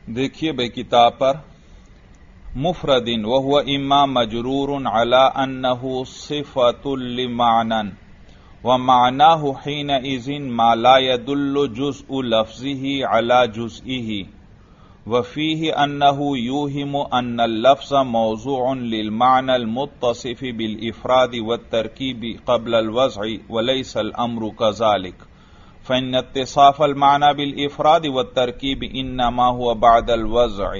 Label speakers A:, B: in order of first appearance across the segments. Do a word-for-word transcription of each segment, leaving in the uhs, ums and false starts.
A: دیکھیے بھائی کتاب پر مفردن وہو اما مجرور علی انہ صفۃ لمعنى ومعناہ حینئذ ما لا يدل جزء لفظه على جزئه وفیہ انہ یوہم ان اللفظ موضوع للمعنى المتصف بالافراد والترکیب قبل الوضع وليس الامر كذلك فإن اتصاف المعنى بالإفراد والتركيب إنما هو بعد الوضع۔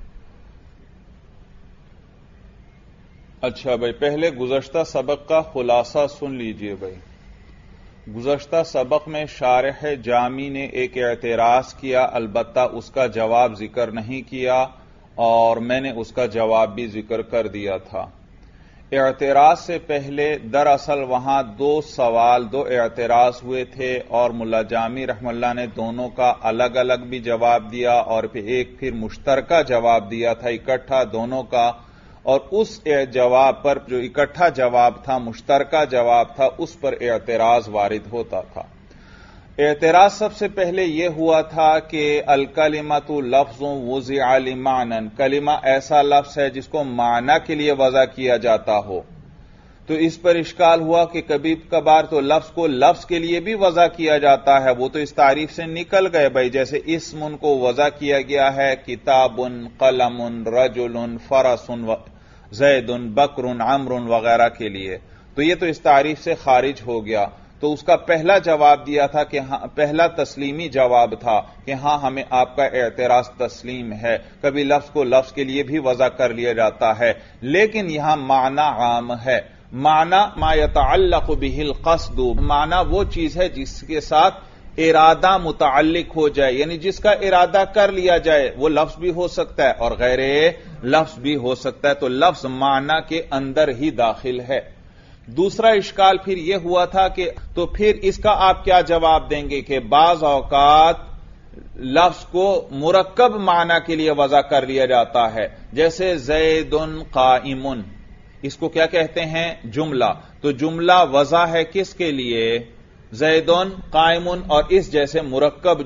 A: اچھا بھائی، پہلے گزشتہ سبق کا خلاصہ سن لیجئے بھائی۔ گزشتہ سبق میں شارح جامی نے ایک اعتراض کیا، البتہ اس کا جواب ذکر نہیں کیا اور میں نے اس کا جواب بھی ذکر کر دیا تھا۔ اعتراض سے پہلے دراصل وہاں دو سوال دو اعتراض ہوئے تھے اور ملا جامی رحمہ اللہ نے دونوں کا الگ الگ بھی جواب دیا اور پھر ایک پھر مشترکہ جواب دیا تھا اکٹھا دونوں کا، اور اس جواب پر جو اکٹھا جواب تھا مشترکہ جواب تھا اس پر اعتراض وارد ہوتا تھا۔ اعتراض سب سے پہلے یہ ہوا تھا کہ الکلمۃ لفظ وضع لمعنى، کلمہ ایسا لفظ ہے جس کو معنی کے لیے وضع کیا جاتا ہو، تو اس پر اشکال ہوا کہ کبھی کبھار تو لفظ کو لفظ کے لیے بھی وضع کیا جاتا ہے، وہ تو اس تعریف سے نکل گئے بھائی، جیسے اسم کو وضع کیا گیا ہے کتاب، قلم، رجل، فرس، زید، بکر، عمرو وغیرہ کے لیے، تو یہ تو اس تعریف سے خارج ہو گیا۔ تو اس کا پہلا جواب دیا تھا کہ ہاں، پہلا تسلیمی جواب تھا کہ ہاں ہمیں آپ کا اعتراض تسلیم ہے، کبھی لفظ کو لفظ کے لیے بھی وضع کر لیا جاتا ہے، لیکن یہاں معنی عام ہے۔ معنی ما يتعلق به القصد، معنی وہ چیز ہے جس کے ساتھ ارادہ متعلق ہو جائے، یعنی جس کا ارادہ کر لیا جائے، وہ لفظ بھی ہو سکتا ہے اور غیر لفظ بھی ہو سکتا ہے، تو لفظ معنی کے اندر ہی داخل ہے۔ دوسرا اشکال پھر یہ ہوا تھا کہ تو پھر اس کا آپ کیا جواب دیں گے کہ بعض اوقات لفظ کو مرکب معنی کے لیے وضع کر لیا جاتا ہے، جیسے زید قائم، اس کو کیا کہتے ہیں؟ جملہ، تو جملہ وضع ہے کس کے لیے؟ زید قائم، اور اس جیسے مرکب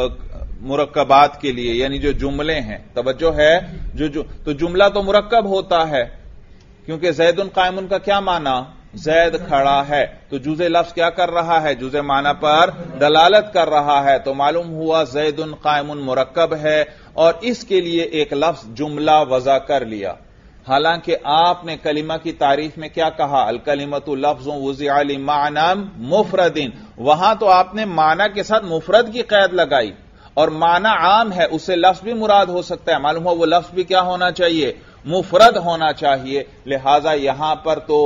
A: مرکبات کے لیے، یعنی جو جملے ہیں، توجہ ہے، جو جو تو جملہ تو مرکب ہوتا ہے، کیونکہ زید قائم کا کیا معنی؟ زید کھڑا ہے، تو جزء لفظ کیا کر رہا ہے؟ جزء معنی پر دلالت کر رہا ہے، تو معلوم ہوا زید قائم مرکب ہے اور اس کے لیے ایک لفظ جملہ وضع کر لیا۔ حالانکہ آپ نے کلمہ کی تعریف میں کیا کہا؟ الکلمۃ لفظ وضع لمعنى مفرد، وہاں تو آپ نے معنی کے ساتھ مفرد کی قید لگائی، اور معنی عام ہے، اس سے لفظ بھی مراد ہو سکتا ہے، معلوم ہوا وہ لفظ بھی کیا ہونا چاہیے؟ مفرد ہونا چاہیے، لہذا یہاں پر تو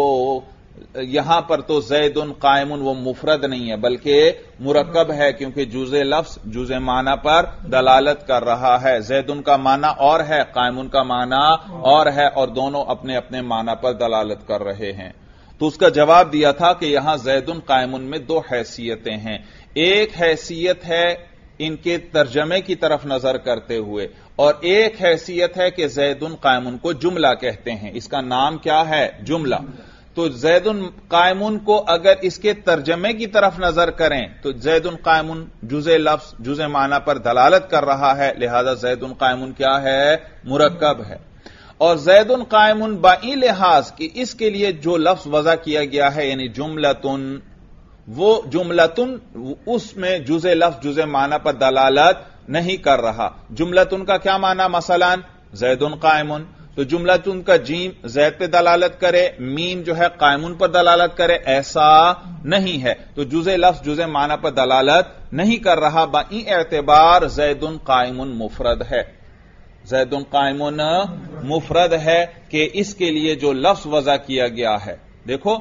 A: یہاں پر تو زید قائم وہ مفرد نہیں ہے بلکہ مرکب ہے، کیونکہ جزء لفظ جزء معنی پر دلالت کر رہا ہے۔ زید کا معنی اور ہے، قائم کا معنی اور ہے، اور دونوں اپنے اپنے معنی پر دلالت کر رہے ہیں۔ تو اس کا جواب دیا تھا کہ یہاں زید قائم میں دو حیثیتیں ہیں، ایک حیثیت ہے ان کے ترجمے کی طرف نظر کرتے ہوئے، اور ایک حیثیت ہے کہ زید قائم کو جملہ کہتے ہیں، اس کا نام کیا ہے؟ جملہ۔ تو زید قائم کو اگر اس کے ترجمے کی طرف نظر کریں تو زید قائم جزء لفظ جزء معنی پر دلالت کر رہا ہے، لہذا زید قائم کیا ہے؟ مرکب ہے۔ اور زید قائم بائی لحاظ کہ اس کے لیے جو لفظ وضع کیا گیا ہے یعنی جملتن، وہ جملتن اس میں جزء لفظ جزء معنی پر دلالت نہیں کر رہا۔ جملتن کا کیا معنی؟ مثلا زید قائم، تو جملتن کا جیم زید پہ دلالت کرے، میم جو ہے قائمون پر دلالت کرے، ایسا نہیں ہے، تو جزء لفظ جزء معنی پر دلالت نہیں کر رہا، بائی اعتبار زید قائم مفرد ہے، زید قائم مفرد ہے کہ اس کے لیے جو لفظ وضع کیا گیا ہے۔ دیکھو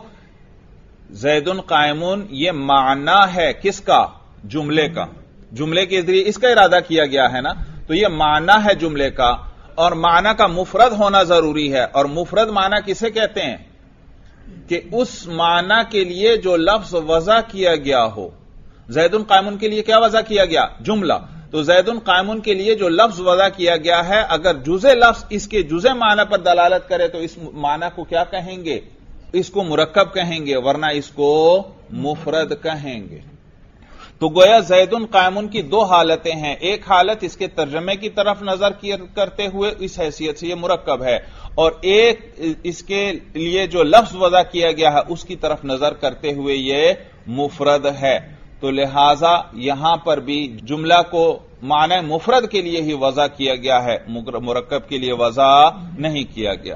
A: زید قائم یہ معنی ہے کس کا؟ جملے کا، جملے کے ذریعے اس کا ارادہ کیا گیا ہے نا، تو یہ معنی ہے جملے کا، اور معنی کا مفرد ہونا ضروری ہے، اور مفرد معنی کسے کہتے ہیں؟ کہ اس معنی کے لیے جو لفظ وضع کیا گیا ہو۔ زید قائم کے لیے کیا وضع کیا گیا؟ جملہ، تو زید قائم کے لیے جو لفظ وضع کیا گیا ہے اگر جزء لفظ اس کے جزء معنی پر دلالت کرے تو اس معنی کو کیا کہیں گے؟ اس کو مرکب کہیں گے، ورنہ اس کو مفرد کہیں گے۔ تو گویا زیدن قائمن کی دو حالتیں ہیں، ایک حالت اس کے ترجمے کی طرف نظر کرتے ہوئے اس حیثیت سے یہ مرکب ہے، اور ایک اس کے لیے جو لفظ وضع کیا گیا ہے اس کی طرف نظر کرتے ہوئے یہ مفرد ہے۔ تو لہذا یہاں پر بھی جملہ کو معنی مفرد کے لیے ہی وضع کیا گیا ہے، مرکب کے لیے وضع نہیں کیا گیا۔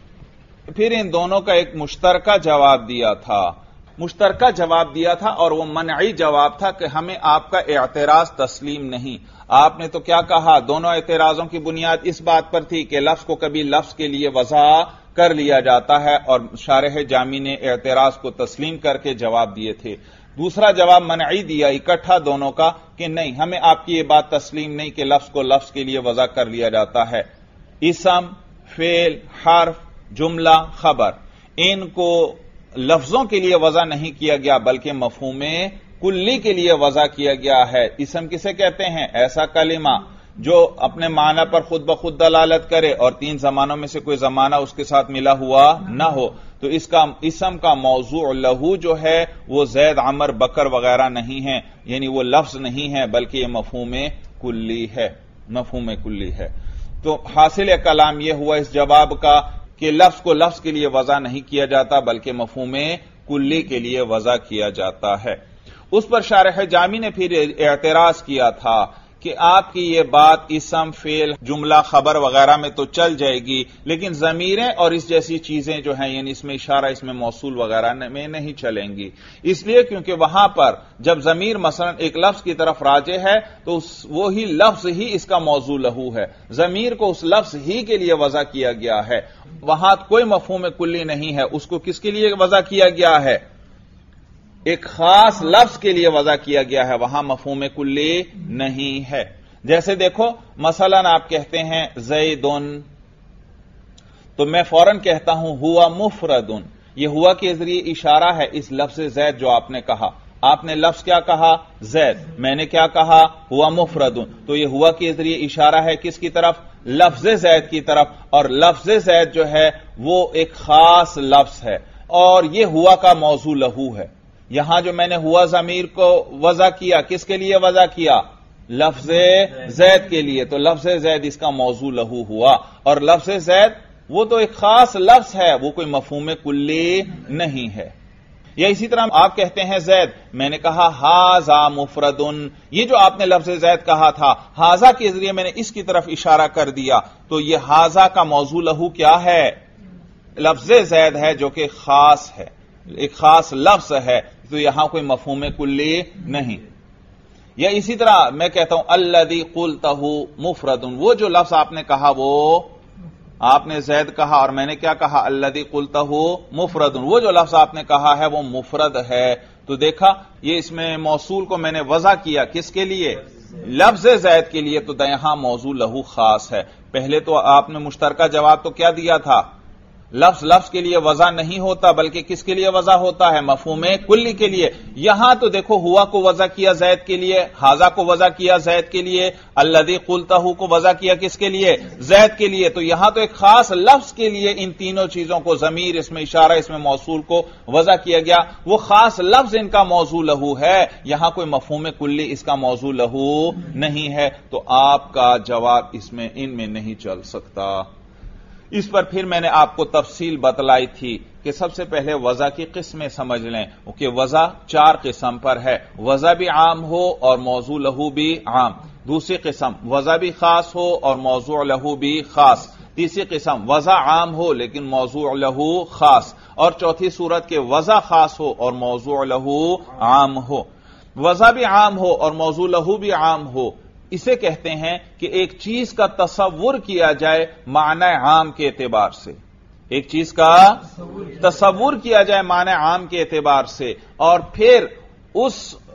A: پھر ان دونوں کا ایک مشترکہ جواب دیا تھا مشترکہ جواب دیا تھا اور وہ منعی جواب تھا کہ ہمیں آپ کا اعتراض تسلیم نہیں۔ آپ نے تو کیا کہا، دونوں اعتراضوں کی بنیاد اس بات پر تھی کہ لفظ کو کبھی لفظ کے لیے وضع کر لیا جاتا ہے، اور شارح جامی نے اعتراض کو تسلیم کر کے جواب دیے تھے۔ دوسرا جواب منعی دیا اکٹھا دونوں کا کہ نہیں، ہمیں آپ کی یہ بات تسلیم نہیں کہ لفظ کو لفظ کے لیے وضع کر لیا جاتا ہے۔ اسم، فعل، حرف، جملہ، خبر، ان کو لفظوں کے لیے وضع نہیں کیا گیا بلکہ مفہوم کلی کے لیے وضع کیا گیا ہے۔ اسم کسے کہتے ہیں؟ ایسا کلمہ جو اپنے معنی پر خود بخود دلالت کرے اور تین زمانوں میں سے کوئی زمانہ اس کے ساتھ ملا ہوا نہ ہو، تو اس کا اسم کا موضوع لہو جو ہے وہ زید، عمر، بکر وغیرہ نہیں ہے، یعنی وہ لفظ نہیں ہے بلکہ یہ مفہوم کلی ہے مفہوم کلی ہے۔ تو حاصل کلام یہ ہوا اس جواب کا کہ لفظ کو لفظ کے لیے وضع نہیں کیا جاتا بلکہ مفہوم کلی کے لیے وضع کیا جاتا ہے۔ اس پر شارح جامی نے پھر اعتراض کیا تھا کہ آپ کی یہ بات اسم، فعل، جملہ، خبر وغیرہ میں تو چل جائے گی، لیکن ضمیریں اور اس جیسی چیزیں جو ہیں یعنی اس میں اشارہ، اس میں موصول وغیرہ میں نہیں چلیں گی، اس لیے کیونکہ وہاں پر جب ضمیر مثلا ایک لفظ کی طرف راجع ہے تو وہی لفظ ہی اس کا موضوع لہو ہے، ضمیر کو اس لفظ ہی کے لیے وضع کیا گیا ہے، وہاں کوئی مفہوم کلی نہیں ہے، اس کو کس کے لیے وضع کیا گیا ہے؟ ایک خاص لفظ کے لیے وضع کیا گیا ہے، وہاں مفہوم کلی نہیں ہے۔ جیسے دیکھو مثلا آپ کہتے ہیں زیدن، تو میں فوراً کہتا ہوں ہوا مفردن، یہ ہوا کے ذریعے اشارہ ہے اس لفظ زید جو آپ نے کہا۔ آپ نے لفظ کیا کہا؟ زید، میں نے کیا کہا؟ ہوا مفردن، تو یہ ہوا کے ذریعے اشارہ ہے کس کی طرف؟ لفظ زید کی طرف، اور لفظ زید جو ہے وہ ایک خاص لفظ ہے اور یہ ہوا کا موضوع لہو ہے۔ یہاں جو میں نے ہوا ضمیر کو وضع کیا کس کے لیے وضع کیا؟ لفظ زید کے لیے، تو لفظ زید اس کا موضوع لہو ہوا، اور لفظ زید وہ تو ایک خاص لفظ ہے، وہ کوئی مفہوم کلی نہیں ہے۔ یا اسی طرح آپ کہتے ہیں زید، میں نے کہا ہاذا مفردن، یہ جو آپ نے لفظ زید کہا تھا ہاذا کے ذریعے میں نے اس کی طرف اشارہ کر دیا، تو یہ ہاذا کا موضوع لہو کیا ہے؟ لفظ زید ہے جو کہ خاص ہے، ایک خاص لفظ ہے، تو یہاں کوئی مفہوم کلی نہیں۔ یا اسی طرح میں کہتا ہوں الذی قلتہ مفردن، وہ جو لفظ آپ نے کہا وہ آپ نے زید کہا اور میں نے کیا کہا؟ الذی قلتہ مفردن، وہ جو لفظ آپ نے کہا ہے وہ مفرد ہے، تو دیکھا یہ اس میں موصول کو میں نے وضع کیا کس کے لیے؟ لفظ زید کے لیے، تو یہاں موضوع لہو خاص ہے۔ پہلے تو آپ نے مشترکہ جواب تو کیا دیا تھا؟ لفظ لفظ کے لیے وضع نہیں ہوتا بلکہ کس کے لیے وضع ہوتا ہے؟ مفہوم کلی کے لیے۔ یہاں تو دیکھو ہوا کو وضع کیا زید کے لیے، ہاذا کو وضع کیا زید کے لیے، الذی قلتہ کو وضع کیا کس کے لیے؟ زید کے لیے، تو یہاں تو ایک خاص لفظ کے لیے ان تینوں چیزوں کو، ضمیر، اس میں اشارہ، اس میں موصول کو وضع کیا گیا، وہ خاص لفظ ان کا موضوع لہو ہے، یہاں کوئی مفہوم کلی اس کا موضوع لہو نہیں ہے، تو آپ کا جواب اس میں ان میں نہیں چل سکتا۔ اس پر پھر میں نے آپ کو تفصیل بتلائی تھی کہ سب سے پہلے وضع کی قسمیں سمجھ لیں کہ وضع چار قسم پر ہے، وضع بھی عام ہو اور موضوع لہو بھی عام، دوسری قسم وضع بھی خاص ہو اور موضوع لہو بھی خاص، تیسری قسم وضع عام ہو لیکن موضوع لہو خاص، اور چوتھی صورت کے وضع خاص ہو اور موضوع لہو عام ہو۔ وضع بھی عام ہو اور موضوع لہو بھی عام ہو، اسے کہتے ہیں کہ ایک چیز کا تصور کیا جائے معنی عام کے اعتبار سے، ایک چیز کا تصور کیا جائے معنی عام کے اعتبار سے، اور پھر اس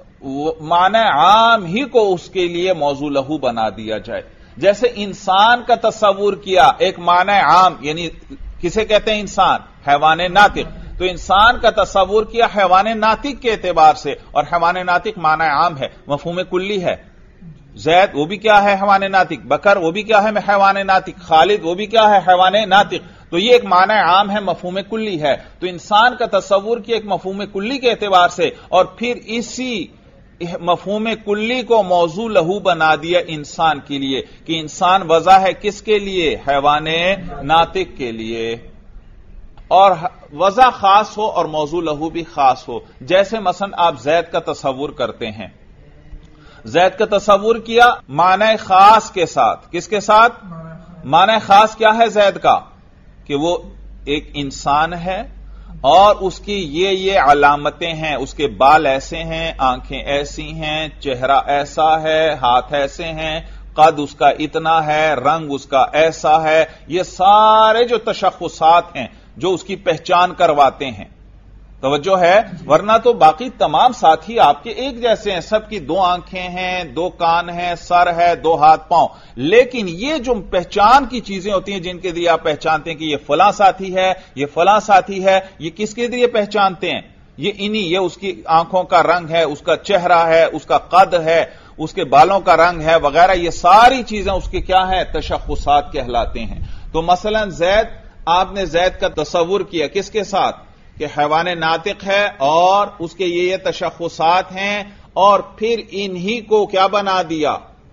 A: معنی عام ہی کو اس کے لیے موضوع لہو بنا دیا جائے۔ جیسے انسان کا تصور کیا ایک معنی عام، یعنی کسے کہتے ہیں؟ انسان، حیوان ناطق، تو انسان کا تصور کیا حیوان ناطق کے اعتبار سے، اور حیوان ناطق معنی عام ہے، مفہوم کلی ہے۔ زید وہ بھی کیا ہے؟ حیوان ناطق۔ بکر وہ بھی کیا ہے؟ حیوان ناطق۔ خالد وہ بھی کیا ہے؟ حیوان ناطق۔ تو یہ ایک معنی عام ہے، مفہوم کلی ہے۔ تو انسان کا تصور کیا ایک مفہوم کلی کے اعتبار سے، اور پھر اسی مفہوم کلی کو موضوع لہو بنا دیا انسان کے لیے کہ انسان وضع ہے کس کے لیے؟ حیوان ناطق کے لیے، اور وضع خاص ہو اور موضوع لہو بھی خاص ہو. جیسے مثلا آپ زید کا تصور کرتے ہیں، زید کا تصور کیا معنی خاص کے ساتھ. کس کے ساتھ؟ معنی خاص کیا ہے زید کا؟ کہ وہ ایک انسان ہے اور اس کی یہ یہ علامتیں ہیں، اس کے بال ایسے ہیں، آنکھیں ایسی ہیں، چہرہ ایسا ہے، ہاتھ ایسے ہیں، قد اس کا اتنا ہے، رنگ اس کا ایسا ہے. یہ سارے جو تشخصات ہیں جو اس کی پہچان کرواتے ہیں. توجہ ہے؟ ورنہ تو باقی تمام ساتھی آپ کے ایک جیسے ہیں، سب کی دو آنکھیں ہیں، دو کان ہیں، سر ہے، دو ہاتھ پاؤں. لیکن یہ جو پہچان کی چیزیں ہوتی ہیں جن کے ذریعے آپ پہچانتے ہیں کہ یہ فلاں ساتھی ہے، یہ فلاں ساتھی ہے، یہ کس کے ذریعے پہچانتے ہیں؟ یہ انہی یہ اس کی آنکھوں کا رنگ ہے، اس کا چہرہ ہے، اس کا قد ہے، اس کے بالوں کا رنگ ہے وغیرہ. یہ ساری چیزیں اس کے کیا ہیں؟ تشخصات کہلاتے ہیں. تو مثلا زید، آپ نے زید کا تصور کیا کس کے ساتھ؟ کہ حیوان ناطق ہے اور اس کے یہ یہ تشخصات ہیں، اور پھر انہی کو کیا بنا دیا؟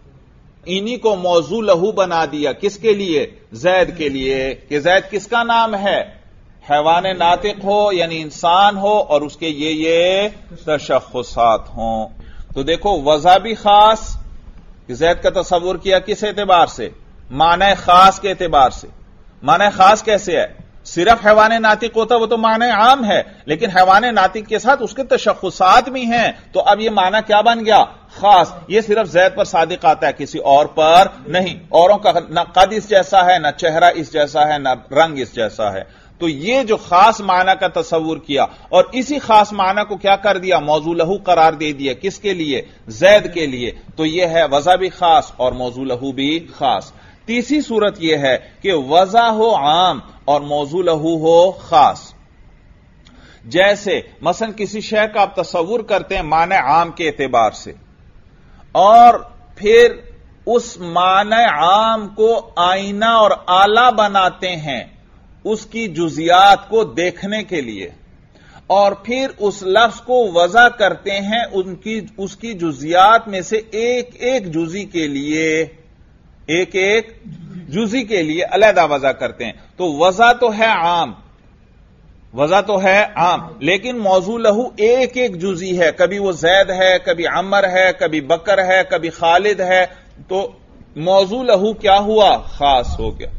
A: انہی کو موضوع لہو بنا دیا. کس کے لیے؟ زید کے لیے. کہ زید کس کا نام ہے؟ حیوان ناطق ہو یعنی انسان ہو اور اس کے یہ یہ تشخصات ہوں. تو دیکھو وضع بھی خاص، کہ زید کا تصور کیا کس اعتبار سے؟ معنی خاص کے اعتبار سے. معنی خاص کیسے ہے؟ صرف حیوان ناطق ہوتا وہ تو معنی عام ہے، لیکن حیوان ناطق کے ساتھ اس کے تشخصات بھی ہیں، تو اب یہ معنی کیا بن گیا؟ خاص. یہ صرف زید پر صادق آتا ہے، کسی اور پر نہیں. اوروں کا نہ قد اس جیسا ہے، نہ چہرہ اس جیسا ہے، نہ رنگ اس جیسا ہے. تو یہ جو خاص معنی کا تصور کیا اور اسی خاص معنی کو کیا کر دیا؟ موضوع لہو قرار دے دیا. کس کے لیے؟ زید کے لیے. تو یہ ہے وضع بھی خاص اور موضوع لہو بھی خاص. تیسری صورت یہ ہے کہ وضع ہو عام اور موضوع لہو ہو خاص. جیسے مثلا کسی شے کا آپ تصور کرتے ہیں معنی عام کے اعتبار سے، اور پھر اس معنی عام کو آئینہ اور آلہ بناتے ہیں اس کی جزیات کو دیکھنے کے لیے، اور پھر اس لفظ کو وضع کرتے ہیں ان کی اس کی جزیات میں سے ایک ایک جزی کے لیے، ایک ایک جزی کے لیے علیحدہ وضع کرتے ہیں. تو وضع تو ہے عام، وضع تو ہے عام، لیکن موضوع لہو ایک ایک جزی ہے. کبھی وہ زید ہے، کبھی عمر ہے، کبھی بکر ہے، کبھی خالد ہے. تو موضوع لہو کیا ہوا؟ خاص ہو گیا.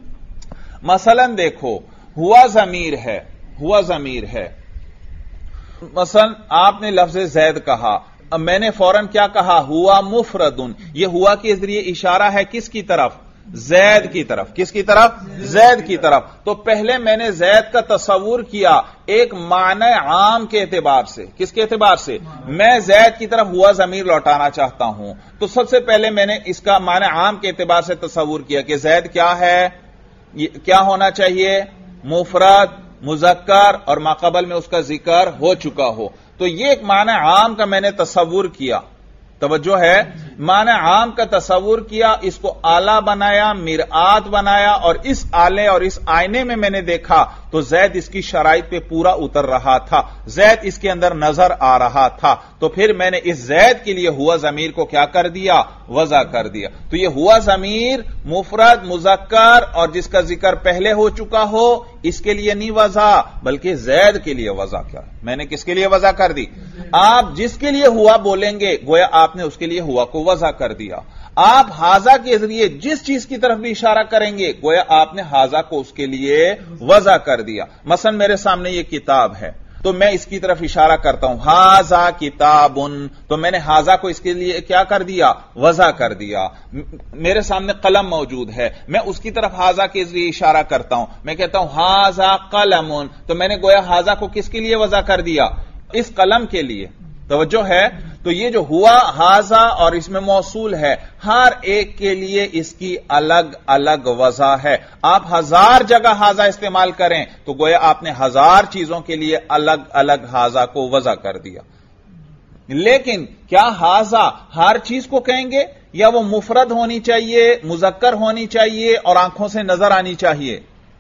A: مثلا دیکھو ہوا ضمیر ہے، ہوا ضمیر ہے. مثلا آپ نے لفظ زید کہا، اب میں نے فوراً کیا کہا؟ ہوا مفردن. یہ ہوا کے ذریعے اشارہ ہے کس کی طرف؟ زید کی طرف. کس کی طرف؟ زید کی طرف. تو پہلے میں نے زید کا تصور کیا ایک معنی عام کے اعتبار سے. کس کے اعتبار سے؟ میں زید کی طرف ہوا ضمیر لوٹانا چاہتا ہوں، تو سب سے پہلے میں نے اس کا معنی عام کے اعتبار سے تصور کیا کہ زید کیا ہے؟ کیا ہونا چاہیے؟ مفرد، مذکر، اور ماقبل میں اس کا ذکر ہو چکا ہو. تو یہ ایک معنی عام کا میں نے تصور کیا. توجہ ہے؟ معنی عام کا تصور کیا، اس کو آلہ بنایا، مرآت بنایا، اور اس آلے اور اس آئینے میں میں نے دیکھا تو زید اس کی شرائط پہ پورا اتر رہا تھا، زید اس کے اندر نظر آ رہا تھا. تو پھر میں نے اس زید کے لیے ہوا ضمیر کو کیا کر دیا؟ وضع کر دیا. تو یہ ہوا ضمیر مفرد، مذکر اور جس کا ذکر پہلے ہو چکا ہو، اس کے لیے نہیں وضع بلکہ زید کے لیے وضع کیا. میں نے کس کے لیے وضع کر دی؟ آپ جس کے لیے ہوا بولیں گے گویا آپ نے اس کے لیے ہوا کو وضع کر دیا. آپ حاذا کے ذریعے جس چیز کی طرف بھی اشارہ کریں گے گویا آپ نے حاذا کو اس کے لیے وضع کر دیا. مثلا میرے سامنے یہ کتاب ہے تو میں اس کی طرف اشارہ کرتا ہوں، حاذا کتابن، تو میں نے حاذا کو اس کے لیے کیا کر دیا؟ وضع کر دیا. میرے سامنے قلم موجود ہے، میں اس کی طرف حاذا کے ذریعے اشارہ کرتا ہوں، میں کہتا ہوں حاذا قلمن، تو میں نے گویا حاذا کو کس کے لیے وضع کر دیا؟ اس قلم کے لیے. توجہ ہے؟ تو یہ جو ہوا حاذا اور اس میں موصول ہے، ہر ایک کے لیے اس کی الگ الگ وضع ہے. آپ ہزار جگہ حاذا استعمال کریں تو گویا آپ نے ہزار چیزوں کے لیے الگ الگ حاذا کو وضع کر دیا. لیکن کیا حاذا ہر چیز کو کہیں گے، یا وہ مفرد ہونی چاہیے، مذکر ہونی چاہیے اور آنکھوں سے نظر آنی چاہیے؟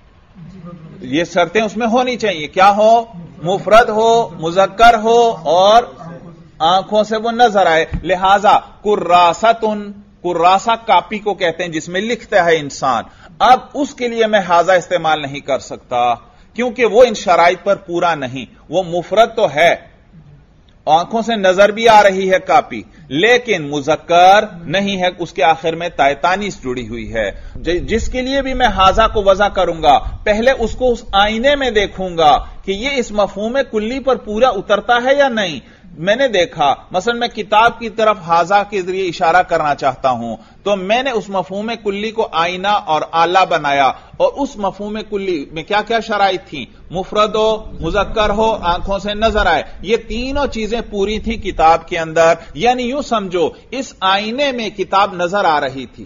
A: یہ شرطیں اس میں ہونی چاہیے. کیا ہو؟ مفرد ہو، مذکر ہو اور آنکھوں سے وہ نظر آئے. لہذا کراستن، کراسا کاپی کو کہتے ہیں جس میں لکھتا ہے انسان. اب اس کے لیے میں ہاذا استعمال نہیں کر سکتا کیونکہ وہ ان شرائط پر پورا نہیں. وہ مفرد تو ہے، آنکھوں سے نظر بھی آ رہی ہے کاپی، لیکن مذکر نہیں ہے، اس کے آخر میں تائے تانیث جڑی ہوئی ہے. جس کے لیے بھی میں ہاذا کو وضع کروں گا، پہلے اس کو اس آئینے میں دیکھوں گا کہ یہ اس مفہوم کلی پر پورا اترتا ہے یا نہیں. میں نے دیکھا مثلا میں کتاب کی طرف ہاذا کے ذریعے اشارہ کرنا چاہتا ہوں تو میں نے اس مفہوم کلی کو آئینہ اور آلہ بنایا، اور اس مفہوم کلی میں کیا کیا شرائط تھیں؟ مفرد ہو، مذکر ہو، آنکھوں سے نظر آئے، یہ تینوں چیزیں پوری تھیں کتاب کے اندر. یعنی یوں سمجھو اس آئینے میں کتاب نظر آ رہی تھی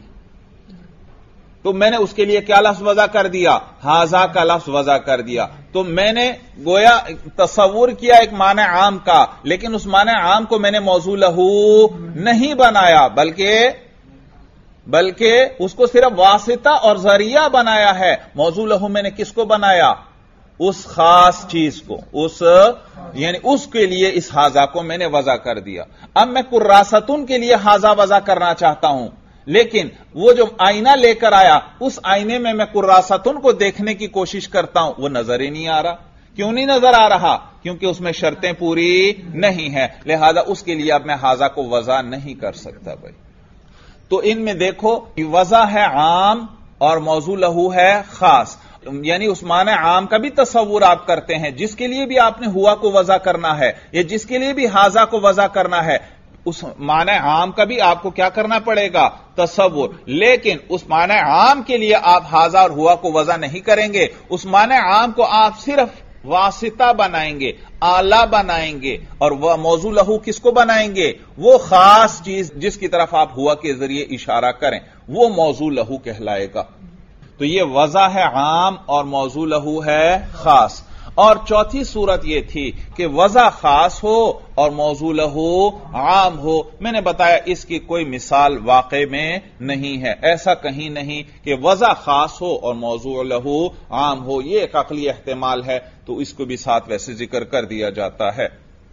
A: تو میں نے اس کے لیے کیا لفظ وضع کر دیا؟ ہاذا کا لفظ وضع کر دیا. تو میں نے گویا تصور کیا ایک معنی عام کا، لیکن اس معنی عام کو میں نے موضوع لہو نہیں بنایا، بلکہ بلکہ اس کو صرف واسطہ اور ذریعہ بنایا ہے. موضوع لہو میں نے کس کو بنایا؟ اس خاص چیز کو، اس یعنی اس کے لیے اس ہاذا کو میں نے وضع کر دیا. اب میں کراستن کے لیے ہاذا وضع کرنا چاہتا ہوں، لیکن وہ جو آئینہ لے کر آیا اس آئینے میں میں کراستن کو دیکھنے کی کوشش کرتا ہوں، وہ نظر ہی نہیں آ رہا. کیوں نہیں نظر آ رہا؟ کیونکہ اس میں شرطیں پوری نہیں ہیں، لہذا اس کے لیے اب میں ہاذا کو وضع نہیں کر سکتا. بھائی تو ان میں دیکھو وضع ہے عام اور موضوع لہو ہے خاص. یعنی اس معنی عام کا بھی تصور آپ کرتے ہیں جس کے لیے بھی آپ نے ہوا کو وضع کرنا ہے، یا جس کے لیے بھی ہاذا کو وضع کرنا ہے، اس معنی عام کا بھی آپ کو کیا کرنا پڑے گا؟ تصور. لیکن اس معنی عام کے لیے آپ ہاذا اور ہوا کو وضع نہیں کریں گے، اس معنی عام کو آپ صرف واسطہ بنائیں گے، آلہ بنائیں گے، اور وہ موضوع لہو کس کو بنائیں گے؟ وہ خاص چیز جس کی طرف آپ ہوا کے ذریعے اشارہ کریں، وہ موضوع لہو کہلائے گا. تو یہ وضع ہے عام اور موضوع لہو ہے خاص. اور چوتھی صورت یہ تھی کہ وضع خاص ہو اور موضوع لہو عام ہو. میں نے بتایا اس کی کوئی مثال واقع میں نہیں ہے، ایسا کہیں نہیں کہ وضع خاص ہو اور موضوع لہو عام ہو. یہ ایک عقلی احتمال ہے تو اس کو بھی ساتھ ویسے ذکر کر دیا جاتا ہے.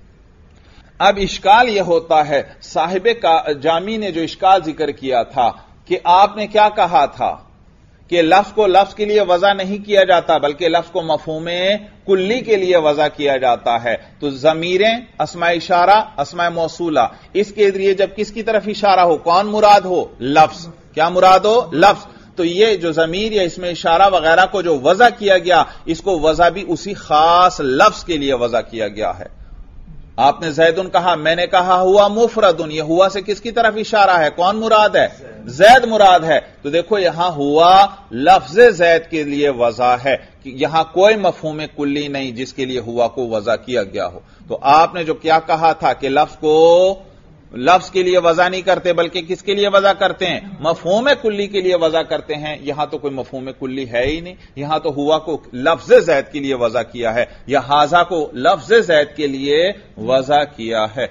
A: اب اشکال یہ ہوتا ہے، صاحب جامی نے جو اشکال ذکر کیا تھا کہ آپ نے کیا کہا تھا کہ لفظ کو لفظ کے لیے وضع نہیں کیا جاتا بلکہ لفظ کو مفہوم کلی کے لیے وضع کیا جاتا ہے. تو ضمیریں اسماء اشارہ، اسماء موصولہ، اس کے ذریعے جب کس کی طرف اشارہ ہو، کون مراد ہو؟ لفظ. کیا مراد ہو؟ لفظ. تو یہ جو ضمیر یا اسم اشارہ وغیرہ کو جو وضع کیا گیا، اس کو وضع بھی اسی خاص لفظ کے لیے وضع کیا گیا ہے. آپ نے زیدن کہا، میں نے کہا ہوا مفردن، یہ ہوا سے کس کی طرف اشارہ ہے؟ کون مراد ہے؟ زید مراد ہے. تو دیکھو یہاں ہوا لفظ زید کے لیے وضع ہے، یہاں کوئی مفہوم کلی نہیں جس کے لیے ہوا کو وضع کیا گیا ہو. تو آپ نے جو کیا کہا تھا کہ لفظ کو لفظ کے لیے وضع نہیں کرتے بلکہ کس کے لیے وضع کرتے ہیں؟ مفہوم کلی کے لیے وضع کرتے ہیں. یہاں تو کوئی مفہوم کلی ہے ہی نہیں، یہاں تو ہوا کو لفظ زید کے لیے وضع کیا ہے یا ہاذا کو لفظ زید کے لیے وضع کیا ہے.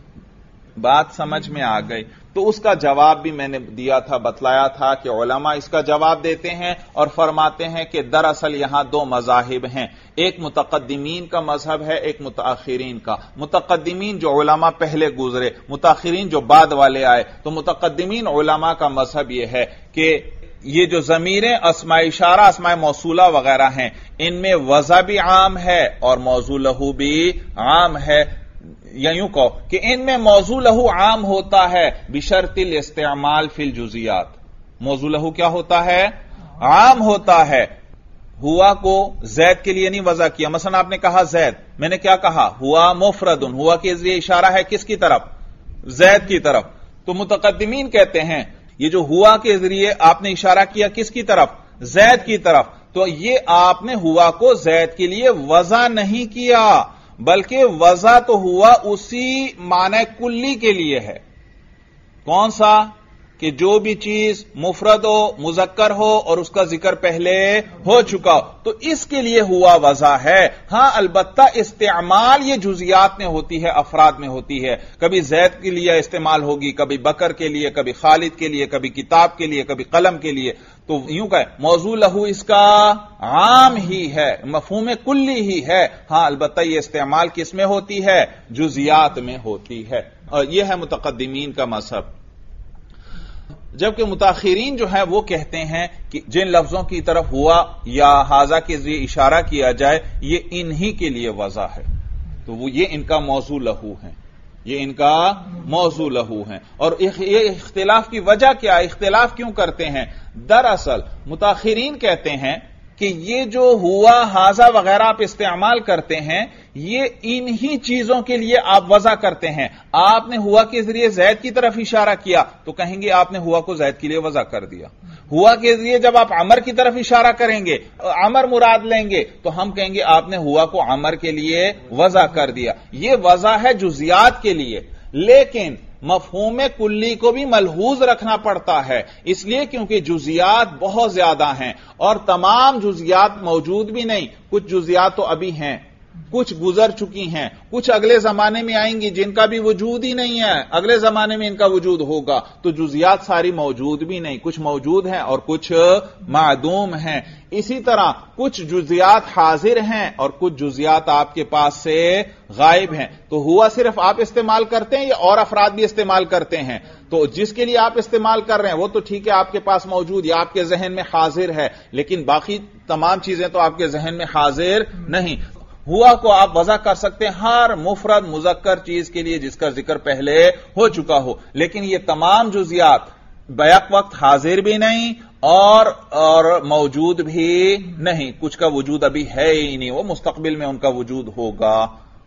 A: بات سمجھ میں آ گئی؟ تو اس کا جواب بھی میں نے دیا تھا، بتلایا تھا کہ علماء اس کا جواب دیتے ہیں اور فرماتے ہیں کہ دراصل یہاں دو مذاہب ہیں، ایک متقدمین کا مذہب ہے، ایک متاخرین کا. متقدمین جو علماء پہلے گزرے، متاخرین جو بعد والے آئے. تو متقدمین علماء کا مذہب یہ ہے کہ یہ جو ضمیریں اسماء اشارہ، اسماء موصولہ وغیرہ ہیں، ان میں وضع بھی عام ہے اور موضوع لہو بھی عام ہے. یا یوں کہو کہ ان میں موضوع لہو عام ہوتا ہے بشرط الاستعمال فی الجزیات. موضوع لہو کیا ہوتا ہے؟ عام ہوتا ہے. ہوا کو زید کے لیے نہیں وضع کیا. مثلا آپ نے کہا زید، میں نے کیا کہا؟ ہوا مفردن، ہوا کے ذریعے اشارہ ہے کس کی طرف؟ زید کی طرف. تو متقدمین کہتے ہیں یہ جو ہوا کے ذریعے آپ نے اشارہ کیا کس کی طرف؟ زید کی طرف. تو یہ آپ نے ہوا کو زید کے لیے وضع نہیں کیا بلکہ وضع تو ہوا اسی معنی کلی کے لیے ہے. کون سا؟ کہ جو بھی چیز مفرد ہو مذکر ہو اور اس کا ذکر پہلے ہو چکا ہو تو اس کے لیے ہوا وضع ہے. ہاں البتہ استعمال یہ جزیات میں ہوتی ہے، افراد میں ہوتی ہے. کبھی زید کے لیے استعمال ہوگی، کبھی بکر کے لیے، کبھی خالد کے لیے، کبھی کتاب کے لیے، کبھی قلم کے لیے. تو یوں کہ موضوع لہو اس کا عام ہی ہے، مفہوم کلی ہی ہے. ہاں البتہ یہ استعمال کس میں ہوتی ہے؟ جزیات میں ہوتی ہے. اور یہ ہے متقدمین کا مذہب. جبکہ متاخرین جو ہے وہ کہتے ہیں کہ جن لفظوں کی طرف ہوا یا حاذا کے ذریعے اشارہ کیا جائے یہ انہی کے لیے وضع ہے، تو وہ یہ ان کا موضوع لہو ہے، یہ ان کا موضوع لہو ہے. اور یہ اختلاف کی وجہ کیا ہے؟ اختلاف کیوں کرتے ہیں؟ دراصل متاخرین کہتے ہیں کہ یہ جو ہوا حاذا وغیرہ آپ استعمال کرتے ہیں یہ انہی چیزوں کے لیے آپ وضع کرتے ہیں. آپ نے ہوا کے ذریعے زید کی طرف اشارہ کیا تو کہیں گے آپ نے ہوا کو زید کے لیے وضع کر دیا. ہوا کے ذریعے جب آپ عمر کی طرف اشارہ کریں گے، عمر مراد لیں گے، تو ہم کہیں گے آپ نے ہوا کو عمر کے لیے وضع کر دیا. یہ وضع ہے جزیات کے لیے، لیکن مفہوم کلی کو بھی ملحوظ رکھنا پڑتا ہے، اس لیے کیونکہ جزیات بہت زیادہ ہیں اور تمام جزیات موجود بھی نہیں. کچھ جزیات تو ابھی ہیں، کچھ گزر چکی ہیں، کچھ اگلے زمانے میں آئیں گی جن کا بھی وجود ہی نہیں ہے، اگلے زمانے میں ان کا وجود ہوگا. تو جزیات ساری موجود بھی نہیں، کچھ موجود ہیں اور کچھ معدوم ہیں. اسی طرح کچھ جزیات حاضر ہیں اور کچھ جزیات آپ کے پاس سے غائب ہیں. تو ہوا صرف آپ استعمال کرتے ہیں یا اور افراد بھی استعمال کرتے ہیں؟ تو جس کے لیے آپ استعمال کر رہے ہیں وہ تو ٹھیک ہے آپ کے پاس موجود یا آپ کے ذہن میں حاضر ہے، لیکن باقی تمام چیزیں تو آپ کے ذہن میں حاضر نہیں. ہوا کو آپ وضع کر سکتے ہیں ہر مفرد مذکر چیز کے لیے جس کا ذکر پہلے ہو چکا ہو، لیکن یہ تمام جزیات بیک وقت حاضر بھی نہیں اور اور موجود بھی نہیں. کچھ کا وجود ابھی ہے ہی نہیں، وہ مستقبل میں ان کا وجود ہوگا.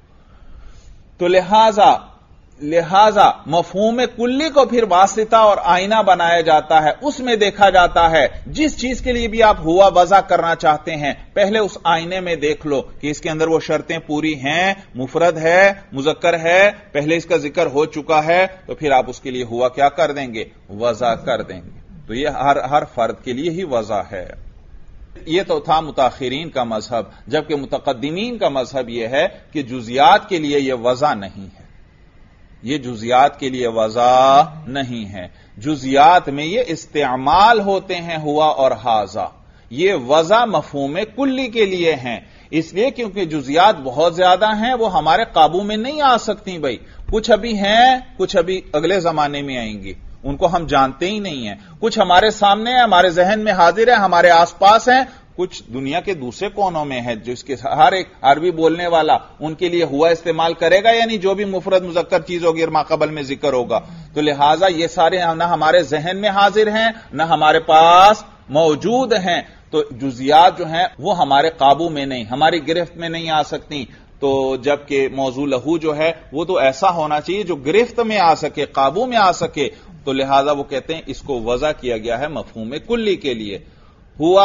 A: تو لہذا لہذا مفہوم کلی کو پھر واسطہ اور آئینہ بنایا جاتا ہے، اس میں دیکھا جاتا ہے جس چیز کے لیے بھی آپ ہوا وضع کرنا چاہتے ہیں پہلے اس آئینے میں دیکھ لو کہ اس کے اندر وہ شرطیں پوری ہیں، مفرد ہے، مذکر ہے، پہلے اس کا ذکر ہو چکا ہے، تو پھر آپ اس کے لیے ہوا کیا کر دیں گے؟ وضع کر دیں گے. تو یہ ہر ہر فرد کے لیے ہی وضع ہے. یہ تو تھا متاخرین کا مذہب، جبکہ متقدمین کا مذہب یہ ہے کہ جزیات کے لیے یہ وضع نہیں ہے، یہ جزیات کے لیے وضع نہیں ہے. جزیات میں یہ استعمال ہوتے ہیں ہوا اور حاذا، یہ وضع مفہوم کلی کے لیے ہیں. اس لیے کیونکہ جزیات بہت زیادہ ہیں، وہ ہمارے قابو میں نہیں آ سکتی. بھائی کچھ ابھی ہیں، کچھ ابھی اگلے زمانے میں آئیں گی، ان کو ہم جانتے ہی نہیں ہیں. کچھ ہمارے سامنے ہیں، ہمارے ذہن میں حاضر ہیں، ہمارے آس پاس ہیں، کچھ دنیا کے دوسرے کونوں میں ہے جو اس کے ہر ایک عربی بولنے والا ان کے لیے ہوا استعمال کرے گا، یعنی جو بھی مفرد مذکر چیز ہوگی اور ماقبل میں ذکر ہوگا. تو لہٰذا یہ سارے نہ ہمارے ذہن میں حاضر ہیں نہ ہمارے پاس موجود ہیں. تو جزیات جو ہیں وہ ہمارے قابو میں نہیں، ہماری گرفت میں نہیں آ سکتی. تو جبکہ موضوع لہو جو ہے وہ تو ایسا ہونا چاہیے جو گرفت میں آ سکے، قابو میں آ سکے. تو لہذا وہ کہتے ہیں اس کو وضع کیا گیا ہے مفہوم کلی کے لیے. ہوا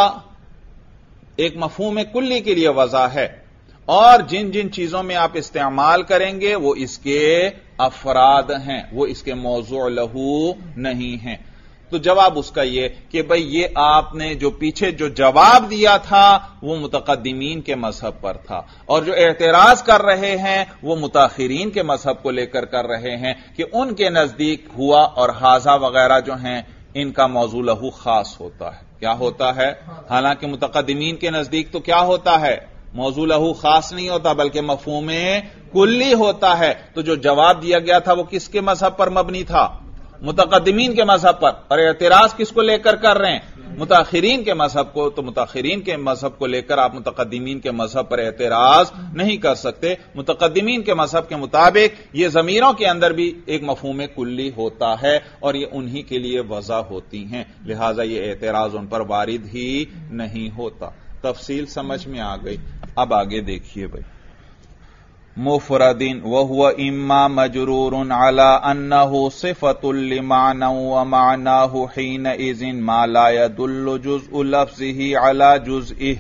A: ایک مفہوم کلی کے لیے وضع ہے، اور جن جن چیزوں میں آپ استعمال کریں گے وہ اس کے افراد ہیں، وہ اس کے موضوع لہو نہیں ہیں. تو جواب اس کا یہ کہ بھئی یہ آپ نے جو پیچھے جو جواب دیا تھا وہ متقدمین کے مذہب پر تھا، اور جو اعتراض کر رہے ہیں وہ متاخرین کے مذہب کو لے کر کر رہے ہیں کہ ان کے نزدیک ہوا اور حاذا وغیرہ جو ہیں ان کا موضوع لہو خاص ہوتا ہے. کیا ہوتا ہے؟ حالانکہ متقدمین کے نزدیک تو کیا ہوتا ہے؟ موضوع لہو خاص نہیں ہوتا بلکہ مفہوم کلی ہوتا ہے. تو جو جواب دیا گیا تھا وہ کس کے مذہب پر مبنی تھا؟ متقدمین کے مذہب پر. اور اعتراض کس کو لے کر کر رہے ہیں؟ متاخرین کے مذہب کو. تو متاخرین کے مذہب کو لے کر آپ متقدمین کے مذہب پر اعتراض نہیں کر سکتے. متقدمین کے مذہب کے مطابق یہ ضمیروں کے اندر بھی ایک مفہوم کلی ہوتا ہے اور یہ انہی کے لیے وضع ہوتی ہیں، لہذا یہ اعتراض ان پر وارد ہی نہیں ہوتا. تفصیل سمجھ میں آ گئی. اب آگے دیکھیے بھائی. مفردن وهو اما مجرور على انه صفة لمعنى ومعناه حينئذ ما لا يدل جزء لفظه على جزئه.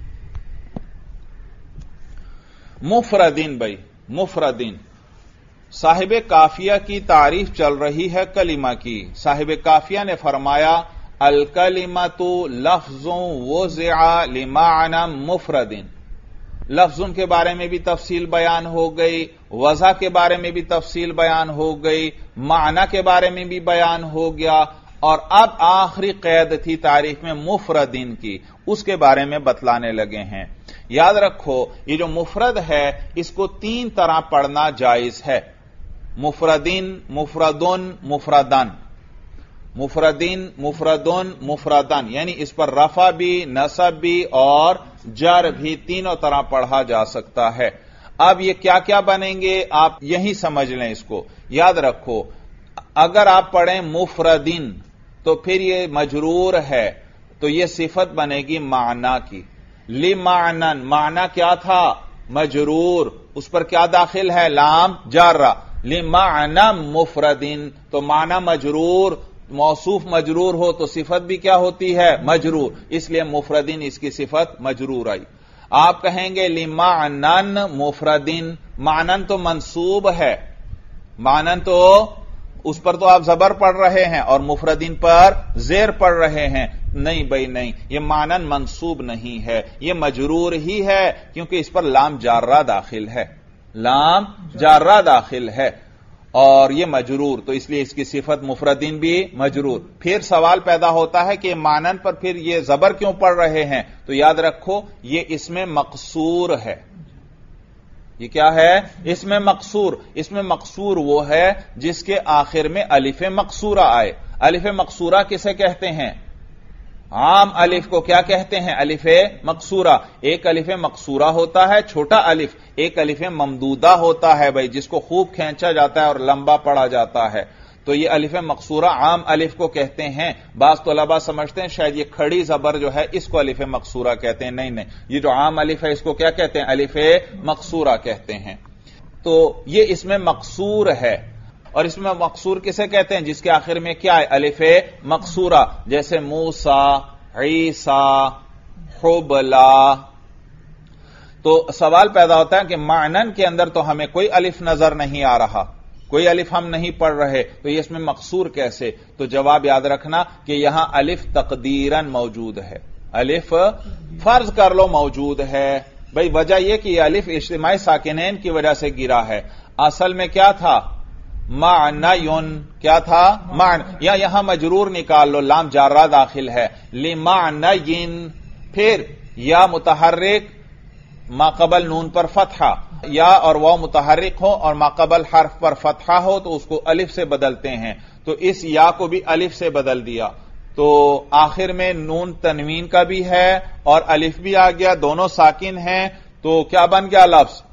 A: مفردن بھائی، مفردن صاحب کافیہ کی تعریف چل رہی ہے کلمہ کی. صاحب کافیہ نے فرمایا الکلمۃ لفظ وضع لمعنی مفرد. لفظ کے بارے میں بھی تفصیل بیان ہو گئی، وضع کے بارے میں بھی تفصیل بیان ہو گئی، معنی کے بارے میں بھی بیان ہو گیا، اور اب آخری قید تھی تعریف میں مفردین کی، اس کے بارے میں بتلانے لگے ہیں. یاد رکھو یہ جو مفرد ہے اس کو تین طرح پڑھنا جائز ہے. مفردین، مفردن، مفردن. مفردین، مفردن، مفردن یعنی اس پر رفع بھی، نصب بھی اور جر بھی تینوں طرح پڑھا جا سکتا ہے. اب یہ کیا کیا بنیں گے آپ یہی سمجھ لیں اس کو. یاد رکھو اگر آپ پڑھیں مفردین تو پھر یہ مجرور ہے تو یہ صفت بنے گی معنی کی. لمعنن، معنی کیا تھا؟ مجرور، اس پر کیا داخل ہے؟ لام جارہ. لمعنی مفردین تو معنی مجرور، موصوف مجرور ہو تو صفت بھی کیا ہوتی ہے؟ مجرور. اس لیے مفردین اس کی صفت مجرور آئی. آپ کہیں گے لمعنن مفردین، معنن تو منصوب ہے، معنن تو اس پر تو آپ زبر پڑھ رہے ہیں اور مفردین پر زیر پڑھ رہے ہیں. نہیں بھائی نہیں، یہ معنن منصوب نہیں ہے، یہ مجرور ہی ہے کیونکہ اس پر لام جارہ داخل ہے، لام جارہ داخل ہے اور یہ مجرور، تو اس لیے اس کی صفت مفردین بھی مجرور. پھر سوال پیدا ہوتا ہے کہ مانن پر پھر یہ زبر کیوں پڑھ رہے ہیں؟ تو یاد رکھو یہ اس میں مقصور ہے. یہ کیا ہے؟ اس میں مقصور. اس میں مقصور وہ ہے جس کے آخر میں الف مقصورہ آئے. الف مقصورہ کسے کہتے ہیں؟ عام الف کو کیا کہتے ہیں؟ الف مقصورہ. ایک الف مقصورہ ہوتا ہے چھوٹا الف، ایک الف ممدودہ ہوتا ہے بھائی جس کو خوب کھینچا جاتا ہے اور لمبا پڑھا جاتا ہے. تو یہ الف مقصورہ عام الف کو کہتے ہیں. بعض طلباء سمجھتے ہیں شاید یہ کھڑی زبر جو ہے اس کو الف مقصورہ کہتے ہیں. نہیں نہیں، یہ جو عام الف ہے اس کو کیا کہتے ہیں؟ الف مقصورہ کہتے ہیں. تو یہ اس میں مقصور ہے. اور اس میں مقصور کسے کہتے ہیں؟ جس کے آخر میں کیا ہے؟ الف مقصورہ. جیسے موسیٰ، عیسیٰ، حبلا. تو سوال پیدا ہوتا ہے کہ معنن کے اندر تو ہمیں کوئی الف نظر نہیں آ رہا، کوئی الف ہم نہیں پڑھ رہے، تو یہ اس میں مقصور کیسے؟ تو جواب یاد رکھنا کہ یہاں الف تقدیراً موجود ہے. الف فرض کر لو موجود ہے بھئی. وجہ یہ کہ یہ الف اجتماعی ساکنین کی وجہ سے گرا ہے. اصل میں کیا تھا؟ معنیون. کیا تھا؟ معنی. یا یہاں مجرور نکال لو، لام جارہ داخل ہے. لمعنین. پھر یا متحرک ما قبل نون پر فتحہ، یا اور واو متحرک ہو اور ما قبل حرف پر فتحہ ہو تو اس کو الف سے بدلتے ہیں. تو اس یا کو بھی الف سے بدل دیا تو آخر میں نون تنوین کا بھی ہے اور الف بھی آ گیا، دونوں ساکن ہیں. تو کیا بن گیا لفظ؟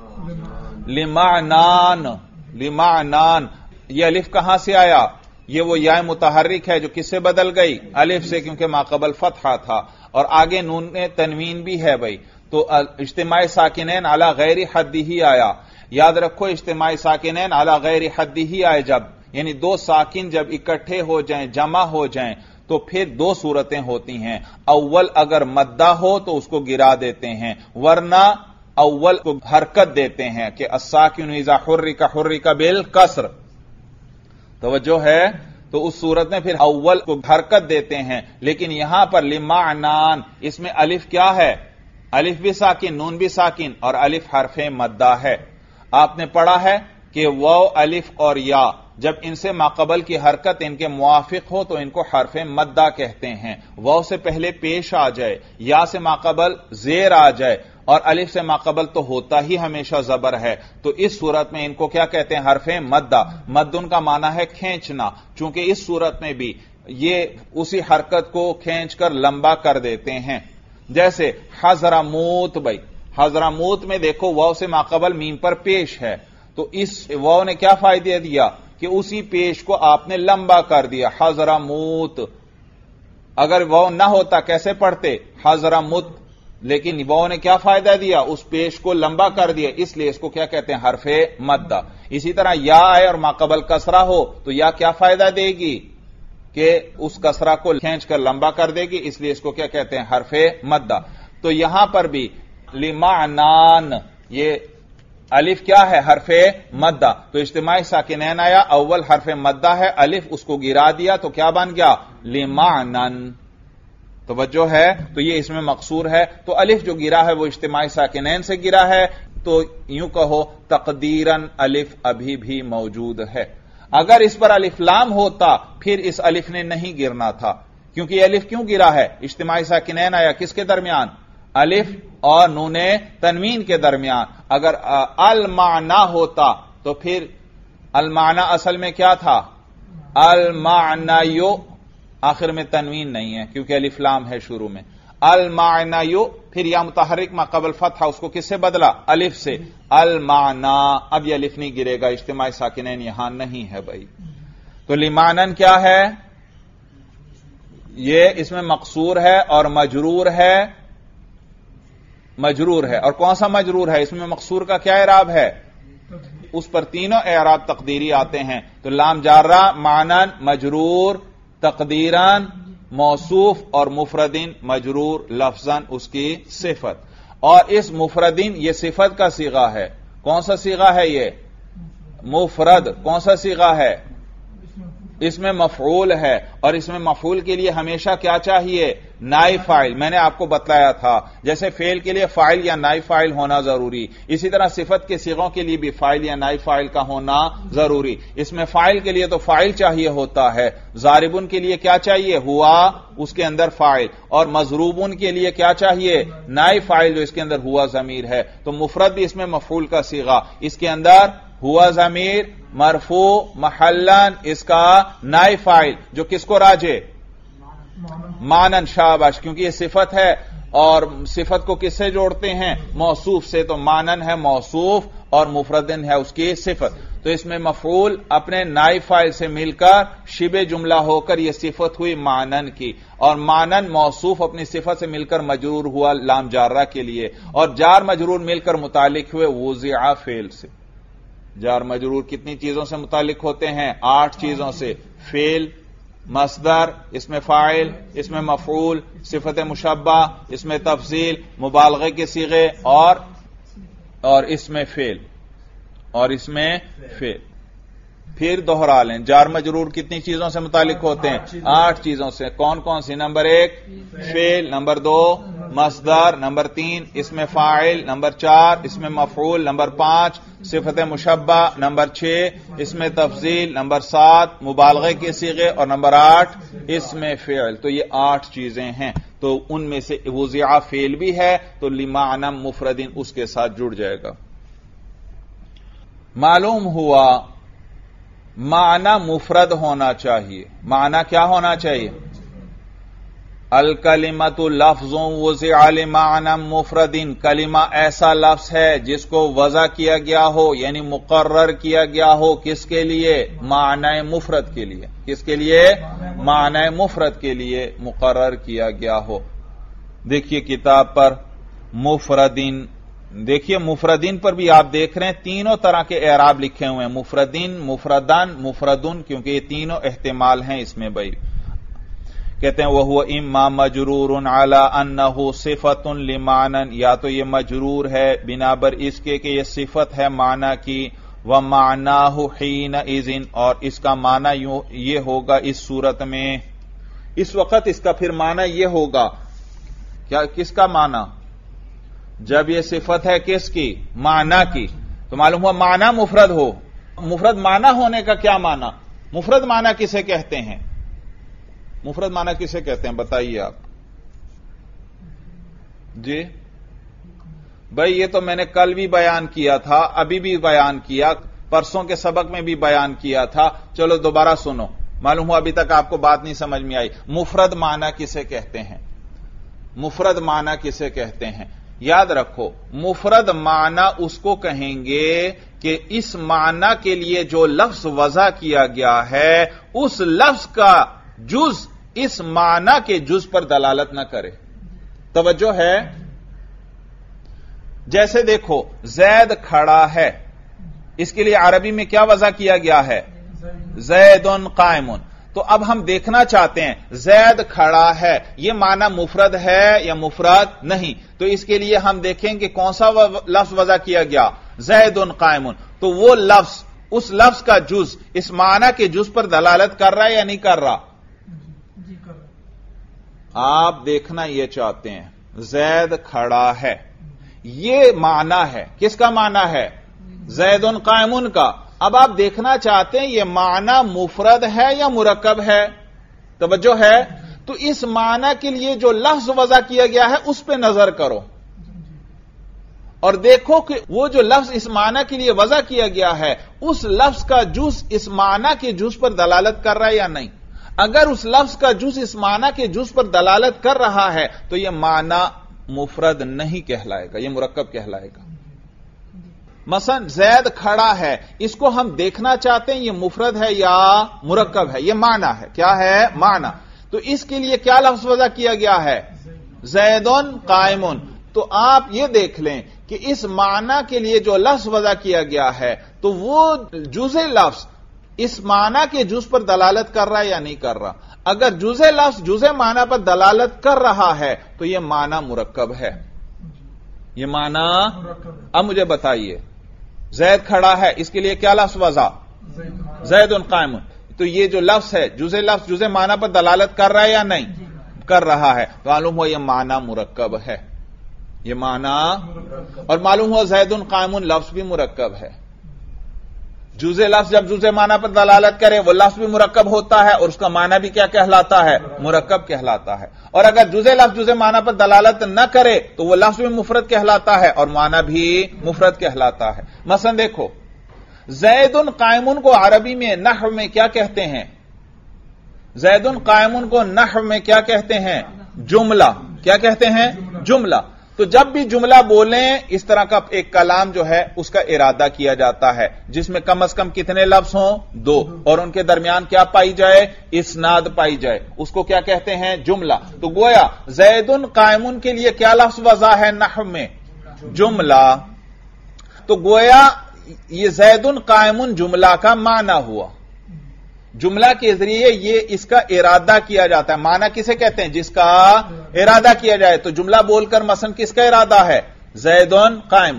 A: لمعنان. لمعنان. یہ الف کہاں سے آیا؟ یہ وہ یا متحرک ہے جو کس سے بدل گئی؟ الف سے، کیونکہ ما قبل فتحہ تھا اور آگے نون تنوین بھی ہے بھائی. تو اجتماعی ساکنین علی غیر حد ہی آیا. یاد رکھو اجتماعی ساکنین علی غیر حد ہی آئے جب، یعنی دو ساکن جب اکٹھے ہو جائیں، جمع ہو جائیں تو پھر دو صورتیں ہوتی ہیں. اول اگر مدہ ہو تو اس کو گرا دیتے ہیں، ورنہ اول کو حرکت دیتے ہیں کہ الساکن اذا حرک حرک بالکسر. توجہ ہے؟ تو اس صورت میں پھر اول کو حرکت دیتے ہیں. لیکن یہاں پر لمعنان اس میں الف کیا ہے؟ الف بھی ساکن، نون بھی ساکن اور الف حرف مدہ ہے. آپ نے پڑھا ہے کہ واو، الف اور یا جب ان سے ماقبل کی حرکت ان کے موافق ہو تو ان کو حرف مدہ کہتے ہیں. واو سے پہلے پیش آ جائے، یا سے ماقبل زیر آ جائے اور الف سے ماقبل تو ہوتا ہی ہمیشہ زبر ہے، تو اس صورت میں ان کو کیا کہتے ہیں؟ حرف مدہ. مدن کا معنی ہے کھینچنا، چونکہ اس صورت میں بھی یہ اسی حرکت کو کھینچ کر لمبا کر دیتے ہیں. جیسے حضرموت بھائی، حضرموت میں دیکھو واو سے ماقبل میم پر پیش ہے، تو اس واو نے کیا فائدہ دیا کہ اسی پیش کو آپ نے لمبا کر دیا، حضرموت. اگر واو نہ ہوتا کیسے پڑھتے؟ حضرموت. لیکن واو نے کیا فائدہ دیا؟ اس پیش کو لمبا کر دیا، اس لیے اس کو کیا کہتے ہیں؟ حرف مدہ. اسی طرح یا آئے اور ماقبل کسرہ ہو تو یا کیا فائدہ دے گی کہ اس کسرہ کو کھینچ کر لمبا کر دے گی، اس لیے اس کو کیا کہتے ہیں؟ حرف مدہ. تو یہاں پر بھی لمعنان یہ الف کیا ہے؟ حرف مدہ. تو اجتماعی ساکنین آیا، اول حرف مدہ ہے الف، اس کو گرا دیا تو کیا بن گیا؟ لمعنن. توجہ ہے؟ تو یہ اس میں مقصور ہے. تو الف جو گرا ہے وہ اجتماعی ساکنین سے گرا ہے، تو یوں کہو تقدیراً الف ابھی بھی موجود ہے. اگر اس پر الف لام ہوتا پھر اس الف نے نہیں گرنا تھا، کیونکہ یہ الف کیوں گرا ہے؟ اجتماعی ساکنین آیا کس کے درمیان؟ الف اور نون تنوین کے درمیان. اگر المعنی ہوتا تو پھر المعنی اصل میں کیا تھا؟ المعنیو، آخر میں تنوین نہیں ہے کیونکہ الف لام ہے شروع میں. المعنیو، پھر یا متحرک ما قبل فتح، اس کو کس سے بدلا؟ الف سے. المعنی، اب یہ الف نہیں گرے گا، اجتماعی ساکنین یہاں نہیں ہے بھائی. تو لمعنن کیا ہے؟ یہ اس میں مقصور ہے اور مجرور ہے. مجرور ہے، اور کون سا مجرور ہے؟ اس میں مقصور کا کیا اعراب ہے؟ اس پر تینوں اعراب تقدیری آتے ہیں. تو لام جارہ، معنن، مجرور، تقدیراً موصوف، اور مفردین مجرور لفظاً اس کی صفت. اور اس مفردین یہ صفت کا صیغہ ہے. کون سا صیغہ ہے یہ؟ مفرد. کون سا صیغہ ہے؟ اس میں مفعول ہے، اور اس میں مفعول کے لیے ہمیشہ کیا چاہیے؟ نائب فاعل. میں نے آپ کو بتلایا تھا جیسے فعل کے لیے فاعل یا نائب فاعل ہونا ضروری، اسی طرح صفت کے صیغوں کے لیے بھی فاعل یا نائب فاعل کا ہونا ضروری. اس میں فاعل کے لیے تو فاعل چاہیے ہوتا ہے، ضاربن کے لیے کیا چاہیے؟ ہوا، اس کے اندر فاعل. اور مضروبن کے لیے کیا چاہیے؟ نائب فاعل، جو اس کے اندر ہوا ضمیر ہے. تو مفرد بھی اس میں مفعول کا صیغہ، اس کے اندر ہوا ضمیر مرفوع محلن، اس کا نائب فاعل جو کس کو راجع؟ مانن. شاباش، کیونکہ یہ صفت ہے اور صفت کو کس سے جوڑتے ہیں؟ موصوف سے. تو مانن ہے موصوف اور مفردن ہے اس کی صفت. تو اس میں مفعول اپنے نائب فاعل سے مل کر شبہ جملہ ہو کر یہ صفت ہوئی مانن کی، اور مانن موصوف اپنی صفت سے مل کر مجرور ہوا لام جارہ کے لیے، اور جار مجرور مل کر متعلق ہوئے وضع فعل سے. جار مجرور کتنی چیزوں سے متعلق ہوتے ہیں؟ آٹھ چیزوں سے. فعل، مصدر، اس میں فاعل، اس میں مفعول، صفت مشبہ، اس میں تفضیل، مبالغے کے صیغے، اور اور اس میں فعل اور اس میں فعل. پھر دوہرا لیں، جار مجرور کتنی چیزوں سے متعلق ہوتے ہیں؟ آٹھ چیزوں سے. کون کون سی؟ نمبر ایک فعل، نمبر دو مصدر، نمبر تین اس میں فاعل، نمبر چار اس میں مفعول، نمبر پانچ صفت مشبہ، نمبر چھ اس میں تفضیل، نمبر سات مبالغے کے صیغے، اور نمبر آٹھ اس میں فعل. تو یہ آٹھ چیزیں ہیں. تو ان میں سے وضع فعل بھی ہے، تو لمعنى مفردین اس کے ساتھ جڑ جائے گا. معلوم ہوا معنی مفرد ہونا چاہیے. معنی کیا ہونا چاہیے؟ الکلمۃ لفظ وضع لمعنى مفرد. کلمہ ایسا لفظ ہے جس کو وضع کیا گیا ہو، یعنی مقرر کیا گیا ہو کس کے لیے؟ معنی مفرد کے لیے. کس کے لیے؟ معنی مفرد کے لیے مقرر کیا گیا ہو. دیکھیے کتاب پر مفردین، دیکھیے مفردین پر بھی آپ دیکھ رہے ہیں تینوں طرح کے اعراب لکھے ہوئے ہیں. مفردین، مفردان، مفردن، کیونکہ یہ تینوں احتمال ہیں اس میں. بھائی کہتے ہیں وَهُوَ إِمَّا مَجْرُورٌ عَلَىٰ أَنَّهُ صِفَةٌ لِمَعْنًى، یا تو یہ مجرور ہے بنا بر اس کے کہ یہ صفت ہے معنی کی. وَمَعْنَاهُ حِينَئِذٍ، اور اس کا معنی یہ ہوگا اس صورت میں، اس وقت اس کا پھر معنی یہ ہوگا. کیا؟ کس کا معنی؟ جب یہ صفت ہے کس کی؟ معنی کی. تو معلوم ہوا معنی مفرد ہو. مفرد معنی ہونے کا کیا معنی؟ مفرد معنی کسے کہتے ہیں؟ مفرد معنی کسے کہتے ہیں بتائیے آپ. جی بھائی یہ تو میں نے کل بھی بیان کیا تھا، ابھی بھی بیان کیا، پرسوں کے سبق میں بھی بیان کیا تھا. چلو دوبارہ سنو. معلوم ہوا ابھی تک آپ کو بات نہیں سمجھ میں آئی. مفرد معنی کسے کہتے ہیں؟ مفرد معنی کسے کہتے ہیں؟ یاد رکھو، مفرد معنی اس کو کہیں گے کہ اس معنی کے لیے جو لفظ وضع کیا گیا ہے اس لفظ کا جز اس معنی کے جز پر دلالت نہ کرے. توجہ ہے؟ جیسے دیکھو زید کھڑا ہے، اس کے لیے عربی میں کیا وضع کیا گیا ہے؟ زید قائم. تو اب ہم دیکھنا چاہتے ہیں زید کھڑا ہے یہ معنی مفرد ہے یا مفرد نہیں. تو اس کے لیے ہم دیکھیں کہ کون سا لفظ وضع کیا گیا, زید قائم. تو وہ لفظ اس لفظ کا جز اس معنی کے جز پر دلالت کر رہا ہے یا نہیں کر رہا؟ آپ دیکھنا یہ چاہتے ہیں زید کھڑا ہے یہ معنی ہے, کس کا معنی ہے؟ زید قائم کا. اب آپ دیکھنا چاہتے ہیں یہ معنی مفرد ہے یا مرکب ہے؟ توجہ ہے. تو اس معنی کے لیے جو لفظ وضع کیا گیا ہے اس پہ نظر کرو اور دیکھو کہ وہ جو لفظ اس معنی کے لیے وضع کیا گیا ہے اس لفظ کا جز اس معنی کے جز پر دلالت کر رہا ہے یا نہیں. اگر اس لفظ کا جز اس معنی کے جز پر دلالت کر رہا ہے تو یہ معنی مفرد نہیں کہلائے گا, یہ مرکب کہلائے گا. مثلا زید کھڑا ہے اس کو ہم دیکھنا چاہتے ہیں یہ مفرد ہے یا مرکب ہے, یہ معنی ہے. کیا ہے؟ معنی. تو اس کے لیے کیا لفظ وضع کیا گیا ہے؟ زید قائم. تو آپ یہ دیکھ لیں کہ اس معنی کے لیے جو لفظ وضع کیا گیا ہے تو وہ جزء لفظ اس معنی کے جز پر دلالت کر رہا ہے یا نہیں کر رہا؟ اگر جزء لفظ جزء معنی پر دلالت کر رہا ہے تو یہ معنی مرکب ہے, یہ معنی. اب مجھے بتائیے زید کھڑا ہے اس کے لیے کیا لفظ وضع؟ زید قائم. تو یہ جو لفظ ہے جزء لفظ جزء معنی پر دلالت کر رہا ہے یا نہیں کر رہا ہے؟ معلوم ہو یہ معنی مرکب ہے, یہ معنی. اور معلوم ہو زید قائم لفظ بھی مرکب ہے. جزء لفظ جب جزء معنی پر دلالت کرے وہ لفظ بھی مرکب ہوتا ہے اور اس کا معنی بھی کیا کہلاتا ہے؟ مرکب کہلاتا ہے. اور اگر جزء لفظ جزء معنی پر دلالت نہ کرے تو وہ لفظ بھی مفرد کہلاتا ہے اور معنی بھی مفرد کہلاتا ہے. مثلا دیکھو زید قائم کو عربی میں نحو میں کیا کہتے ہیں؟ زید قائم کو نحو میں کیا کہتے ہیں؟ جملہ. کیا کہتے ہیں؟ جملہ. تو جب بھی جملہ بولیں اس طرح کا ایک کلام جو ہے اس کا ارادہ کیا جاتا ہے جس میں کم از کم کتنے لفظ ہوں؟ دو, اور ان کے درمیان کیا پائی جائے؟ اسناد پائی جائے, اس کو کیا کہتے ہیں؟ جملہ. تو گویا زید قائم کے لیے کیا لفظ وضع ہے نحو میں؟ جملہ. تو گویا یہ زید قائم جملہ کا معنی ہوا. جملہ کے ذریعے یہ اس کا ارادہ کیا جاتا ہے. معنی کسے کہتے ہیں؟ جس کا ارادہ کیا جائے. تو جملہ بول کر مثلا کس کا ارادہ ہے؟ زید قائم.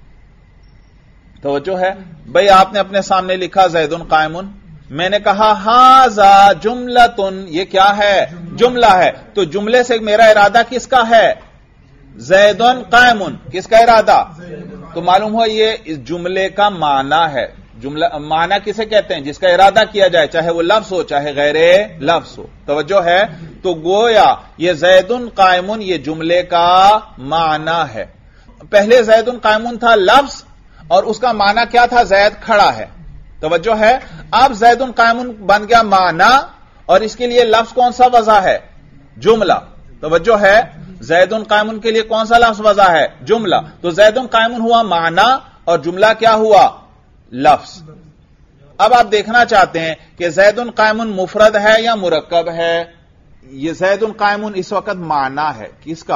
A: توجہ ہے بھئی, آپ نے اپنے سامنے لکھا زید قائم, میں نے کہا ھذا جملۃ, یہ کیا ہے؟ جملہ ہے. تو جملے سے میرا ارادہ کس کا ہے؟ زید قائم. کس کا ارادہ؟ تو معلوم ہوا یہ اس جملے کا معنی ہے. جملہ معنی کسے کہتے ہیں؟ جس کا ارادہ کیا جائے, چاہے وہ لفظ ہو چاہے غیر لفظ ہو. توجہ ہے. تو گویا یہ زید قائم یہ جملے کا معنی ہے. پہلے زید قائم تھا لفظ اور اس کا معنی کیا تھا؟ زید کھڑا ہے. توجہ ہے. اب زید قائم بن گیا معنی اور اس کے لیے لفظ کون سا وضع ہے؟ جملہ. توجہ ہے. زید قائم کے لیے کون سا لفظ وضع ہے؟ جملہ. تو زید قائم ہوا معنی اور جملہ کیا ہوا؟ لفظ. اب آپ دیکھنا چاہتے ہیں کہ زید قائم مفرد ہے یا مرکب ہے؟ یہ زید قائم اس وقت معنی ہے. کس کا؟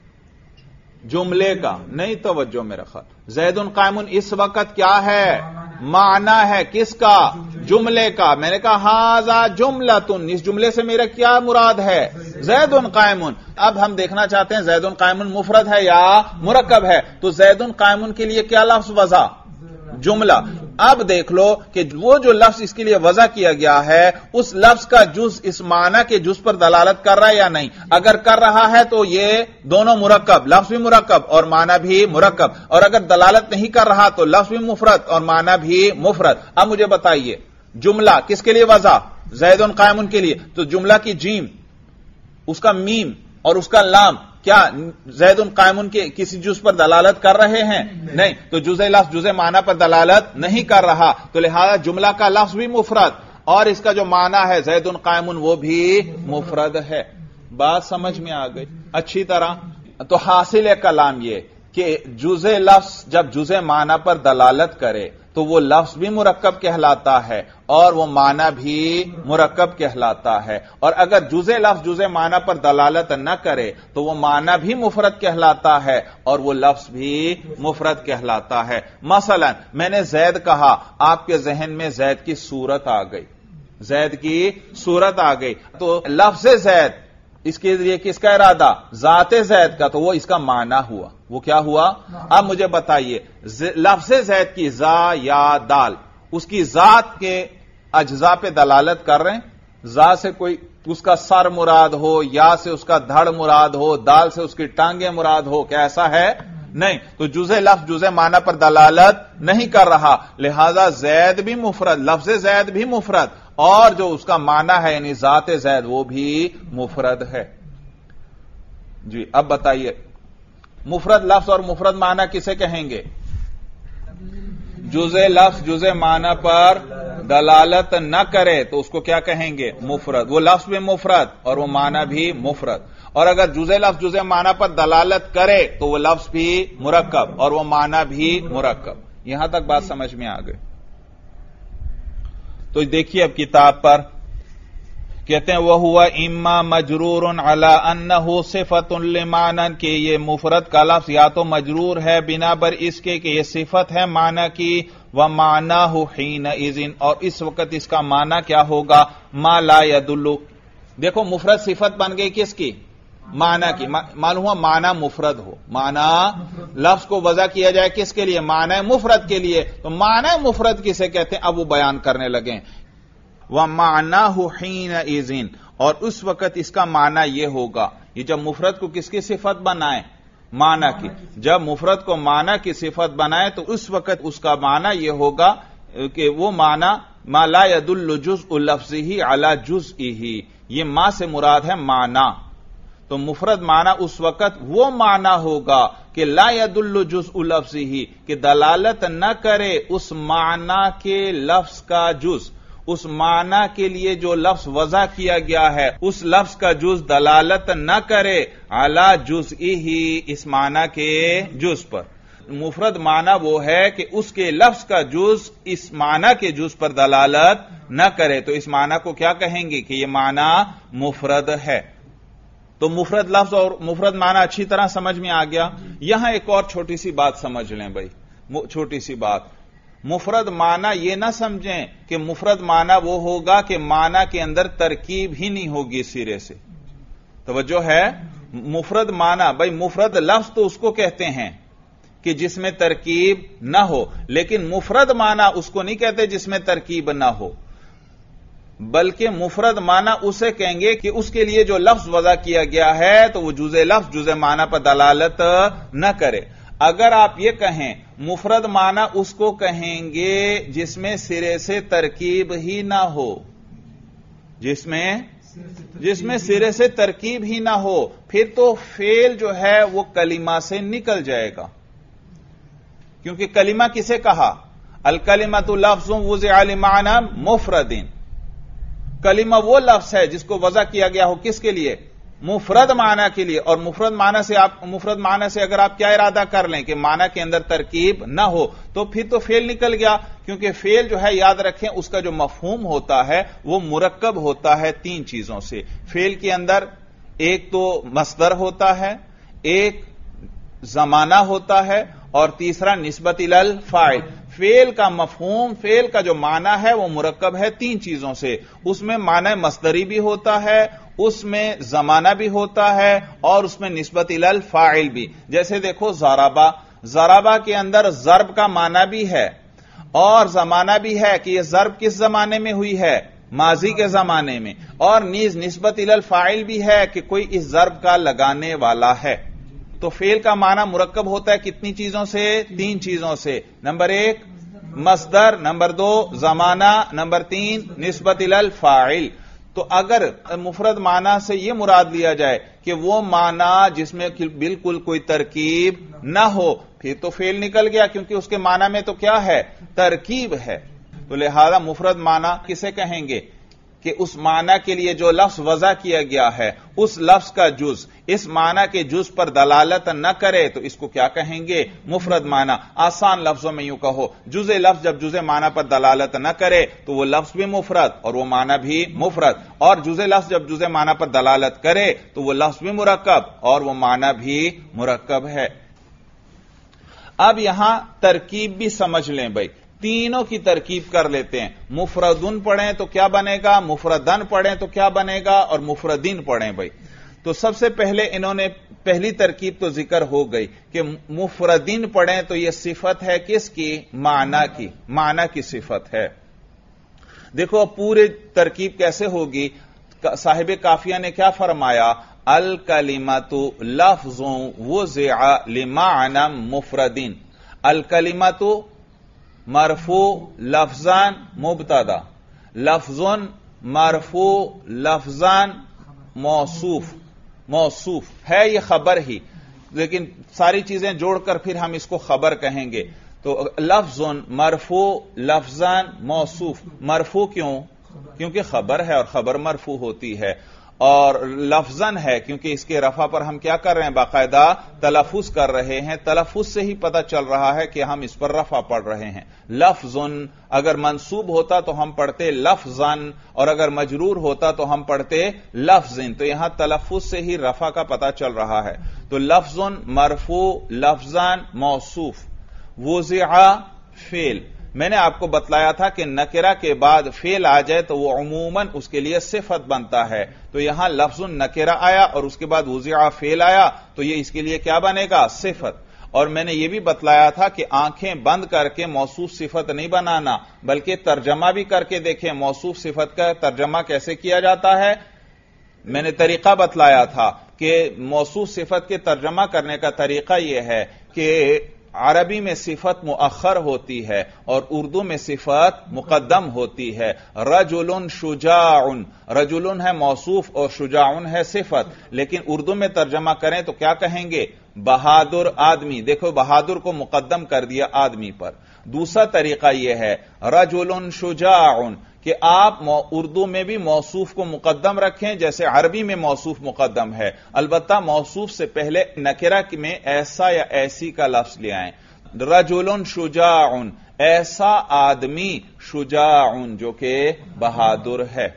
A: جملے کا. نہیں توجہ میرا خیال. زید قائم اس وقت کیا ہے؟ معنی ہے. کس کا؟ جملے کا. میں نے کہا ھذا جملۃ, اس جملے سے میرا کیا مراد ہے؟ زید قائم. اب ہم دیکھنا چاہتے ہیں زید قائم مفرد ہے یا مرکب ہے. تو زید قائم کے لیے کیا لفظ وضع؟ جملہ. اب دیکھ لو کہ وہ جو لفظ اس کے لیے وضع کیا گیا ہے اس لفظ کا جز اس معنی کے جز پر دلالت کر رہا ہے یا نہیں؟ اگر کر رہا ہے تو یہ دونوں مرکب, لفظ بھی مرکب اور معنی بھی مرکب. اور اگر دلالت نہیں کر رہا تو لفظ بھی مفرد اور معنی بھی مفرد. اب مجھے بتائیے جملہ کس کے لیے وضع؟ زید قائم کے لیے. تو جملہ کی جیم, اس کا میم اور اس کا لام کیا زید قائم کے کسی جز پر دلالت کر رہے ہیں؟ نہیں. تو جزء لفظ جزء معنی پر دلالت نہیں کر رہا, تو لہذا جملہ کا لفظ بھی مفرد اور اس کا جو معنی ہے زید قائم وہ بھی مفرد ہے. بات سمجھ میں آ گئی اچھی طرح؟ تو حاصل ہے کلام یہ کہ جزء لفظ جب جزء معنی پر دلالت کرے تو وہ لفظ بھی مرکب کہلاتا ہے اور وہ معنی بھی مرکب کہلاتا ہے. اور اگر جزء لفظ جزء معنی پر دلالت نہ کرے تو وہ معنی بھی مفرد کہلاتا ہے اور وہ لفظ بھی مفرد کہلاتا ہے. مثلا میں نے زید کہا, آپ کے ذہن میں زید کی صورت آ گئی, زید کی صورت آ گئی. تو لفظ زید اس کے ذریعے کس کا ارادہ؟ ذات زید کا، تو وہ اس کا معنی ہوا. وہ کیا ہوا؟ اب مجھے بتائیے لفظ زید کی زا یا دال اس کی ذات کے اجزاء پہ دلالت کر رہے ہیں؟ زا سے کوئی اس کا سر مراد ہو، یا سے اس کا دھڑ مراد ہو، دال سے اس کی ٹانگیں مراد ہو، کیا ایسا ہے؟ نہیں. تو جزء لفظ جزء معنی پر دلالت نہیں کر رہا، لہذا زید بھی مفرد، لفظ زید بھی مفرد، اور جو اس کا معنی ہے یعنی ذات زید وہ بھی مفرد ہے. جی اب بتائیے مفرد لفظ اور مفرد معنی کسے کہیں گے؟ جزء لفظ جزء معنی پر دلالت نہ کرے تو اس کو کیا کہیں گے؟ مفرد. وہ لفظ بھی مفرد اور وہ معنی بھی مفرد. اور اگر جزء لفظ جزء معنی پر دلالت کرے تو وہ لفظ بھی مرکب اور وہ معنی بھی مرکب. یہاں تک بات سمجھ میں آ گئی. تو دیکھیے اب کتاب پر کہتے ہیں وَهُوَ إِمَّا مَجْرُورٌ عَلَىٰ أَنَّهُ صِفَةٌ لِمَعْنًى کہ یہ مفرد کا لفظ یا تو مجرور ہے بنا بر اس کے کہ یہ صفت ہے معنی کی، وَمَعْنَاهُ حِينَئِذٍ اور اس وقت اس کا معنی کیا ہوگا؟ مَا لَا يَدُلُّ. دیکھو مفرد صفت بن گئی کس کی؟ معنی کی. معلوم ہوا معنی مفرد ہو، معنی لفظ کو وضع کیا جائے کس کے لیے؟ معنی مفرد کے لیے. تو معنی مفرد کسے کہتے ہیں اب وہ بیان کرنے لگے. وَمَعْنَاهُ حِينَئِذٍ اور اس وقت اس کا معنی یہ ہوگا. یہ جب مفرد کو کس کی صفت بنائے؟ معنی کی. جب مفرد کو معنی کی صفت بنائے تو اس وقت اس کا معنی یہ ہوگا کہ وہ معنی ما لا يدل جزء لفظه على جزئه. یہ ما سے مراد ہے معنی. تو مفرد معنی اس وقت وہ معنی ہوگا کہ لا يدل جزء لفظه کہ دلالت نہ کرے اس معنی کے لفظ کا جز، اس معنی کے لیے جو لفظ وضع کیا گیا ہے اس لفظ کا جز دلالت نہ کرے علی جزئہ اس معنی کے جز پر. مفرد معنی وہ ہے کہ اس کے لفظ کا جز اس معنی کے جز پر دلالت نہ کرے. تو اس معنی کو کیا کہیں گے کہ یہ معنی مفرد ہے. تو مفرد لفظ اور مفرد معنی اچھی طرح سمجھ میں آ گیا. یہاں ایک اور چھوٹی سی بات سمجھ لیں بھائی، چھوٹی سی بات. مفرد معنی یہ نہ سمجھیں کہ مفرد معنی وہ ہوگا کہ معنی کے اندر ترکیب ہی نہیں ہوگی سرے سے. توجہ ہے؟ مفرد معنی بھائی مفرد لفظ تو اس کو کہتے ہیں کہ جس میں ترکیب نہ ہو، لیکن مفرد معنی اس کو نہیں کہتے جس میں ترکیب نہ ہو، بلکہ مفرد معنی اسے کہیں گے کہ اس کے لیے جو لفظ وضع کیا گیا ہے تو وہ جزء لفظ جزء معنی پر دلالت نہ کرے. اگر آپ یہ کہیں مفرد معنی اس کو کہیں گے جس میں سرے سے ترکیب ہی نہ ہو، جس میں جس میں سرے سے ترکیب ہی نہ ہو، پھر تو فعل جو ہے وہ کلمہ سے نکل جائے گا. کیونکہ کلمہ کسے کہا؟ الکلمۃ لفظ وضع لمعنی مفرد. کلمہ وہ لفظ ہے جس کو وضع کیا گیا ہو کس کے لیے؟ مفرد معنی کے لیے. اور مفرد معنی سے آپ مفرد معنی سے اگر آپ کیا ارادہ کر لیں کہ معنی کے اندر ترکیب نہ ہو تو پھر تو فعل نکل گیا. کیونکہ فعل جو ہے یاد رکھیں اس کا جو مفہوم ہوتا ہے وہ مرکب ہوتا ہے تین چیزوں سے. فعل کے اندر ایک تو مصدر ہوتا ہے، ایک زمانہ ہوتا ہے، اور تیسرا نسبت الی الفاعل. فعل کا مفہوم، فعل کا جو معنی ہے وہ مرکب ہے تین چیزوں سے. اس میں معنی مصدری بھی ہوتا ہے، اس میں زمانہ بھی ہوتا ہے، اور اس میں نسبت الی الفاعل بھی. جیسے دیکھو ضربہ، ضربہ کے اندر ضرب کا معنی بھی ہے اور زمانہ بھی ہے کہ یہ ضرب کس زمانے میں ہوئی ہے؟ ماضی کے زمانے میں. اور نیز نسبت الی الفاعل بھی ہے کہ کوئی اس ضرب کا لگانے والا ہے. تو فعل کا معنی مرکب ہوتا ہے کتنی چیزوں سے؟ تین چیزوں سے. نمبر ایک مصدر، نمبر دو زمانہ، نمبر تین نسبت الی الفاعل. تو اگر مفرد معنی سے یہ مراد لیا جائے کہ وہ معنی جس میں بالکل کوئی ترکیب نہ ہو پھر تو فعل نکل گیا، کیونکہ اس کے معنی میں تو کیا ہے؟ ترکیب ہے. تو لہذا مفرد معنی کسے کہیں گے کہ اس معنی کے لیے جو لفظ وضع کیا گیا ہے اس لفظ کا جز اس معنی کے جز پر دلالت نہ کرے تو اس کو کیا کہیں گے؟ مفرد معنی. آسان لفظوں میں یوں کہو جزء لفظ جب جزء معنی پر دلالت نہ کرے تو وہ لفظ بھی مفرد اور وہ معنی بھی مفرد، اور جزء لفظ جب جزء معنی پر دلالت کرے تو وہ لفظ بھی مرکب اور وہ معنی بھی مرکب ہے. اب یہاں ترکیب بھی سمجھ لیں بھائی. تینوں کی ترکیب کر لیتے ہیں. مفردن پڑھیں تو کیا بنے گا, مفردن پڑھیں تو کیا بنے گا, اور مفردین پڑھیں بھائی. تو سب سے پہلے انہوں نے پہلی ترکیب تو ذکر ہو گئی کہ مفردین پڑھیں تو یہ صفت ہے کس کی, معنی کی, معنی کی صفت ہے. دیکھو پورے ترکیب کیسے ہوگی. صاحب کافیہ نے کیا فرمایا, الکلمۃ لفظ وضع لمعنی مفردین. الکلمۃ مرفوع لفظان مبتدا, لفظ مرفوع لفظان موصوف. موصوف ہے یہ خبر ہی, لیکن ساری چیزیں جوڑ کر پھر ہم اس کو خبر کہیں گے. تو لفظ مرفوع لفظان موصوف. مرفوع کیوں, کیونکہ خبر ہے اور خبر مرفوع ہوتی ہے, اور لفظن ہے کیونکہ اس کے رفع پر ہم کیا کر رہے ہیں, باقاعدہ تلفظ کر رہے ہیں. تلفظ سے ہی پتہ چل رہا ہے کہ ہم اس پر رفع پڑھ رہے ہیں. لفظن اگر منصوب ہوتا تو ہم پڑھتے لفظن, اور اگر مجرور ہوتا تو ہم پڑھتے لفظن. تو یہاں تلفظ سے ہی رفع کا پتہ چل رہا ہے. تو لفظن مرفوع لفظان موصوف. وضع فعل, میں نے آپ کو بتلایا تھا کہ نکرہ کے بعد فعل آ جائے تو وہ عموماً اس کے لیے صفت بنتا ہے. تو یہاں لفظ نکرہ آیا اور اس کے بعد وضع فعل آیا تو یہ اس کے لیے کیا بنے گا, صفت. اور میں نے یہ بھی بتلایا تھا کہ آنکھیں بند کر کے موصوف صفت نہیں بنانا, بلکہ ترجمہ بھی کر کے دیکھیں موصوف صفت کا ترجمہ کیسے کیا جاتا ہے. میں نے طریقہ بتلایا تھا کہ موصوف صفت کے ترجمہ کرنے کا طریقہ یہ ہے کہ عربی میں صفت مؤخر ہوتی ہے اور اردو میں صفت مقدم ہوتی ہے. رجل شجاع, رجل ہے موصوف اور شجاع ہے صفت, لیکن اردو میں ترجمہ کریں تو کیا کہیں گے, بہادر آدمی. دیکھو بہادر کو مقدم کر دیا آدمی پر. دوسرا طریقہ یہ ہے رجل شجاع کہ آپ اردو میں بھی موصوف کو مقدم رکھیں جیسے عربی میں موصوف مقدم ہے, البتہ موصوف سے پہلے نکرہ میں ایسا یا ایسی کا لفظ لے آئیں. رجل شجاع, ایسا آدمی, شجاع جو کہ بہادر ہے.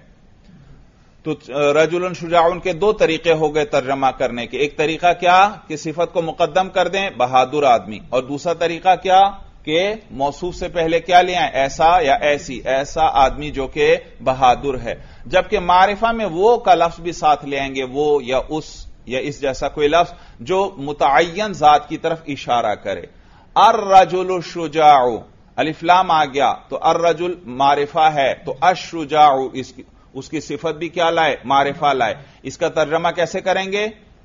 A: تو رجل شجاع کے دو طریقے ہو گئے ترجمہ کرنے کے. ایک طریقہ کیا کہ صفت کو مقدم کر دیں بہادر آدمی, اور دوسرا طریقہ کیا کہ موصوف سے پہلے کیا لے آئیں, ایسا یا ایسی, ایسا آدمی جو کہ بہادر ہے. جبکہ معرفہ میں وہ کا لفظ بھی ساتھ لے آئیں گے, وہ یا اس یا اس جیسا کوئی لفظ جو متعین ذات کی طرف اشارہ کرے. الرجل الشجاع, الف لام آ گیا تو الرجل معرفہ ہے, تو الشجاع اس کی اس کی صفت بھی کیا لائے, معرفہ لائے. اس کا ترجمہ کیسے کریں گے,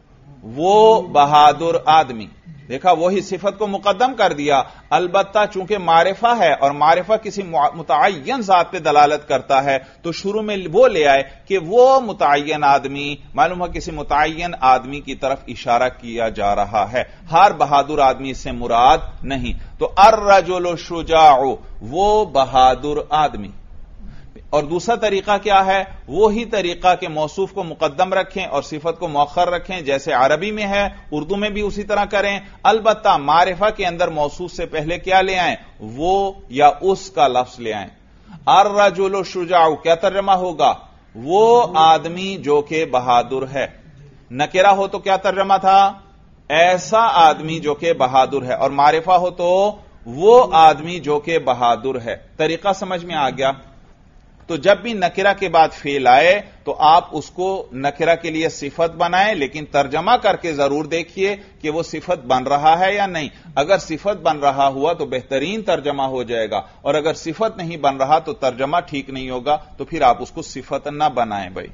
A: وہ بہادر آدمی. دیکھا وہی صفت کو مقدم کر دیا, البتہ چونکہ معرفہ ہے اور معرفہ کسی متعین ذات پہ دلالت کرتا ہے تو شروع میں وہ لے آئے کہ وہ متعین آدمی, معلوم ہے کسی متعین آدمی کی طرف اشارہ کیا جا رہا ہے, ہر بہادر آدمی سے مراد نہیں. تو الرجل الشجاع, وہ بہادر آدمی. اور دوسرا طریقہ کیا ہے, وہی طریقہ کہ موصوف کو مقدم رکھیں اور صفت کو مؤخر رکھیں جیسے عربی میں ہے, اردو میں بھی اسی طرح کریں, البتہ معرفہ کے اندر موصوف سے پہلے کیا لے آئیں, وہ یا اس کا لفظ لے آئیں. الرجل الشجاع کیا ترجمہ ہوگا, وہ آدمی جو کہ بہادر ہے. نکرہ ہو تو کیا ترجمہ تھا, ایسا آدمی جو کہ بہادر ہے, اور معرفہ ہو تو وہ آدمی جو کہ بہادر ہے. طریقہ سمجھ میں آ گیا. تو جب بھی نکرہ کے بعد فعل آئے تو آپ اس کو نکرہ کے لیے صفت بنائیں, لیکن ترجمہ کر کے ضرور دیکھیے کہ وہ صفت بن رہا ہے یا نہیں. اگر صفت بن رہا ہوا تو بہترین ترجمہ ہو جائے گا, اور اگر صفت نہیں بن رہا تو ترجمہ ٹھیک نہیں ہوگا, تو پھر آپ اس کو صفت نہ بنائیں بھائی.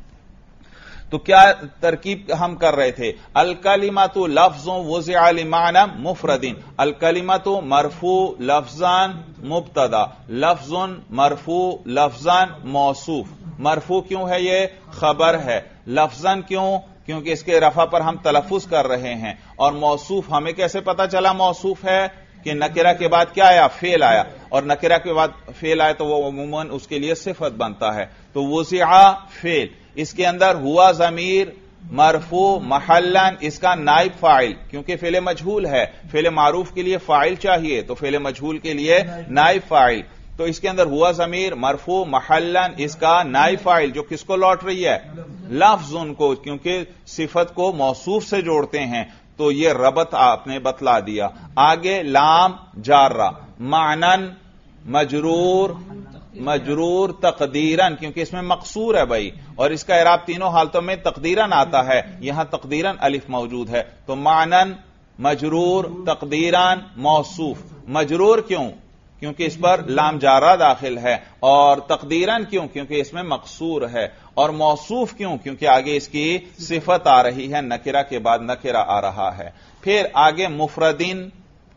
A: تو کیا ترکیب ہم کر رہے تھے, الکلمۃ لفظ وضع لمعنی مفردین. الکلمۃ مرفوع لفظان مبتدا, لفظ مرفوع لفظان موصوف. مرفوع کیوں ہے, یہ خبر ہے. لفظان کیوں, کیونکہ اس کے رفع پر ہم تلفظ کر رہے ہیں. اور موصوف ہمیں کیسے پتا چلا موصوف ہے, کہ نکرہ کے بعد کیا آیا, فعل آیا, اور نکرہ کے بعد فعل آیا تو وہ عموماً اس کے لیے صفت بنتا ہے. تو وضع فعل, اس کے اندر ہوا ضمیر مرفوع محلن, اس کا نائب فاعل, کیونکہ فعل مجہول ہے, فعل معروف کے لیے فاعل چاہیے, تو فعل مجہول کے لیے نائب فاعل. تو اس کے اندر ہوا ضمیر مرفوع محلن, اس کا نائب فاعل جو کس کو لوٹ رہی ہے, لفظ ان کو, کیونکہ صفت کو موصوف سے جوڑتے ہیں تو یہ ربط آپ نے بتلا دیا. آگے لام جارہ, معنن مجرور مجرور تقدیرن، کیونکہ اس میں مقصور ہے بھائی، اور اس کا اعراب تینوں حالتوں میں تقدیرن آتا ہے، یہاں تقدیرن الف موجود ہے، تو معنن مجرور تقدیرن موصوف۔ مجرور کیوں؟ کیونکہ اس پر لام جارہ داخل ہے، اور تقدیرن کیوں؟ کیونکہ اس میں مقصور ہے، اور موصوف کیوں؟ کیونکہ آگے اس کی صفت آ رہی ہے، نکرہ کے بعد نکرہ آ رہا ہے۔ پھر آگے مفردین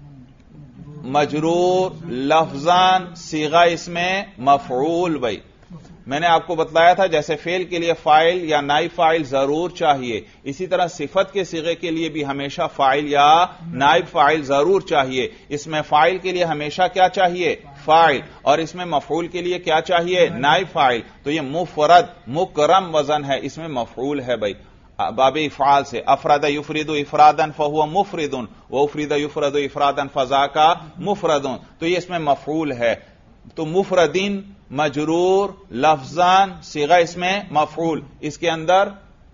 A: مجرور لفظان صیغہ اس میں مفعول بھائی، میں نے آپ کو بتلایا تھا جیسے فعل کے لیے فاعل یا نائب فاعل ضرور چاہیے، اسی طرح صفت کے صیغے کے لیے بھی ہمیشہ فاعل یا نائب فاعل ضرور چاہیے۔ اس میں فاعل کے لیے ہمیشہ کیا چاہیے؟ فاعل، اور اس میں مفعول کے لیے کیا چاہیے؟ نائب فاعل۔ تو یہ مفرد مکرم وزن ہے، اس میں مفعول ہے بھائی، باب افعال سے۔ افراد یفرد افرادن فہو مفرد و افرد یفرد افرادن فذاک مفرد، تو یہ اس میں مفعول ہے۔ تو مفردین مجرور لفظان صیغہ اس میں مفعول، اس کے اندر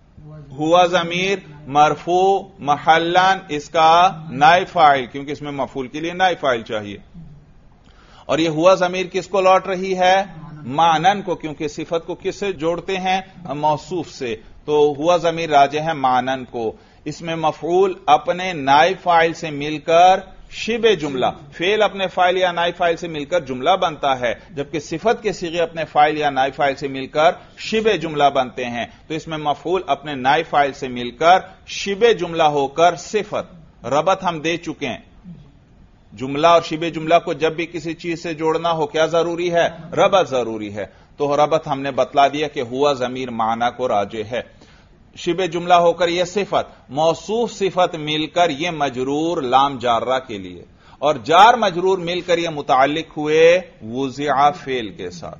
A: ہوا ضمیر مرفوع محلان اس کا نائب فاعل، کیونکہ اس میں مفعول کے لیے نائب فاعل چاہیے، اور یہ ہوا ضمیر کس کو لوٹ رہی ہے؟ معنن کو، کیونکہ صفت کو کس سے جوڑتے ہیں؟ موصوف سے، تو ہوا ضمیر راجع ہے معنن کو۔ اس میں مفعول اپنے نائب فاعل سے مل کر شبہ جملہ، فعل اپنے فاعل یا نائب فاعل سے مل کر جملہ بنتا ہے، جبکہ صفت کے صیغے اپنے فاعل یا نائب فاعل سے مل کر شبہ جملہ بنتے ہیں، تو اس میں مفعول اپنے نائب فاعل سے مل کر شبہ جملہ ہو کر صفت۔ ربط ہم دے چکے ہیں، جملہ اور شبہ جملہ کو جب بھی کسی چیز سے جوڑنا ہو کیا ضروری ہے؟ ربط ضروری ہے، تو ربط ہم نے بتلا دیا کہ ہوا ضمیر معنی کو راجع ہے، شبہ جملہ ہو کر یہ صفت، موصوف صفت مل کر یہ مجرور لام جارہ کے لیے، اور جار مجرور مل کر یہ متعلق ہوئے وضع فعل کے ساتھ۔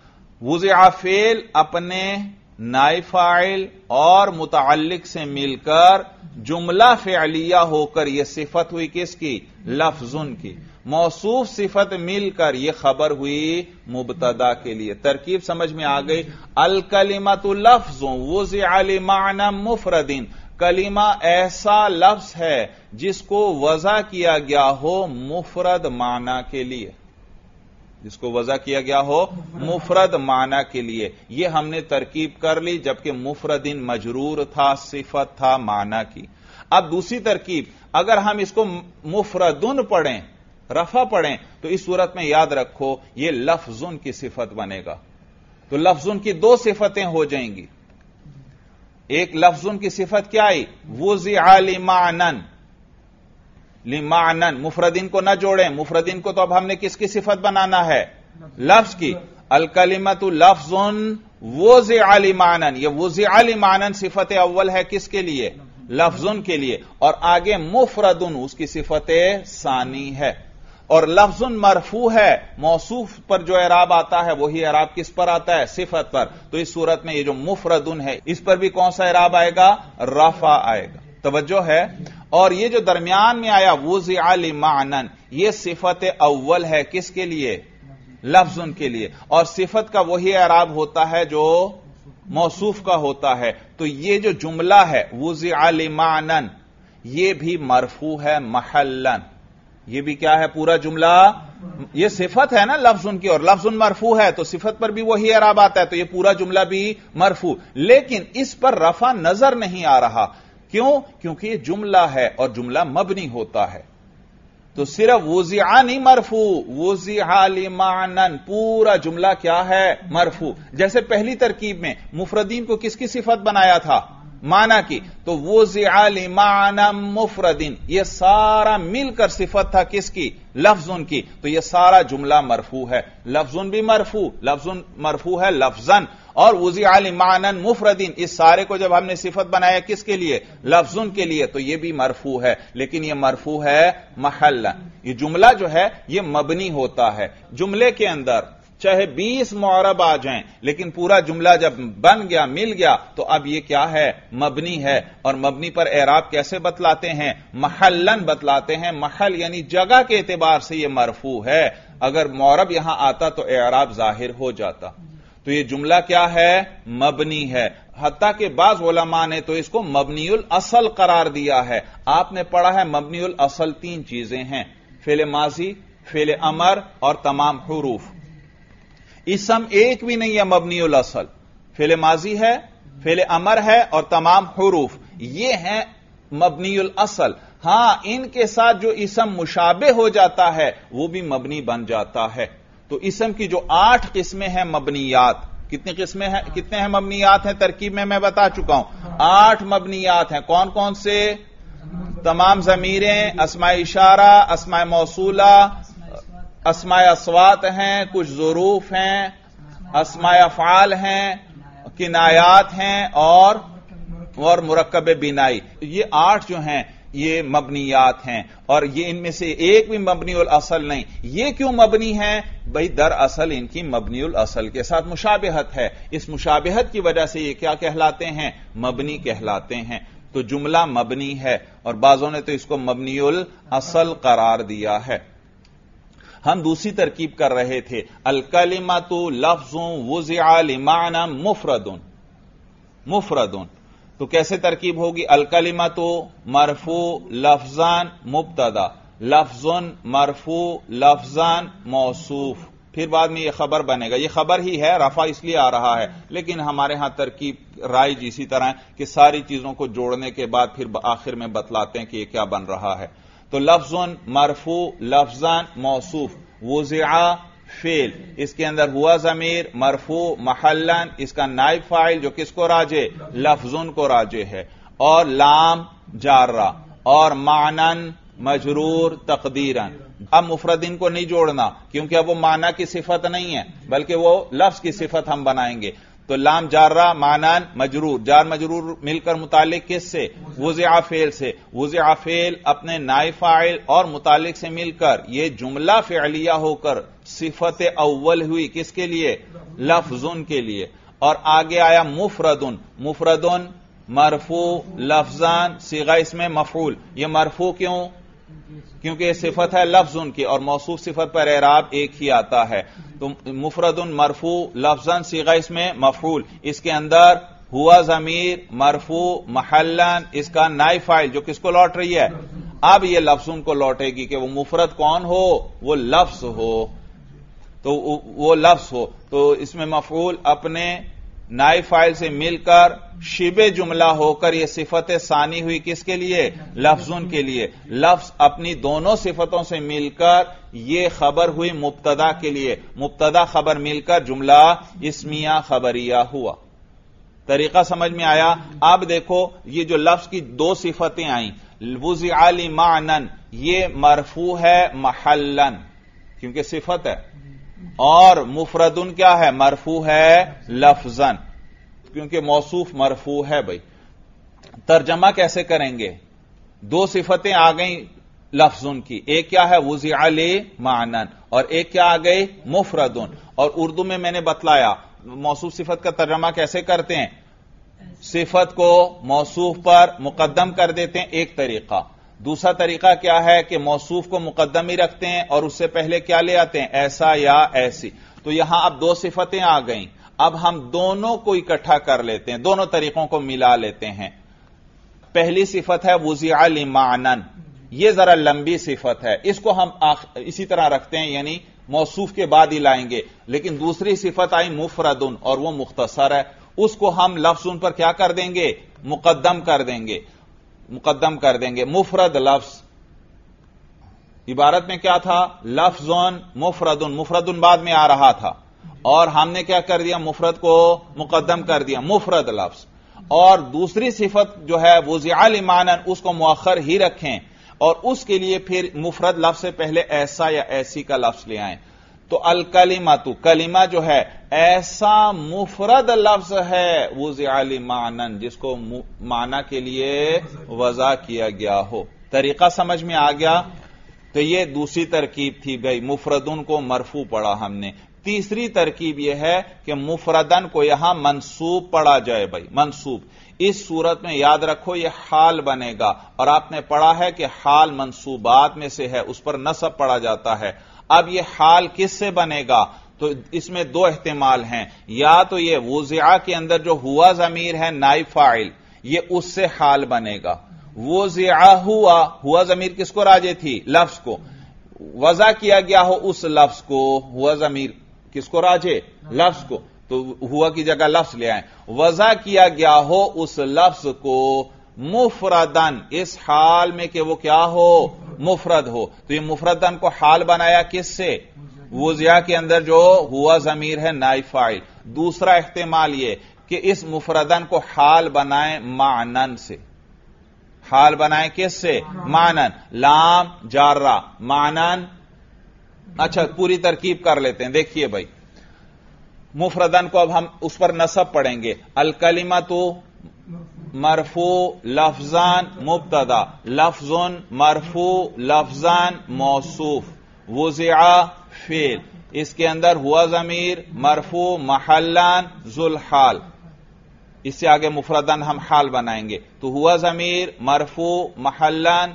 A: وضع فعل اپنے نائب فاعل اور متعلق سے مل کر جملہ فعلیہ ہو کر یہ صفت ہوئی کس کی؟ لفظن کی۔ موصوف صفت مل کر یہ خبر ہوئی مبتدا کے لیے۔ ترکیب سمجھ میں آ گئی؟ الکلمۃ لفظ وضع لمعنی مفرد، کلمہ ایسا لفظ ہے جس کو وضع کیا گیا ہو مفرد معنی کے لیے، جس کو وضع کیا گیا ہو مفرد معنی کے لیے۔ یہ ہم نے ترکیب کر لی، جبکہ مفردن مجرور تھا، صفت تھا معنی کی۔ اب دوسری ترکیب، اگر ہم اس کو مفردن پڑھیں، رفع پڑھیں، تو اس صورت میں یاد رکھو یہ لفظن کی صفت بنے گا، تو لفظن کی دو صفتیں ہو جائیں گی۔ ایک لفظن کی صفت کیا آئی؟ وضع لمعنن، لمعنن، مفردین کو نہ جوڑیں، مفردین کو تو اب ہم نے کس کی صفت بنانا ہے؟ لفظ کی۔ الکلمۃ لفظ وضع لمعنن، یہ وضع لمعنن صفت اول ہے کس کے لیے؟ لفظن کے لیے، اور آگے مفردن اس کی صفت ثانی ہے، اور لفظن مرفوع ہے، موصوف پر جو اعراب آتا ہے وہی اعراب کس پر آتا ہے؟ صفت پر۔ تو اس صورت میں یہ جو مفردن ہے اس پر بھی کون سا اعراب آئے گا؟ رفع آئے گا۔ توجہ ہے؟ اور یہ جو درمیان میں آیا وضع لمعنن، یہ صفت اول ہے کس کے لیے؟ لفظن کے لیے، اور صفت کا وہی اعراب ہوتا ہے جو موصوف کا ہوتا ہے۔ تو یہ جو جملہ ہے وضع لمعنن، یہ بھی مرفوع ہے محلن، یہ بھی کیا ہے؟ پورا جملہ، یہ صفت ہے نا لفظن کی، اور لفظن مرفوع ہے تو صفت پر بھی وہی اعراب آتا ہے، تو یہ پورا جملہ بھی مرفوع، لیکن اس پر رفع نظر نہیں آ رہا۔ کیوں؟ کیونکہ یہ جملہ ہے اور جملہ مبنی ہوتا ہے، تو صرف وضع نہیں مرفوع، وضع لمعنن پورا جملہ کیا ہے؟ مرفوع۔ جیسے پہلی ترکیب میں مفردین کو کس کی صفت بنایا تھا؟ معنی کی، تو وضع لمعنی مفردین، یہ سارا مل کر صفت تھا کس کی؟ لفظن کی، تو یہ سارا جملہ مرفوع ہے۔ لفظن بھی مرفوع، لفظن مرفوع ہے لفظن، اور وضع لمعنی مفردین، اس سارے کو جب ہم نے صفت بنایا کس کے لیے؟ لفظن کے لیے، تو یہ بھی مرفوع ہے، لیکن یہ مرفوع ہے محلا۔ یہ جملہ جو ہے یہ مبنی ہوتا ہے، جملے کے اندر چاہے بیس معرب آ جائیں، لیکن پورا جملہ جب بن گیا مل گیا تو اب یہ کیا ہے؟ مبنی ہے، اور مبنی پر اعراب کیسے بتلاتے ہیں؟ محلن بتلاتے ہیں، محل یعنی جگہ کے اعتبار سے یہ مرفوع ہے، اگر معرب یہاں آتا تو اعراب ظاہر ہو جاتا۔ تو یہ جملہ کیا ہے؟ مبنی ہے، حتیٰ کہ بعض علماء نے تو اس کو مبنی الاصل قرار دیا ہے۔ آپ نے پڑھا ہے مبنی الاصل تین چیزیں ہیں، فعل ماضی، فعل امر اور تمام حروف. اسم ایک بھی نہیں ہے مبنی الاصل، فعل ماضی ہے، فعل امر ہے اور تمام حروف یہ ہیں مبنی الاصل. ہاں ان کے ساتھ جو اسم مشابہ ہو جاتا ہے وہ بھی مبنی بن جاتا ہے. تو اسم کی جو آٹھ قسمیں ہیں مبنیات، کتنی قسمیں ہیں، کتنے ہیں مبنیات ہیں ترکیب میں میں بتا چکا ہوں، آٹھ مبنیات ہیں. کون کون سے؟ تمام ضمیریں، اسماء اشارہ، اسماء موصولہ، اسماء اصوات ہیں، کچھ ظروف ہیں، اسماء افعال ہیں، کنایات ہیں اور اور مرکب بنائی. یہ آٹھ جو ہیں یہ مبنیات ہیں اور یہ ان میں سے ایک بھی مبنی الاصل نہیں. یہ کیوں مبنی ہیں بھئی؟ دراصل ان کی مبنی الاصل کے ساتھ مشابہت ہے. اس مشابہت کی وجہ سے یہ کیا کہلاتے ہیں؟ مبنی کہلاتے ہیں. تو جملہ مبنی ہے اور بعضوں نے تو اس کو مبنی الاصل قرار دیا ہے. ہم دوسری ترکیب کر رہے تھے، الکلمۃ لفظ وضع لمعنی مفرد. مفرد تو کیسے ترکیب ہوگی؟ الکلمۃ مرفوع لفظان مبتدا، لفظ مرفوع لفظان موصوف، پھر بعد میں یہ خبر بنے گا. یہ خبر ہی ہے، رفع اس لیے آ رہا ہے، لیکن ہمارے ہاں ترکیب رائج اسی طرح ہے کہ ساری چیزوں کو جوڑنے کے بعد پھر آخر میں بتلاتے ہیں کہ یہ کیا بن رہا ہے. تو لفظ مرفوع لفظان موصوف، وضع فعل، اس کے اندر ہوا ضمیر مرفوع محلن، اس کا نائب فاعل جو کس کو راجع؟ لفظن کو راجع ہے، اور لام جارہ، اور معنن مجرور تقدیرن. اب مفردین کو نہیں جوڑنا کیونکہ اب وہ معنی کی صفت نہیں ہے بلکہ وہ لفظ کی صفت ہم بنائیں گے. تو لام جارہ معنن مجرور، جار مجرور مل کر متعلق کس سے؟ وضع فعل سے. وضع فعل اپنے نائب فاعل اور متعلق سے مل کر یہ جملہ فعلیہ ہو کر صفت اول ہوئی کس کے لیے؟ لفظن کے لیے. اور آگے آیا مفردن. مفردن مرفوع لفظان صیغہ اس میں مفعول. یہ مرفوع کیوں؟ کیونکہ یہ صفت ہے لفظن کی اور موصوف صفت پر اعراب ایک ہی آتا ہے. تو مفرد مرفوع لفظاً صیغہ اس میں مفعول، اس کے اندر ہوا ضمیر مرفوع محلن، اس کا نائب فاعل جو کس کو لوٹ رہی ہے؟ اب یہ لفظن کو لوٹے گی کہ وہ مفرد کون ہو؟ وہ لفظ ہو. تو وہ لفظ ہو تو اس میں مفعول اپنے نائب فاعل سے مل کر شبہ جملہ ہو کر یہ صفت ثانی ہوئی کس کے لیے؟ لفظن کے لیے. لفظ اپنی دونوں صفتوں سے مل کر یہ خبر ہوئی مبتدا کے لیے. مبتدا خبر مل کر جملہ اسمیہ خبریہ ہوا. طریقہ سمجھ میں آیا؟ اب دیکھو یہ جو لفظ کی دو صفتیں آئیں، وضع لمعنی، یہ مرفوع ہے محلن کیونکہ صفت ہے، اور مفردن کیا ہے؟ مرفوع ہے لفظن کیونکہ موصوف مرفوع ہے. بھائی ترجمہ کیسے کریں گے؟ دو صفتیں آ گئیں لفظن کی، ایک کیا ہے؟ وضع لمعنی، اور ایک کیا آ گئی؟ مفردن. اور اردو میں میں نے بتلایا موصوف صفت کا ترجمہ کیسے کرتے ہیں؟ صفت کو موصوف پر مقدم کر دیتے ہیں، ایک طریقہ. دوسرا طریقہ کیا ہے کہ موصوف کو مقدم ہی رکھتے ہیں اور اس سے پہلے کیا لے آتے ہیں؟ ایسا یا ایسی. تو یہاں اب دو صفتیں آ گئیں، اب ہم دونوں کو اکٹھا کر لیتے ہیں، دونوں طریقوں کو ملا لیتے ہیں. پہلی صفت ہے وضع لمعنی، یہ ذرا لمبی صفت ہے، اس کو ہم اسی طرح رکھتے ہیں یعنی موصوف کے بعد ہی لائیں گے. لیکن دوسری صفت آئی مفردن اور وہ مختصر ہے، اس کو ہم لفظ ان پر کیا کر دیں گے؟ مقدم کر دیں گے. مقدم کر دیں گے. مفرد لفظ عبارت میں کیا تھا؟ لفظ مفردن، مفردن بعد میں آ رہا تھا اور ہم نے کیا کر دیا؟ مفرد کو مقدم کر دیا، مفرد لفظ. اور دوسری صفت جو ہے وضع لمعنی اس کو مؤخر ہی رکھیں اور اس کے لیے پھر مفرد لفظ سے پہلے ایسا یا ایسی کا لفظ لے آئیں. تو الکلمۃ، کلمہ جو ہے ایسا مفرد لفظ ہے وضع لمعنی جس کو معنی کے لیے وضع کیا گیا ہو. طریقہ سمجھ میں آ گیا؟ تو یہ دوسری ترکیب تھی بھائی، مفردن کو مرفوع پڑھا ہم نے. تیسری ترکیب یہ ہے کہ مفردن کو یہاں منصوب پڑھا جائے. بھائی منصوب اس صورت میں یاد رکھو یہ حال بنے گا، اور آپ نے پڑھا ہے کہ حال منصوبات میں سے ہے، اس پر نصب پڑھا جاتا ہے. اب یہ حال کس سے بنے گا؟ تو اس میں دو احتمال ہیں، یا تو یہ وضع کے اندر جو ہوا ضمیر ہے نائب فاعل، یہ اس سے حال بنے گا. وضع ہوا، ہوا ضمیر کس کو راجع تھی؟ لفظ کو. وضع کیا گیا ہو اس لفظ کو، ہوا ضمیر کس کو راجے؟ لفظ کو، تو ہوا کی جگہ لفظ لے آئیں، وضع کیا گیا ہو اس لفظ کو مفردن، اس حال میں کہ وہ کیا ہو؟ مفرد ہو. تو یہ مفردن کو حال بنایا کس سے؟ وضع کے اندر جو ہوا ضمیر ہے نائب فاعل. دوسرا احتمال یہ کہ اس مفردن کو حال بنائیں معنن سے. حال بنائیں کس سے؟ معنن. لام جارہ معنن. اچھا پوری ترکیب کر لیتے ہیں. دیکھیے بھائی مفردن کو اب ہم اس پر نصب پڑھیں گے. الکلمۃ مرفوع لفظان مبتدا، لفظ مرفوع لفظان موصوف، وضع فعل، اس کے اندر ہوا ضمیر مرفوع محلان ذوالحال. اس سے آگے مفردن ہم حال بنائیں گے تو ہوا ضمیر مرفوع محلان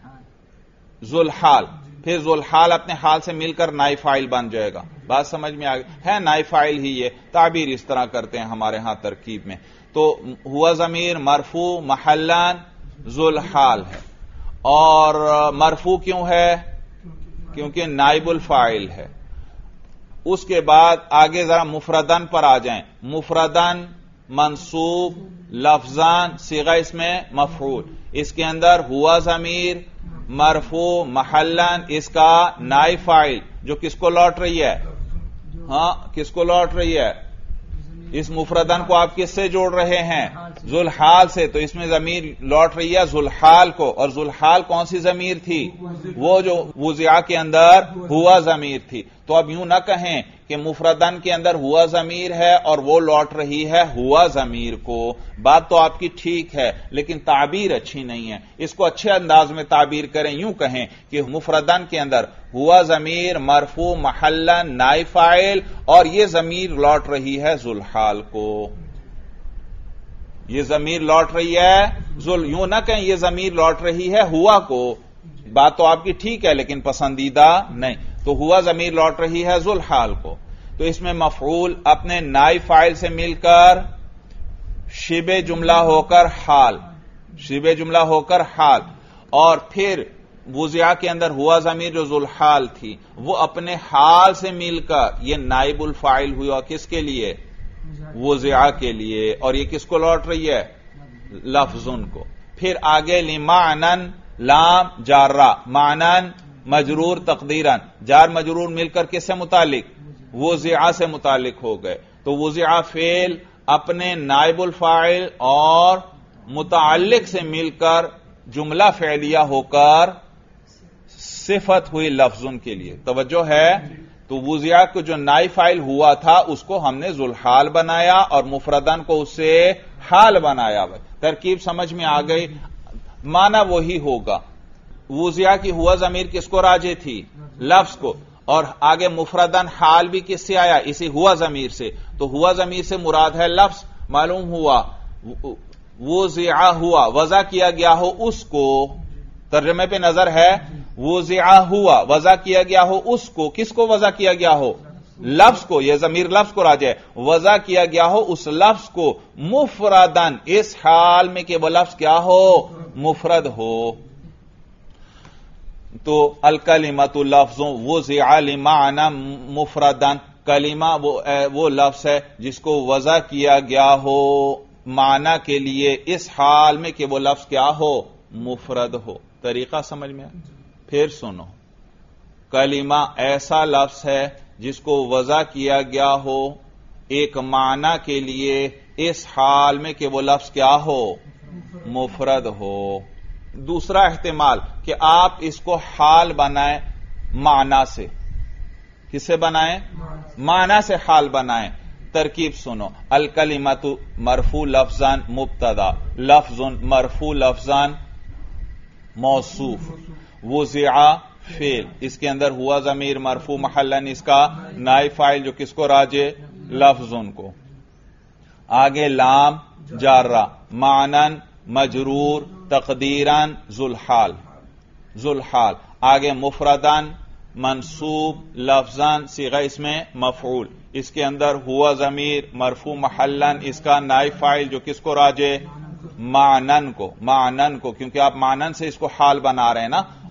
A: ذوالحال، پھر ذوالحال اپنے حال سے مل کر نائب فاعل بن جائے گا. بات سمجھ میں آگئی ہے؟ نائب فاعل ہی یہ تعبیر اس طرح کرتے ہیں ہمارے ہاں ترکیب میں. تو ہوا ضمیر مرفوع محلان ذوالحال ہے، اور مرفوع کیوں ہے؟ کیونکہ نائب الفاعل ہے. اس کے بعد آگے ذرا مفردن پر آ جائیں. مفردن منصوب لفظان صیغہ اس میں مفعول، اس کے اندر ہوا ضمیر مرفوع محلن، اس کا نائب فاعل جو کس کو لوٹ رہی ہے؟ ہاں کس کو لوٹ رہی ہے؟ اس مفردن کو آپ کس سے جوڑ رہے ہیں؟ ذوالحال سے. تو اس میں ضمیر لوٹ رہی ہے ذوالحال کو، اور ذوالحال کون سی ضمیر تھی؟ وہ جو وضع کے اندر ہوا ضمیر تھی. تو اب یوں نہ کہیں کہ مفردن کے اندر ہوا ضمیر ہے اور وہ لوٹ رہی ہے ہوا ضمیر کو. بات تو آپ کی ٹھیک ہے لیکن تعبیر اچھی نہیں ہے. اس کو اچھے انداز میں تعبیر کریں. یوں کہیں کہ مفردن کے اندر ہوا ضمیر مرفوع محلن نائب فاعل، اور یہ ضمیر لوٹ رہی ہے ذوالحال کو. یہ ضمیر لوٹ رہی ہے ذل، یوں نہ کہیں یہ ضمیر لوٹ رہی ہے ہوا کو. بات تو آپ کی ٹھیک ہے لیکن پسندیدہ نہیں. تو ہوا ضمیر لوٹ رہی ہے ذوالحال کو. تو اس میں مفعول اپنے نائب فاعل سے مل کر شبہ جملہ ہو کر حال، شبہ جملہ ہو کر حال، اور پھر وضع کے اندر ہوا ضمیر جو ذوالحال تھی وہ اپنے حال سے مل کر یہ نائب الفاعل ہوا کس کے لیے؟ وضع کے لیے. اور یہ کس کو لوٹ رہی ہے؟ لفظن کو. پھر آگے لمعنن لام جارہ، معنن مجرور تقدیرن، جار مجرور مل کر کس سے متعلق؟ وضع سے متعلق ہو گئے. تو وضع فعل اپنے نائب الفاعل اور متعلق سے مل کر جملہ فعلیہ ہو کر صفت ہوئی لفظن کے لیے. توجہ ہے؟ تو وضع کو جو نائب فاعل ہوا تھا اس کو ہم نے ذوالحال بنایا اور مفردن کو اس سے حال بنایا. ترکیب سمجھ میں آ گئی؟ معنی وہی ہوگا. وضع کی ہوا ضمیر کس کو راجع تھی؟ لفظ کو. اور آگے مفردن حال بھی کس سے آیا؟ اسی ہوا ضمیر سے. تو ہوا ضمیر سے مراد ہے لفظ. معلوم ہوا وضع ہوا، وضع کیا گیا ہو اس کو. ترجمے پہ نظر ہے. وضع ہوا وضع کیا گیا ہو اس کو. کس کو وضع کیا گیا ہو؟ لفظ کو. یہ ضمیر لفظ کو راجع ہے. وضع کیا گیا ہو اس لفظ کو مفردن، اس حال میں کہ وہ لفظ کیا ہو؟ مفرد ہو. تو الکلمۃ لفظ وضع لمعنی مفردن، کلمہ وہ, وہ لفظ ہے جس کو وضع کیا گیا ہو معنی کے لیے اس حال میں کہ وہ لفظ کیا ہو؟ مفرد ہو. طریقہ سمجھ میں؟ پھر سنو، کلمہ ایسا لفظ ہے جس کو وضع کیا گیا ہو ایک معنی کے لیے اس حال میں کہ وہ لفظ کیا ہو؟ مفرد ہو. دوسرا احتمال کہ آپ اس کو حال بنائیں معنی سے. کس سے بنائیں؟ معنی سے حال بنائیں. ترکیب سنو، الکلمۃ مرفوع لفظان مبتدا، لفظ مرفوع لفظان موصوف، وضع فعل، اس کے اندر ہوا ضمیر مرفوع محلن اس کا نائب فاعل جو کس کو راجع؟ لفظن کو. آگے لام جارہ، معنن مجرور تقدیرن ذوالحال، ذوالحال. آگے مفردن منصوب لفظن صیغہ اس میں مفعول، اس کے اندر ہوا ضمیر مرفوع محلن اس کا نائب فاعل جو کس کو راجع؟ معنن کو، معنن کو، کیونکہ آپ معنن سے اس کو حال بنا رہے ہیں نا.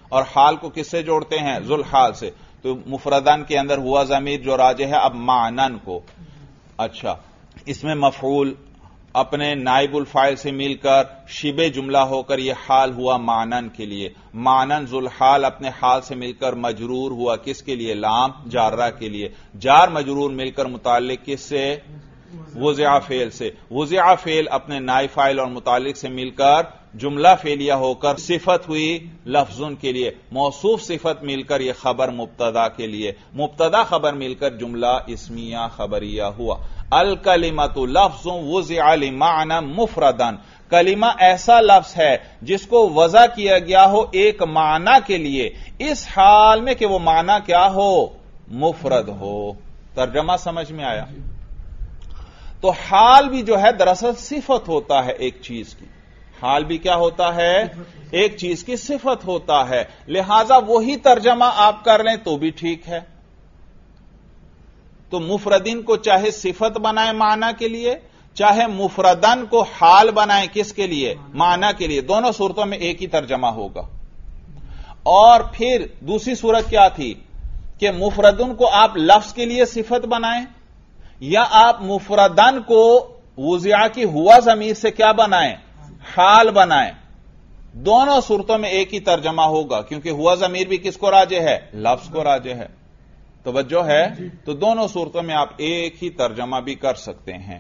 A: اور حال کو کس سے جوڑتے ہیں؟ ذوالحال سے. تو مفردن کے اندر ہوا ضمیر جو راجع ہے اب معنن کو. اچھا اس میں مفعول اپنے نائب الفاعل سے مل کر شبہ جملہ ہو کر یہ حال ہوا معنن کے لیے. معنن ذوالحال اپنے حال سے مل کر مجرور ہوا کس کے لیے؟ لام جارہ کے لیے. جار مجرور مل کر متعلق کس سے؟ وضع فعل سے. وضع فعل اپنے نائب فاعل اور متعلق سے مل کر جملہ فعلیہ ہو کر صفت ہوئی لفظن کے لیے. موصوف صفت مل کر یہ خبر مبتدا کے لیے. مبتدا خبر مل کر جملہ اسمیہ خبریہ ہوا. الکلمۃ لفظ وضع لمعنی مفردن. کلمہ ایسا لفظ ہے جس کو وضع کیا گیا ہو ایک معنی کے لیے، اس حال میں کہ وہ معنی کیا ہو؟ مفرد ہو. ترجمہ سمجھ میں آیا؟ تو حال بھی جو ہے دراصل صفت ہوتا ہے ایک چیز کی. حال بھی کیا ہوتا ہے؟ ایک چیز کی صفت ہوتا ہے. لہذا وہی ترجمہ آپ کر لیں تو بھی ٹھیک ہے. تو مفردین کو چاہے صفت بنائیں معنی کے لیے، چاہے مفردن کو حال بنائیں کس کے لیے؟ معنی کے لیے. دونوں صورتوں میں ایک ہی ترجمہ ہوگا. اور پھر دوسری صورت کیا تھی کہ مفردن کو آپ لفظ کے لیے صفت بنائیں یا آپ مفردن کو وضع کی ہوا ضمیر سے کیا بنائیں؟ حال بنائیں. دونوں صورتوں میں ایک ہی ترجمہ ہوگا کیونکہ ہوا ضمیر بھی کس کو راجع ہے؟ لفظ کو راجع ہے. توجہ ہے؟ تو دونوں صورتوں میں آپ ایک ہی ترجمہ بھی کر سکتے ہیں.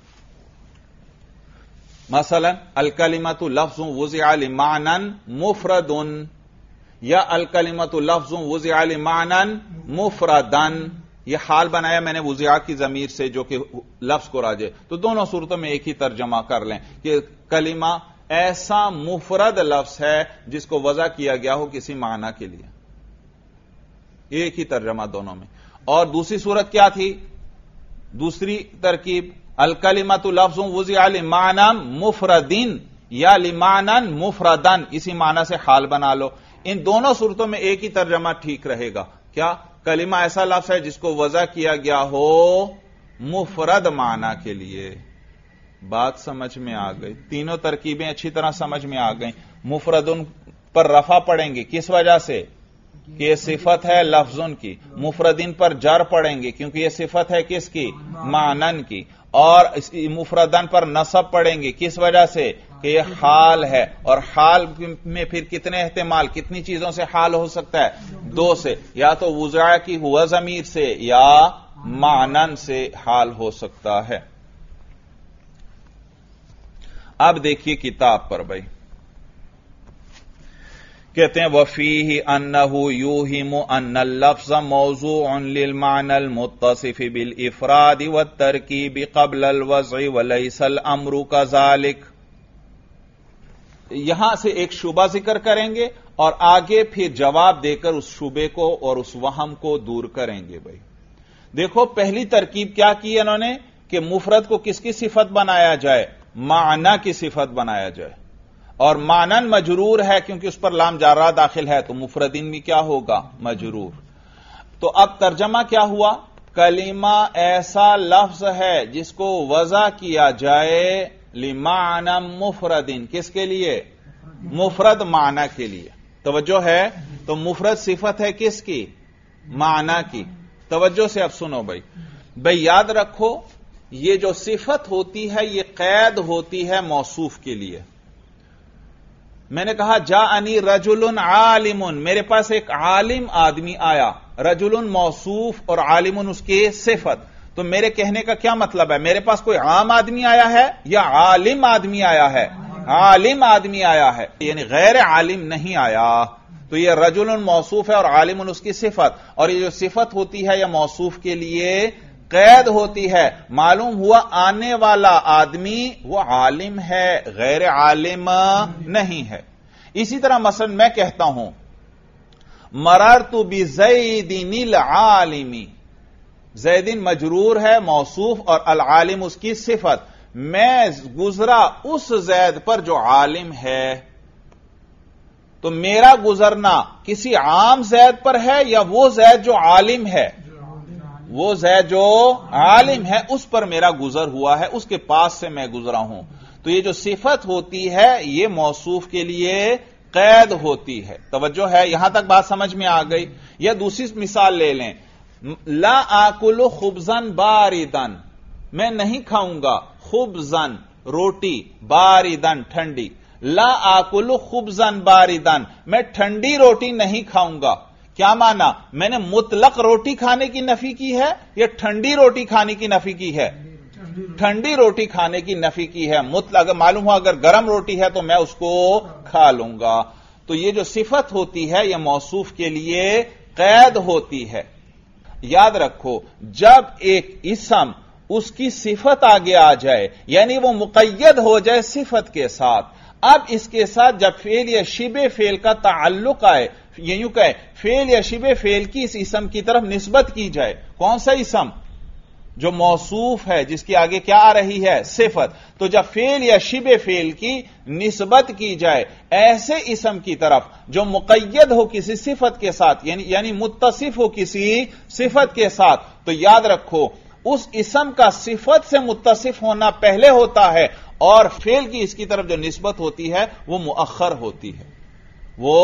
A: مثلا الکلمۃ لفظ وضع لمعنی مفرد یا الکلمۃ لفظ وضع لمعنی مفردن. یہ حال بنایا میں نے وضع کی ضمیر سے جو کہ لفظ کو راجع. تو دونوں صورتوں میں ایک ہی ترجمہ کر لیں کہ کلمہ ایسا مفرد لفظ ہے جس کو وضع کیا گیا ہو کسی معنی کے لیے. ایک ہی ترجمہ دونوں میں. اور دوسری صورت کیا تھی؟ دوسری ترکیب الکلمۃ لفظ وضع لمعنی مفردن یا لمعنی مفردن. اسی معنی سے حال بنا لو. ان دونوں صورتوں میں ایک ہی ترجمہ ٹھیک رہے گا. کیا؟ کلمہ ایسا لفظ ہے جس کو وضع کیا گیا ہو مفرد معنی کے لیے. بات سمجھ میں آ گئی؟ تینوں ترکیبیں اچھی طرح سمجھ میں آ گئیں. مفردن پر رفع پڑیں گے کس وجہ سے کہ یہ صفت ہے لفظن کی. مفردین پر جر پڑیں گے کیونکہ یہ صفت ہے کس کی؟ معنن کی. اور مفردن پر نصب پڑیں گے کس وجہ سے کہ یہ حال ہے. اور حال میں پھر کتنے احتمال، کتنی چیزوں سے حال ہو سکتا ہے؟ دو سے. یا تو وضع کی ہوا ضمیر سے یا معنن سے حال ہو سکتا ہے. اب دیکھیے کتاب پر بھائی کہتے ہیں وفیہ انہ یوہم ان اللفظ موضوع للمعنی المتصف بالافراد والترکیب قبل الوضع وليس الامر كذلك. یہاں سے ایک شبہ ذکر کریں گے اور آگے پھر جواب دے کر اس شبے کو اور اس وہم کو دور کریں گے. بھائی دیکھو پہلی ترکیب کیا کی انہوں نے کہ مفرد کو کس کی صفت بنایا جائے؟ معنی کی صفت بنایا جائے. اور معنن مجرور ہے کیونکہ اس پر لام جارہ داخل ہے تو مفردین بھی کیا ہوگا؟ مجرور. تو اب ترجمہ کیا ہوا؟ کلمہ ایسا لفظ ہے جس کو وضع کیا جائے لمعنی مفردین. کس کے لیے؟ مفرد معنی کے لیے. توجہ ہے؟ تو مفرد صفت ہے کس کی؟ معنی کی. توجہ سے اب سنو بھائی. بھائی یاد رکھو یہ جو صفت ہوتی ہے یہ قید ہوتی ہے موصوف کے لیے. میں نے کہا جاءنی رجل عالم، میرے پاس ایک عالم آدمی آیا. رجل موصوف اور عالم اس کی صفت. تو میرے کہنے کا کیا مطلب ہے؟ میرے پاس کوئی عام آدمی آیا ہے یا عالم آدمی آیا ہے؟ عالم آدمی آیا ہے، یعنی غیر عالم نہیں آیا. تو یہ رجل موصوف ہے اور عالم اس کی صفت. اور یہ جو صفت ہوتی ہے یہ موصوف کے لیے قید ہوتی ہے. معلوم ہوا آنے والا آدمی وہ عالم ہے، غیر عالم نہیں ہے. اسی طرح مثلا میں کہتا ہوں مررت بزید العالم. زیدین مجرور ہے موصوف اور العالم اس کی صفت. میں گزرا اس زید پر جو عالم ہے. تو میرا گزرنا کسی عام زید پر ہے یا وہ زید جو عالم ہے؟ وہ زید جو عالم ہے اس پر میرا گزر ہوا ہے، اس کے پاس سے میں گزرا ہوں. تو یہ جو صفت ہوتی ہے یہ موصوف کے لیے قید ہوتی ہے. توجہ ہے, یہاں تک بات سمجھ میں آ گئی. یا دوسری مثال لے لیں, لا آکل خبزن باردن, میں نہیں کھاؤں گا خبزن روٹی, باردن ٹھنڈی. لا آکل خبزن باردن, میں ٹھنڈی روٹی نہیں کھاؤں گا. کیا مانا, میں نے مطلق روٹی کھانے کی نفی کی ہے یا ٹھنڈی روٹی کھانے کی نفی کی ہے؟ ٹھنڈی روٹی کھانے کی نفی کی ہے. مطلق معلوم ہوا اگر گرم روٹی ہے تو میں اس کو کھا لوں گا. تو یہ جو صفت ہوتی ہے یہ موصوف کے لیے قید ہوتی ہے. یاد رکھو, جب ایک اسم اس کی صفت آگے آ جائے یعنی وہ مقید ہو جائے صفت کے ساتھ, اب اس کے ساتھ جب فعل یا شبہ فعل کا تعلق آئے, یہ یوں کہے فعل یا شبہ فعل کی اس اسم کی طرف نسبت کی جائے. کون سا اسم؟ جو موصوف ہے, جس کی آگے کیا آ رہی ہے؟ صفت. تو جب فعل یا شبہ فعل کی نسبت کی جائے ایسے اسم کی طرف جو مقید ہو کسی صفت کے ساتھ, یعنی یعنی متصف ہو کسی صفت کے ساتھ, تو یاد رکھو اس اسم کا صفت سے متصف ہونا پہلے ہوتا ہے اور فعل کی اس کی طرف جو نسبت ہوتی ہے وہ مؤخر ہوتی ہے. وہ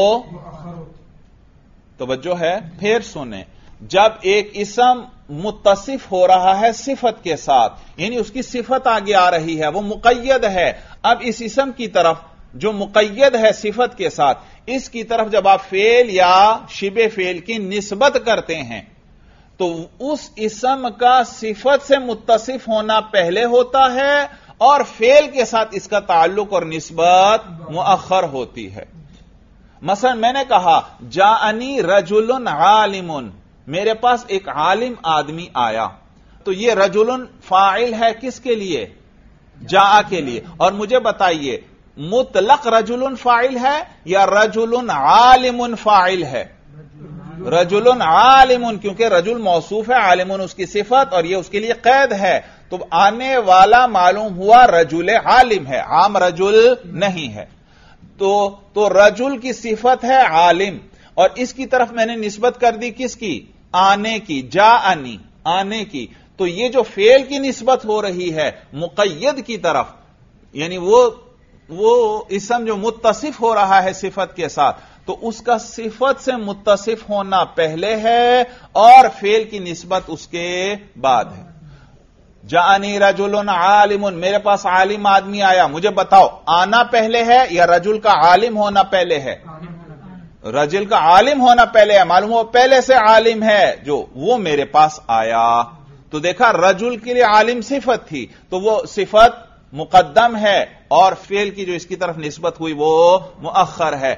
A: توجہ ہے. پھر سنیں, جب ایک اسم متصف ہو رہا ہے صفت کے ساتھ, یعنی اس کی صفت آگے آ رہی ہے, وہ مقید ہے, اب اس اسم کی طرف جو مقید ہے صفت کے ساتھ, اس کی طرف جب آپ فعل یا شبہ فعل کی نسبت کرتے ہیں تو اس اسم کا صفت سے متصف ہونا پہلے ہوتا ہے اور فعل کے ساتھ اس کا تعلق اور نسبت مؤخر ہوتی ہے. مثلا میں نے کہا جاءنی رجل عالم, میرے پاس ایک عالم آدمی آیا, تو یہ رجل فاعل ہے کس کے لیے؟ جاء کے لیے. اور مجھے بتائیے مطلق رجل فاعل ہے یا رجل عالم فاعل ہے؟ رجل عالم, کیونکہ رجل موصوف ہے, عالم اس کی صفت اور یہ اس کے لیے قید ہے. تو آنے والا معلوم ہوا رجل عالم ہے, عام رجل نہیں ہے. تو تو رجل کی صفت ہے عالم اور اس کی طرف میں نے نسبت کر دی کس کی؟ آنے کی, جاءنی, آنے کی. تو یہ جو فعل کی نسبت ہو رہی ہے مقید کی طرف, یعنی وہ وہ اسم جو متصف ہو رہا ہے صفت کے ساتھ, تو اس کا صفت سے متصف ہونا پہلے ہے اور فعل کی نسبت اس کے بعد ہے. جاءنی رجل عالم, میرے پاس عالم آدمی آیا. مجھے بتاؤ آنا پہلے ہے یا رجل کا عالم ہونا پہلے ہے؟ رجل کا عالم ہونا پہلے ہے. معلوم ہو پہلے سے عالم ہے جو, وہ میرے پاس آیا. تو دیکھا رجل کے لیے عالم صفت تھی تو وہ صفت مقدم ہے اور فعل کی جو اس کی طرف نسبت ہوئی وہ مؤخر ہے.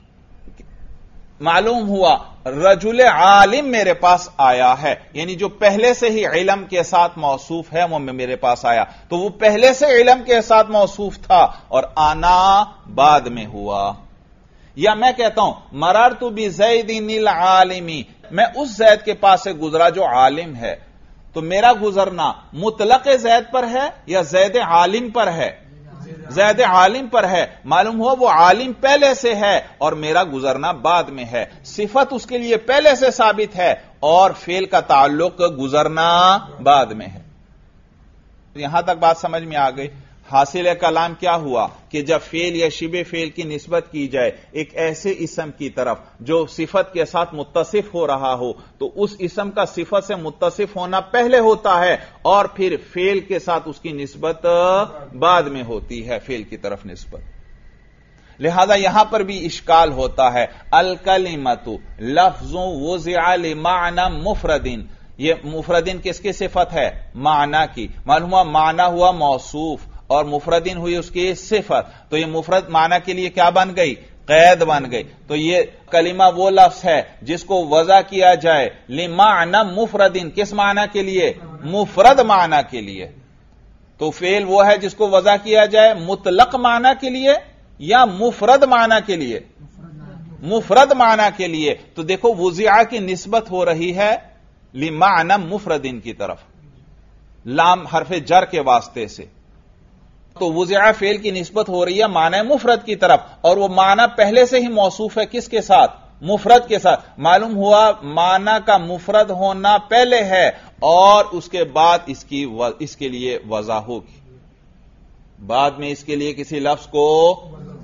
A: معلوم ہوا رجل عالم میرے پاس آیا ہے, یعنی جو پہلے سے ہی علم کے ساتھ موصوف ہے وہ میرے پاس آیا. تو وہ پہلے سے علم کے ساتھ موصوف تھا اور آنا بعد میں ہوا. یا میں کہتا ہوں مررت بزید العالم, میں اس زید کے پاس سے گزرا جو عالم ہے. تو میرا گزرنا مطلق زید پر ہے یا زید عالم پر ہے؟ زید عالم پر ہے. معلوم ہوا وہ عالم پہلے سے ہے اور میرا گزرنا بعد میں ہے. صفت اس کے لیے پہلے سے ثابت ہے اور فعل کا تعلق گزرنا بعد میں ہے. یہاں تک بات سمجھ میں آ گئی. حاصل کلام کیا ہوا کہ جب فعل یا شبہ فعل کی نسبت کی جائے ایک ایسے اسم کی طرف جو صفت کے ساتھ متصف ہو رہا ہو تو اس اسم کا صفت سے متصف ہونا پہلے ہوتا ہے اور پھر فعل کے ساتھ اس کی نسبت بعد میں ہوتی ہے, فعل کی طرف نسبت. لہذا یہاں پر بھی اشکال ہوتا ہے. الکلمۃ لفظ وضع لمعنی مفرد, یہ مفردین کس کی صفت ہے؟ معنی کی. معلوم ہوا معنی ہوا موصوف اور مفردین ہوئی اس کی صفت. تو یہ مفرد معنی کے لیے کیا بن گئی؟ قید بن گئی. تو یہ کلمہ وہ لفظ ہے جس کو وضع کیا جائے لمعنی مفردین, کس معنی کے لیے؟ مفرد معنی کے لیے. تو فعل وہ ہے جس کو وضع کیا جائے مطلق معنی کے لیے یا مفرد معنی کے لیے؟ مفرد معنی کے لیے. تو دیکھو وضع کی نسبت ہو رہی ہے لمعنی مفردین کی طرف, لام حرف جر کے واسطے سے. تو وضع فعل کی نسبت ہو رہی ہے معنی مفرد کی طرف اور وہ معنی پہلے سے ہی موصوف ہے کس کے ساتھ؟ مفرد کے ساتھ. معلوم ہوا معنی کا مفرد ہونا پہلے ہے اور اس کے بعد اس کی اس کے لیے وضع ہوگی, بعد میں اس کے لیے کسی لفظ کو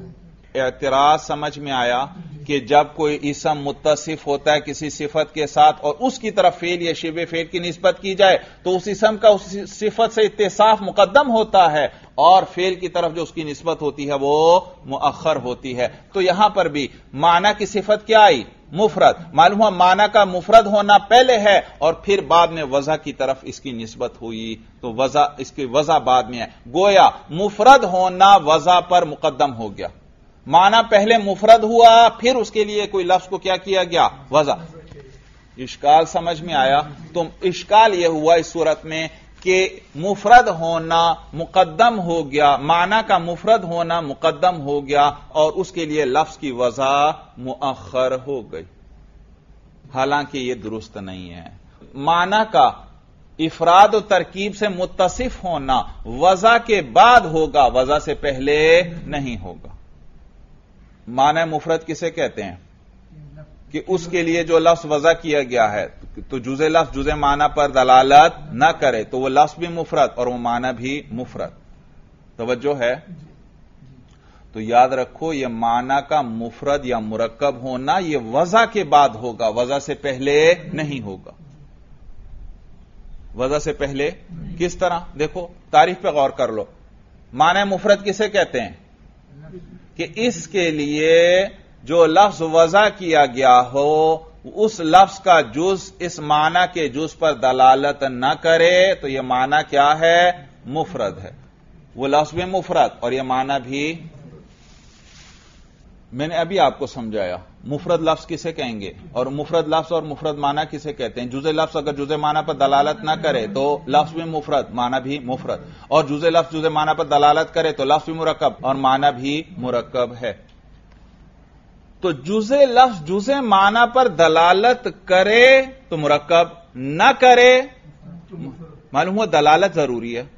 A: اعتراض سمجھ میں آیا کہ جب کوئی اسم متصف ہوتا ہے کسی صفت کے ساتھ اور اس کی طرف فعل یا شبہ فعل کی نسبت کی جائے تو اس اسم کا اس صفت سے اتصاف مقدم ہوتا ہے اور فعل کی طرف جو اس کی نسبت ہوتی ہے وہ مؤخر ہوتی ہے. تو یہاں پر بھی معنی کی صفت کیا آئی؟ مفرد. معلوم ہوا معنی کا مفرد ہونا پہلے ہے اور پھر بعد میں وضع کی طرف اس کی نسبت ہوئی تو وضع اس کی وضع بعد میں ہے. گویا مفرد ہونا وضع پر مقدم ہو گیا. معنی پہلے مفرد ہوا پھر اس کے لیے کوئی لفظ کو کیا کیا گیا؟ وضع. اشکال سمجھ میں آیا؟ تو اشکال یہ ہوا اس صورت میں کہ مفرد ہونا مقدم ہو گیا، معنی کا مفرد ہونا مقدم ہو گیا اور اس کے لیے لفظ کی وضع مؤخر ہو گئی. حالانکہ یہ درست نہیں ہے. معنی کا افراد و ترکیب سے متصف ہونا وضع کے بعد ہوگا، وضع سے پہلے نہیں ہوگا. معنی مفرد کسے کہتے ہیں؟ کہ اس کے لیے جو لفظ وضع کیا گیا ہے تو جزء لفظ جزء معنی پر دلالت نہ کرے تو وہ لفظ بھی مفرد اور وہ معنی بھی مفرد. توجہ ہے؟ تو یاد رکھو یہ معنی کا مفرد یا مرکب ہونا یہ وضع کے بعد ہوگا، وضع سے پہلے نہیں ہوگا. وضع سے پہلے کس طرح؟ دیکھو تعریف پہ غور کر لو. معنی مفرد کسے کہتے ہیں؟ کہ اس کے لیے جو لفظ وضع کیا گیا ہو اس لفظ کا جز اس معنی کے جز پر دلالت نہ کرے تو یہ معنی کیا ہے؟ مفرد ہے. وہ لفظ بھی مفرد اور یہ معنی بھی. میں نے ابھی آپ کو سمجھایا مفرد لفظ کسے کہیں گے اور مفرد لفظ اور مفرد معنی کسے کہتے ہیں. جزء لفظ اگر جزء معنی پر دلالت نہ کرے تو لفظ بھی مفرد معنی بھی مفرد، اور جزء لفظ جزء معنی پر دلالت کرے تو لفظ بھی مرکب اور معنی بھی مرکب ہے. تو جزء لفظ جزء معنی پر دلالت کرے تو مرکب، نہ کرے معلوم ہوا دلالت ضروری ہے.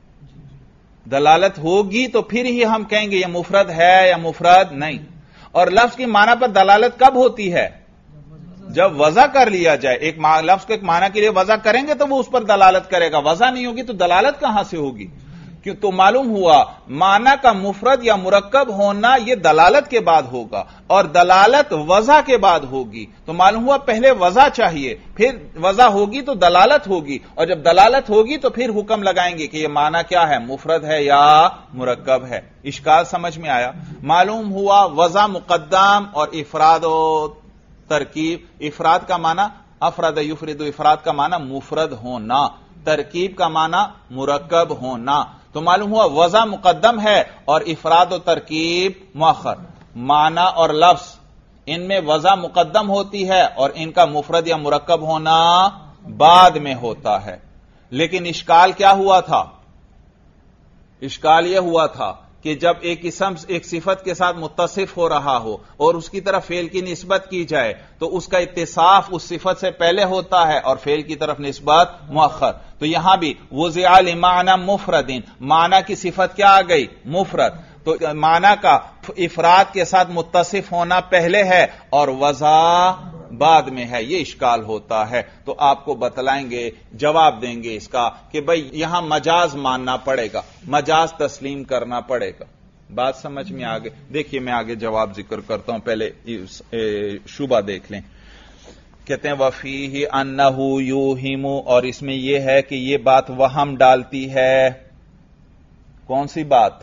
A: دلالت ہوگی تو پھر ہی ہم کہیں گے یہ مفرد ہے یا مفرد نہیں. اور لفظ کی معنی پر دلالت کب ہوتی ہے؟ جب وضع کر لیا جائے. ایک لفظ کو ایک معنی کے لیے وضع کریں گے تو وہ اس پر دلالت کرے گا. وضع نہیں ہوگی تو دلالت کہاں سے ہوگی؟ کیوں؟ تو معلوم ہوا معنی کا مفرد یا مرکب ہونا یہ دلالت کے بعد ہوگا اور دلالت وضع کے بعد ہوگی. تو معلوم ہوا پہلے وضع چاہیے پھر وضع ہوگی تو دلالت ہوگی، اور جب دلالت ہوگی تو پھر حکم لگائیں گے کہ یہ معنی کیا ہے؟ مفرد ہے یا مرکب ہے. اشکال سمجھ میں آیا؟ معلوم ہوا وضع مقدم اور افراد و ترکیب. افراد کا معنی افراد یفرد، افراد کا معنی مفرد ہونا، ترکیب کا معنی مرکب ہونا. تو معلوم ہوا وضع مقدم ہے اور افراد و ترکیب مؤخر. معنی اور لفظ ان میں وضع مقدم ہوتی ہے اور ان کا مفرد یا مرکب ہونا بعد میں ہوتا ہے. لیکن اشکال کیا ہوا تھا؟ اشکال یہ ہوا تھا کہ جب ایک اسم ایک صفت کے ساتھ متصف ہو رہا ہو اور اس کی طرف فعل کی نسبت کی جائے تو اس کا اتصاف اس صفت سے پہلے ہوتا ہے اور فعل کی طرف نسبت مؤخر. تو یہاں بھی وضع لمعنی مفرد، معنی کی صفت کیا آ گئی؟ مفرد. تو معنی کا افراد کے ساتھ متصف ہونا پہلے ہے اور وضع بعد میں ہے. یہ اشکال ہوتا ہے. تو آپ کو بتلائیں گے، جواب دیں گے اس کا کہ بھئی یہاں مجاز ماننا پڑے گا، مجاز تسلیم کرنا پڑے گا. بات سمجھ میں آگے؟ دیکھیے میں آگے جواب ذکر کرتا ہوں، پہلے شبہ دیکھ لیں. کہتے ہیں وفیہ انہ یوہم، اور اس میں یہ ہے کہ یہ بات وہم ڈالتی ہے. کون سی بات؟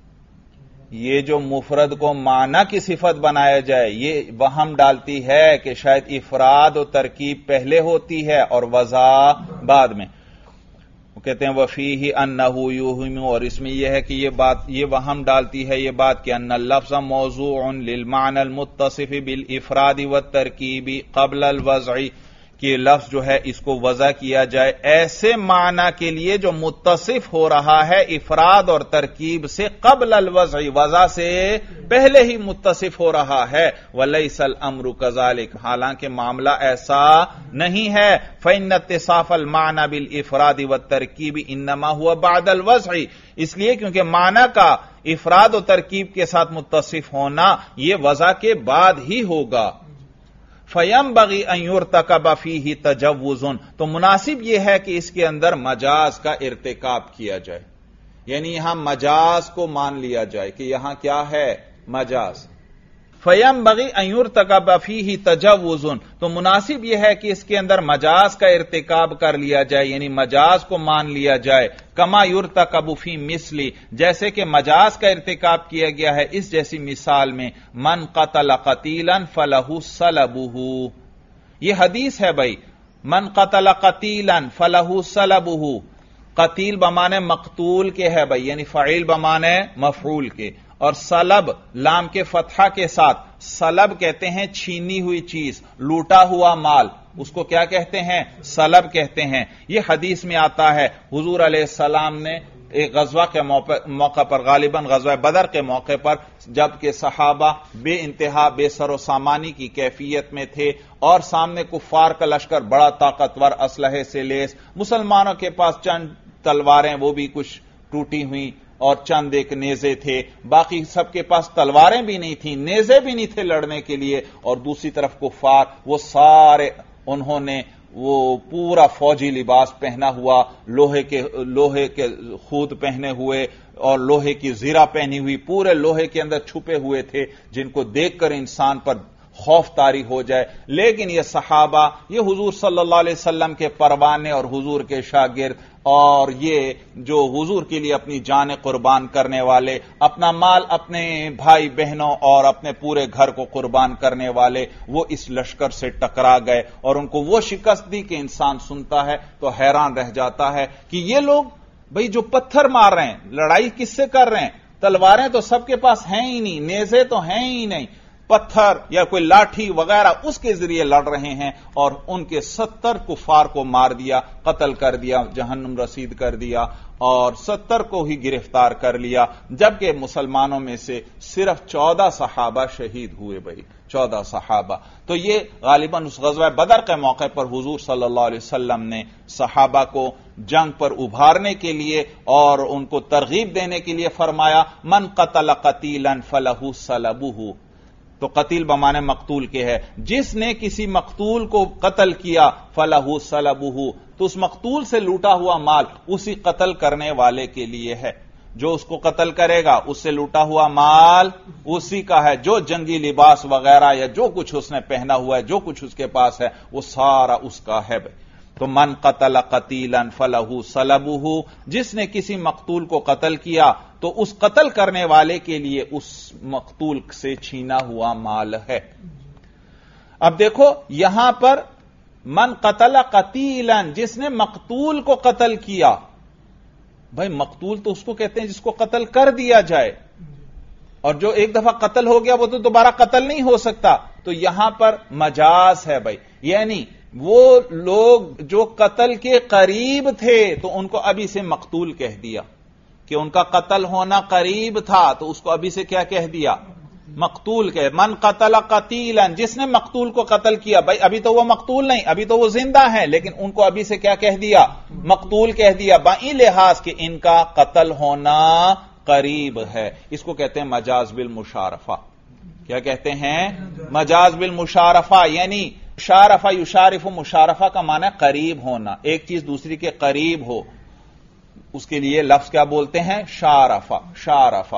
A: یہ جو مفرد کو معنی کی صفت بنایا جائے یہ وہم ڈالتی ہے کہ شاید افراد و ترکیب پہلے ہوتی ہے اور وضع بعد میں. وہ کہتے ہیں وفیہ انہ یوہم، اور اس میں یہ ہے کہ یہ بات یہ وہم ڈالتی ہے یہ بات کہ ان اللفظ موضوع للمعنى المتصف بالافراد والترکیب قبل الوضع، کہ لفظ جو ہے اس کو وضع کیا جائے ایسے معنی کے لیے جو متصف ہو رہا ہے افراد اور ترکیب سے قبل الوضع، وضع سے پہلے ہی متصف ہو رہا ہے. ولیس الامر کذالک، حالانکہ معاملہ ایسا نہیں ہے. فإن اتصاف المعنى بالافراد والترکیب انما هو بعد الوضع، اس لیے کیونکہ معنی کا افراد و ترکیب کے ساتھ متصف ہونا یہ وضع کے بعد ہی ہوگا. فَيَنْبَغِي أَنْ يُرْتَكَبَ فِيهِ تَجَوُّزٌ، تو مناسب یہ ہے کہ اس کے اندر مجاز کا ارتکاب کیا جائے. یعنی یہاں مجاز کو مان لیا جائے کہ یہاں کیا ہے؟ मजाज। फयंबगी अन युर्तकब फीही तजव्वुजुन, तो मुनासिब यह है कि इसके अंदर मजाज का इर्तिकाब कर लिया जाए, यानी मजाज को मान लिया जाए। कमा युर्तकब फी मिसली, जैसे कि मजाज का इर्तिकाब किया गया है इस जैसी मिसाल में, मन कतल कतीलन फलहु सलबुहु। यह हदीस है भाई, मन कतल कतीलन फलहु सलबुहु। कतील बमाने मकतूल के है भाई, यानी फ़ाइल बमाने मफऊल के, और सलब लाम के फतहा के साथ, सलब कहते हैं छीनी हुई चीज, लूटा हुआ माल, उसको क्या कहते हैं? सलब कहते हैं। यह हदीस में आता है हुजूर अलैहिस्सलाम ने एक गजवा के मौके पर, गालिबन गजवा बदर के मौके पर, जबकि सहाबा बे इंतहा बेसरो सामानी की कैफियत में थे और सामने कुफ्फार का लश्कर बड़ा ताकतवर असलहे से लेस, मुसलमानों के पास चंद तलवारें वो भी कुछ टूटी हुई और चंद एक नेजे थे, बाकी सबके पास तलवारें भी नहीं थी, नेजे भी नहीं थे लड़ने के लिए, और दूसरी तरफ कुफ्फार वो सारे, उन्होंने वो पूरा फौजी लिबास पहना हुआ, लोहे के लोहे के खूद पहने हुए और लोहे की जीरा पहनी हुई, पूरे लोहे के अंदर छुपे हुए थे, जिनको देखकर इंसान पर खौफ तारी हो जाए। लेकिन ये सहाबा, ये हुजूर सल्लल्लाहु अलैहि वसल्लम के परवाने और हुजूर के शागिर्द, और ये जो हुजूर के लिए अपनी जानें कुर्बान करने वाले, अपना माल अपने भाई बहनों और अपने पूरे घर को कुर्बान करने वाले, वो इस लश्कर से टकरा गए और उनको वो शिकस्त दी कि इंसान सुनता है तो हैरान रह जाता है कि ये लोग भाई जो पत्थर मार रहे हैं, लड़ाई किससे कर रहे हैं? तलवारें तो सबके पास हैं ही नहीं, नेज़े तो हैं ही नहीं, पत्थर या कोई लाठी वगैरह उसके जरिए लड़ रहे हैं, और उनके सत्तर कुफार को मार दिया, कत्ल कर दिया, जहन्नुम रसीद कर दिया, और सत्तर को ही गिरफ्तार कर लिया, जबकि मुसलमानों में से सिर्फ चौदह सहाबा शहीद हुए भाई, चौदह सहाबा। तो ये गालिबन उस गज़वा बदर के मौके पर हुजूर सल्लल्लाहु अलैहि वसल्लम ने सहाबा को जंग पर उभारने के लिए और उनको तरगीब देने के लिए फरमाया, मन कतल कतीलन फलहु सलबुहु। तो कतील बमाने मकतूल के है, जिसने किसी मकतूल को कत्ल किया फलहु सलबुहु, तो उस मकतूल से लूटा हुआ माल उसी कत्ल करने वाले के लिए है। जो उसको कत्ल करेगा उससे लूटा हुआ माल उसी का है, जो जंगी लिबास वगैरह या जो कुछ उसने पहना हुआ है, जो कुछ उसके पास है, वो सारा उसका है। तो मन कतल कतीलन फलहु सलबुहु, जिसने किसी मकतूल को कत्ल किया तो उस कत्ल करने वाले के लिए उस मकतूल से छीना हुआ माल है। अब देखो यहां पर मन कतल कतीलन, जिसने मकतूल को कत्ल किया, भाई मकतूल तो उसको कहते हैं जिसको कत्ल कर दिया जाए, और जो एक दफा कत्ल हो गया वो तो दोबारा कत्ल नहीं हो सकता। तो यहां पर मजाज है भाई, यानी वो लोग जो कत्ल के करीब थे तो उनको अभी से मकतूल कह दिया कि उनका कत्ल होना करीब था, तो उसको अभी से क्या कह दिया? मकतूल कह। मन कतल कतीलन, जिसने मकतूल को कत्ल किया, भाई अभी तो वो मकतूल नहीं, अभी तो वो जिंदा है, लेकिन उनको अभी से क्या कह दिया? मकतूल कह दिया, बाई लिहाज कि इनका कत्ल होना करीब है। इसको कहते हैं मजाज बिल मुशारफा। क्या कहते हैं? मजाज बिल मुशारफा, यानी शारफा युशारिफु, मुशारफा का माना करीब होना, एक चीज दूसरी के करीब हो, उसके लिए लफ्ज क्या बोलते हैं? शारफा। शारफा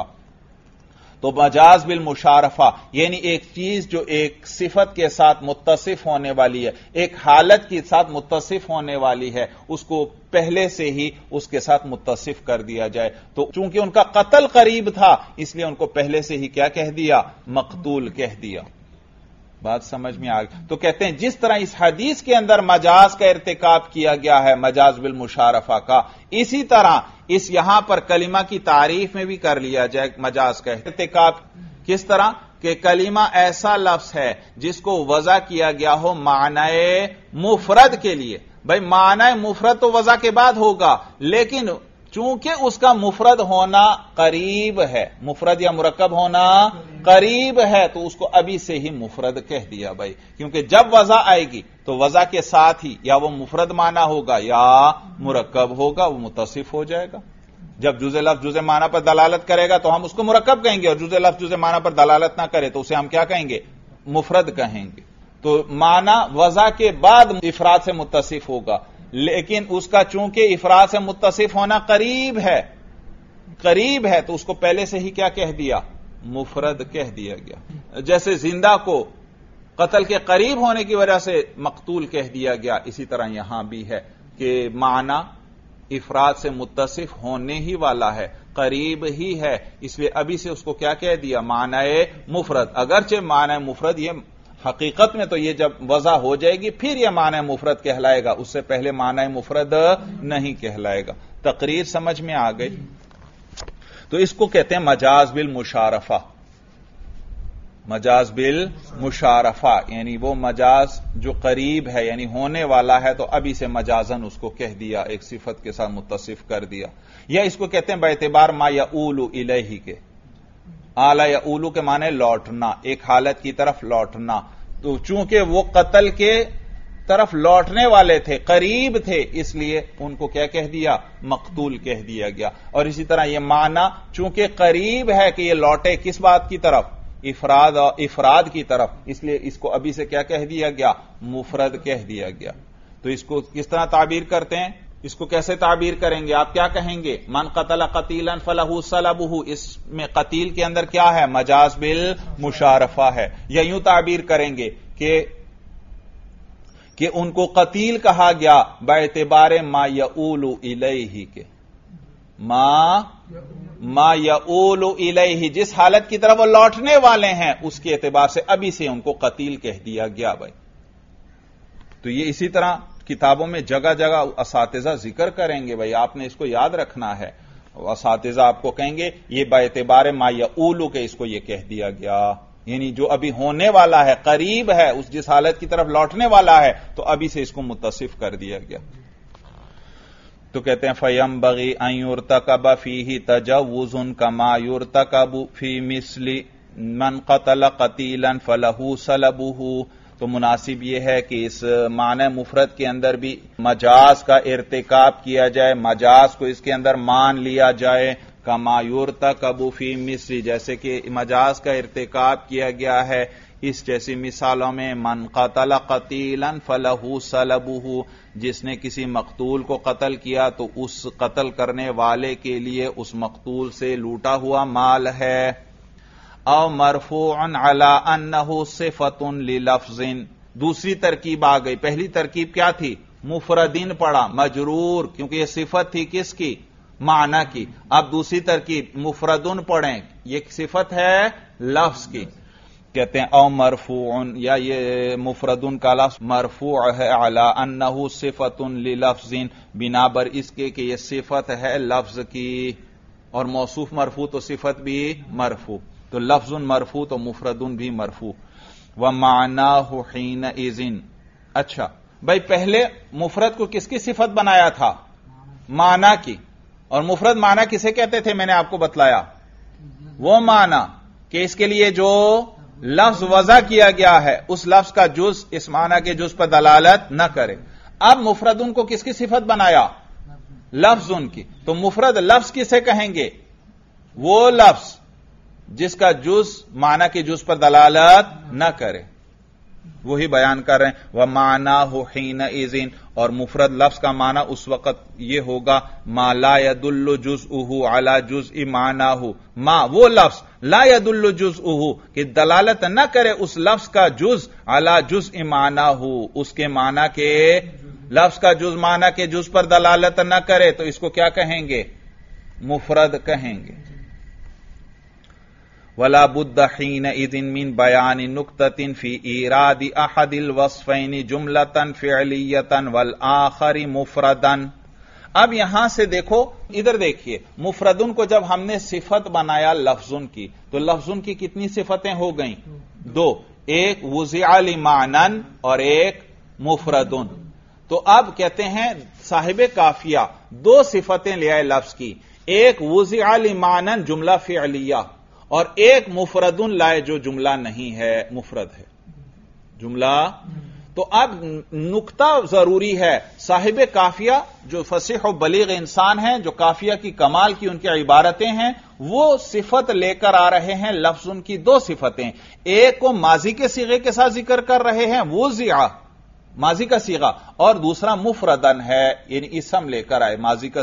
A: तो मजाज बिल मुशारफा, यानी एक चीज जो एक सिफत के साथ मुत्तसिफ होने वाली है, एक हालत के साथ मुत्तसिफ होने वाली है, उसको पहले से ही उसके साथ मुत्तसिफ कर दिया जाए। तो चूंकि उनका कत्ल करीब था, इसलिए उनको पहले से ही क्या कह दिया? मकतूल कह दिया। बात समझ में आ गई? तो कहते हैं जिस तरह इस हदीस के अंदर मजाज का इर्तिकाब किया गया है, मजाज बिल मुशारफा का, इसी तरह इस यहां पर कलिमा की तारीफ में भी कर लिया जाए मजाज का इर्तिकाब। किस तरह कि कलिमा ऐसा लफ्ज है जिसको वज़ा किया गया हो मानाए मुफरद के लिए। भाई मानाए मुफरद तो वज़ा के बाद होगा, लेकिन चूंकि उसका मुफरद होना करीब है, मुफरद या मुरक्कब होना करीब है, तो उसको अभी से ही मुफरद कह दिया भाई, क्योंकि जब वज़ा आएगी तो वज़ा के साथ ही या वो मुफरद माना होगा या मुरक्कब होगा, वो मुतसिफ हो जाएगा। जब जुज़े लफ्ज़ जुज़े माना पर दलालत करेगा तो हम उसको मुरक्कब कहेंगे, और जुज़े लफ्ज़ जुज़े माना पर दलालत ना करे तो उसे हम क्या कहेंगे? मुफरद कहेंगे। तो माना वज़ा के बाद इफराद से मुतसिफ होगा, लेकिन उसका चूंकि इफराद से मुत्तसिफ होना करीब है, करीब है, तो उसको पहले से ही क्या कह दिया? مفرد کہہ دیا گیا. جیسے زندہ کو قتل کے قریب ہونے کی وجہ سے مقتول کہہ دیا گیا، اسی طرح یہاں بھی ہے کہ معنی افراد سے متصف ہونے ہی والا ہے، قریب ہی ہے، اس لیے ابھی سے اس کو کیا کہہ دیا؟ معنی مفرد. اگرچہ معنی مفرد یہ حقیقت میں تو یہ جب وضع ہو جائے گی پھر یہ معنی مفرد کہلائے گا، اس سے پہلے معنی مفرد نہیں کہلائے گا. تقریر سمجھ میں آ گئی؟ تو اس کو کہتے ہیں مجاز بالمشارفہ. مجاز بالمشارفہ یعنی وہ مجاز جو قریب ہے یعنی ہونے والا ہے تو ابھی سے مجازن اس کو کہہ دیا، ایک صفت کے ساتھ متصف کر دیا. یا اس کو کہتے ہیں باعتبار ما یؤول الیہ کے. اعلی یؤول کے معنی لوٹنا، ایک حالت کی طرف لوٹنا. تو چونکہ وہ قتل کے طرف لوٹنے والے تھے، قریب تھے، اس لیے ان کو کیا کہہ دیا؟ مقتول کہہ دیا گیا. اور اسی طرح یہ معنی چونکہ قریب ہے کہ یہ لوٹے کس بات کی طرف؟ افراد افراد کی طرف، اس لیے اس کو ابھی سے کیا کہہ دیا گیا؟ مفرد کہہ دیا گیا. تو اس کو کس طرح تعبیر کرتے ہیں؟ اس کو کیسے تعبیر کریں گے؟ آپ کیا کہیں گے؟ من قتل قتیلا فلہ صلبہ. اس میں قتیل کے اندر کیا ہے؟ مجاز بالمشارفہ ہے. یا یوں تعبیر کریں گے کہ کہ ان کو قتیل کہا گیا باعتبار ما یؤول الیہ کے. ما ما یؤول الیہ، جس حالت کی طرف وہ لوٹنے والے ہیں اس کے اعتبار سے ابھی سے ان کو قتیل کہہ دیا گیا. بھائی تو یہ اسی طرح کتابوں میں جگہ جگہ اساتذہ ذکر کریں گے. بھائی آپ نے اس کو یاد رکھنا ہے. اساتذہ آپ کو کہیں گے یہ باعتبار ما یؤول کے اس کو یہ کہہ دیا گیا، یعنی جو ابھی ہونے والا ہے، قریب ہے، اس جس حالت کی طرف لوٹنے والا ہے تو ابھی سے اس کو متصف کر دیا گیا. تو کہتے ہیں فَيَنبَغِي أَن يُرْتَكَبَ فِيهِ تَجَوُّزٌ كَمَا يُرْتَكَبُ فِي مِثْلِ مَنْ قَتَلَ قَتِيلًا فَلَهُ صَلَبُهُ. تو مناسب یہ ہے کہ اس معنی مفرد کے اندر بھی مجاز کا ارتکاب کیا جائے، مجاز کو اس کے اندر مان لیا جائے. کما یرتکب فی مصر، جیسے کہ مجاز کا ارتکاب کیا گیا ہے اس جیسی مثالوں میں من قتل قتیلا فلہ صلبہ، جس نے کسی مقتول کو قتل کیا تو اس قتل کرنے والے کے لیے اس مقتول سے لوٹا ہوا مال ہے. او مرفوع علی انہ صفۃ للفظ. دوسری ترکیب آ گئی. پہلی ترکیب کیا تھی؟ مفردین پڑا، مجرور، کیونکہ یہ صفت تھی کس کی؟ معنی کی. اب دوسری ترکیب مفردن پڑھیں، یہ صفت ہے لفظ کی. کہتے ہیں او مرفوع، یا یہ مفردن کا لفظ مرفوع ہے علی انہ صفۃ للفظ، بنا بر اس کے کہ یہ صفت ہے لفظ کی، اور موصوف مرفوع تو صفت بھی مرفوع، تو لفظ مرفوع تو مفردن بھی مرفوع. ومعناہ حینئذ. اچھا بھائی پہلے مفرد کو کس کی صفت بنایا تھا؟ معنی کی. اور مفرد معنی کسے کہتے تھے؟ میں نے آپ کو بتلایا، وہ معنی کہ اس کے لیے جو لفظ وضع کیا گیا ہے اس لفظ کا جز اس معنی کے جز پر دلالت نہ کرے. اب مفرد ان کو کس کی صفت بنایا؟ لفظ ان کی. تو مفرد لفظ کسے کہیں گے؟ وہ لفظ جس کا جز معنی کے جز پر دلالت نہ کرے، وہی بیان کر رہے ہیں. وَمَعْنَاهُ حِينَئِذٍ، اور مفرد لفظ کا معنی اس وقت یہ ہوگا ما لا يدل جزءه على جزء معناه، ما وہ لفظ لا يدل جزءه کہ دلالت نہ کرے اس لفظ کا جز على جزء معناه، اس کے معنی کے لفظ کا جز معنی کے جز پر دلالت نہ کرے تو اس کو کیا کہیں گے؟ مفرد کہیں گے. ولا بد حينئذ من بیان نکتة فی ایراد احد الوصفین جملة فعلیة والآخر مفردا. اب یہاں سے دیکھو، ادھر دیکھیے، مفردن کو جب ہم نے صفت بنایا لفظن کی تو لفظن کی کتنی صفتیں ہو گئیں؟ دو، ایک وضع لمعنن اور ایک مفردن. تو اب کہتے ہیں صاحب کافیہ دو صفتیں لے آئے لفظ کی، ایک وضع لمعنن جملہ فعلیہ اور ایک مفردن لائے جو جملہ نہیں ہے، مفرد ہے جملہ. تو اب نکتہ ضروری ہے، صاحب کافیہ جو فصیح و بلیغ انسان ہیں، جو کافیہ کی کمال کی ان کی عبارتیں ہیں، وہ صفت لے کر آ رہے ہیں لفظ ان کی دو صفتیں. ایک کو ماضی کے صیغے کے ساتھ ذکر کر رہے ہیں وضع، ماضی کا صیغہ، اور دوسرا مفردن ہے یعنی اسم لے کر آئے، ماضی کا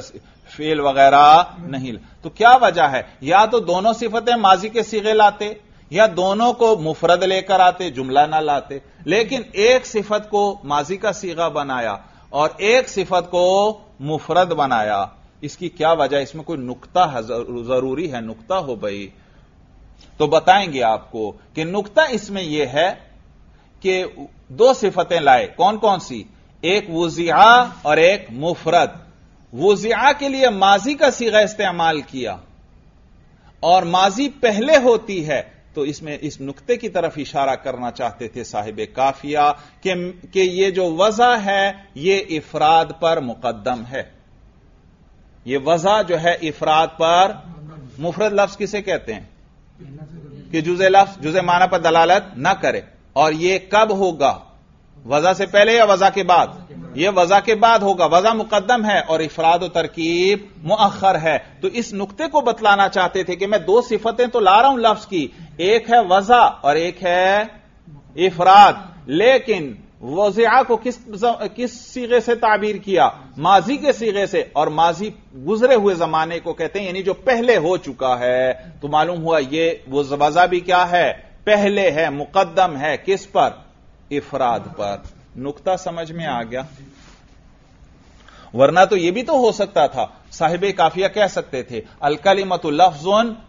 A: فعل وغیرہ نہیں. تو کیا وجہ ہے؟ یا تو دونوں صفتیں ماضی کے صیغے لاتے یا دونوں کو مفرد لے کر آتے، جملہ نہ لاتے، لیکن ایک صفت کو ماضی کا صیغہ بنایا اور ایک صفت کو مفرد بنایا. اس کی کیا وجہ؟ اس میں کوئی نقطہ ضروری ہے، نقطہ ہو بھائی تو بتائیں گے آپ کو کہ نقطہ اس میں یہ ہے کہ دو صفتیں لائے. کون کون سی؟ ایک وضعہ اور ایک مفرد. وضعہ کے لیے ماضی کا صیغہ استعمال کیا اور ماضی پہلے ہوتی ہے، تو اس میں اس نقطے کی طرف اشارہ کرنا چاہتے تھے صاحب کافیہ کہ, کہ یہ جو وضع ہے یہ افراد پر مقدم ہے. یہ وضع جو ہے افراد پر. مفرد لفظ کسے کہتے ہیں؟ کہ جزء لفظ جزء معنی پر دلالت نہ کرے. اور یہ کب ہوگا؟ وضع سے پہلے یا وضع کے بعد؟ یہ وضع کے بعد ہوگا. وضع مقدم ہے اور افراد و ترکیب مؤخر ہے. تو اس نقطے کو بتلانا چاہتے تھے کہ میں دو صفتیں تو لا رہا ہوں لفظ کی، ایک ہے وضع اور ایک ہے افراد، لیکن وضع کو کس کس صیغے سے تعبیر کیا؟ ماضی کے صیغے سے. اور ماضی گزرے ہوئے زمانے کو کہتے ہیں، یعنی جو پہلے ہو چکا ہے. تو معلوم ہوا یہ وضع بھی کیا ہے؟ پہلے ہے، مقدم ہے. کس پر؟ افراد پر. نقطہ سمجھ میں آ گیا؟ ورنہ تو یہ بھی تو ہو سکتا تھا، صاحب کافیہ کہہ سکتے تھے الکلمۃ لفظ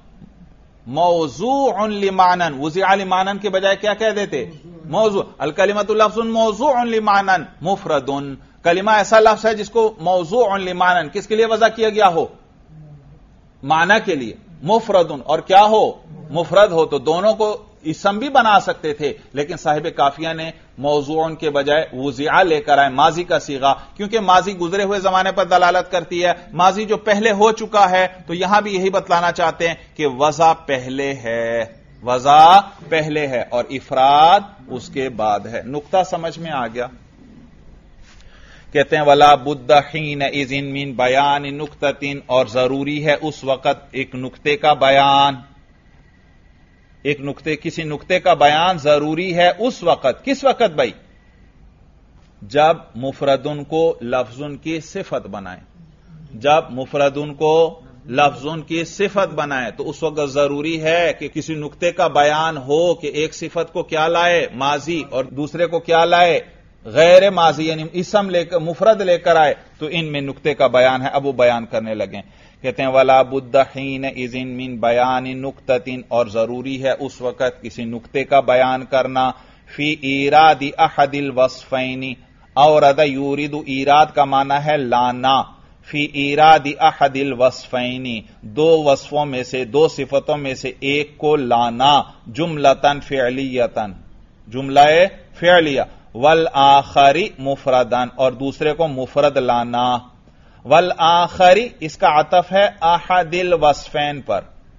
A: موضوع لمعنن، وضع لمعنن کے بجائے کیا کہہ دیتے؟ موضوع. الکلمۃ لفظ موضوع لمعنن مفرد. کلمہ ایسا لفظ ہے جس کو موضوع لمعنن کس کے لیے وضع کیا گیا ہو؟ معنی کے لیے. مفرد اور کیا ہو؟ مفرد ہو. تو دونوں کو اسم بھی بنا سکتے تھے، لیکن صاحب کافیہ نے موضوع کے بجائے وضع لے کر آئے، ماضی کا صیغہ، کیونکہ ماضی گزرے ہوئے زمانے پر دلالت کرتی ہے. ماضی جو پہلے ہو چکا ہے، تو یہاں بھی یہی بتلانا چاہتے ہیں کہ وضع پہلے ہے، وضع پہلے ہے اور افراد اس کے بعد ہے. نقطہ سمجھ میں آ گیا؟ کہتے ہیں ولا بد حینئذ من بیان نقطۃ، اور ضروری ہے اس وقت ایک نقطے کا بیان. ایک نقطے کسی نقطے کا بیان ضروری ہے اس وقت. کس وقت بھائی؟ جب مفردن کو لفظن کی صفت بنائیں. جب مفردن کو لفظن کی صفت بنائیں تو اس وقت ضروری ہے کہ کسی نقطے کا بیان ہو کہ ایک صفت کو کیا لائے؟ ماضی، اور دوسرے کو کیا لائے؟ غیر ماضی، یعنی اسم لے کر مفرد لے کر آئے. تو ان میں نقطے کا بیان ہے. اب وہ بیان کرنے لگے. کہتے ہیں ولا بد حینئذ من بیان نقطۃ، اور ضروری ہے اس وقت کسی نقطے کا بیان کرنا. فی ایراد احد الوصفین، اورد یورد، ایراد کا معنی ہے لانا. فی ایراد احد الوصفین، دو وصفوں میں سے، دو صفتوں میں سے ایک کو لانا. جملتن فعلیتن، جملہ فعلیہ. والآخر مفردن، اور دوسرے کو مفرد لانا. والآخری اس کا عطف ہے احد الوصفین پر.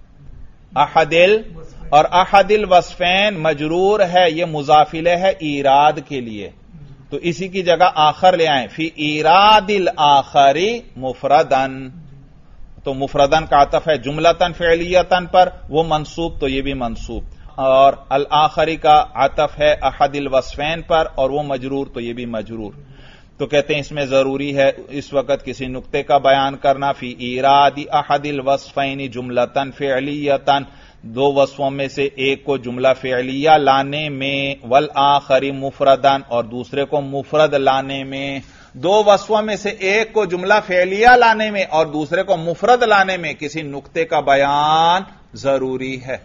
A: احد ال اور احد الوصفین مجرور ہے، یہ مضاف الیہ ہے ایراد کے لیے، تو اسی کی جگہ آخر لے آئیں. فی ایراد الآخری مفردن، تو مفردن کا عطف ہے جملتن فعلیتن پر، وہ منصوب تو یہ بھی منصوب. اور الآخری کا عطف ہے احد الوصفین پر اور وہ مجرور تو یہ بھی مجرور. تو کہتے ہیں اس میں ضروری ہے اس وقت کسی نقطے کا بیان کرنا. فی ایراد احد الوصفین جملتن فعلیتن، دو وصفوں میں سے ایک کو جملہ فعلیہ لانے میں. والآخر مفردن، اور دوسرے کو مفرد لانے میں. دو وصفوں میں سے ایک کو جملہ فعلیہ لانے میں اور دوسرے کو مفرد لانے میں کسی نقطے کا بیان ضروری ہے.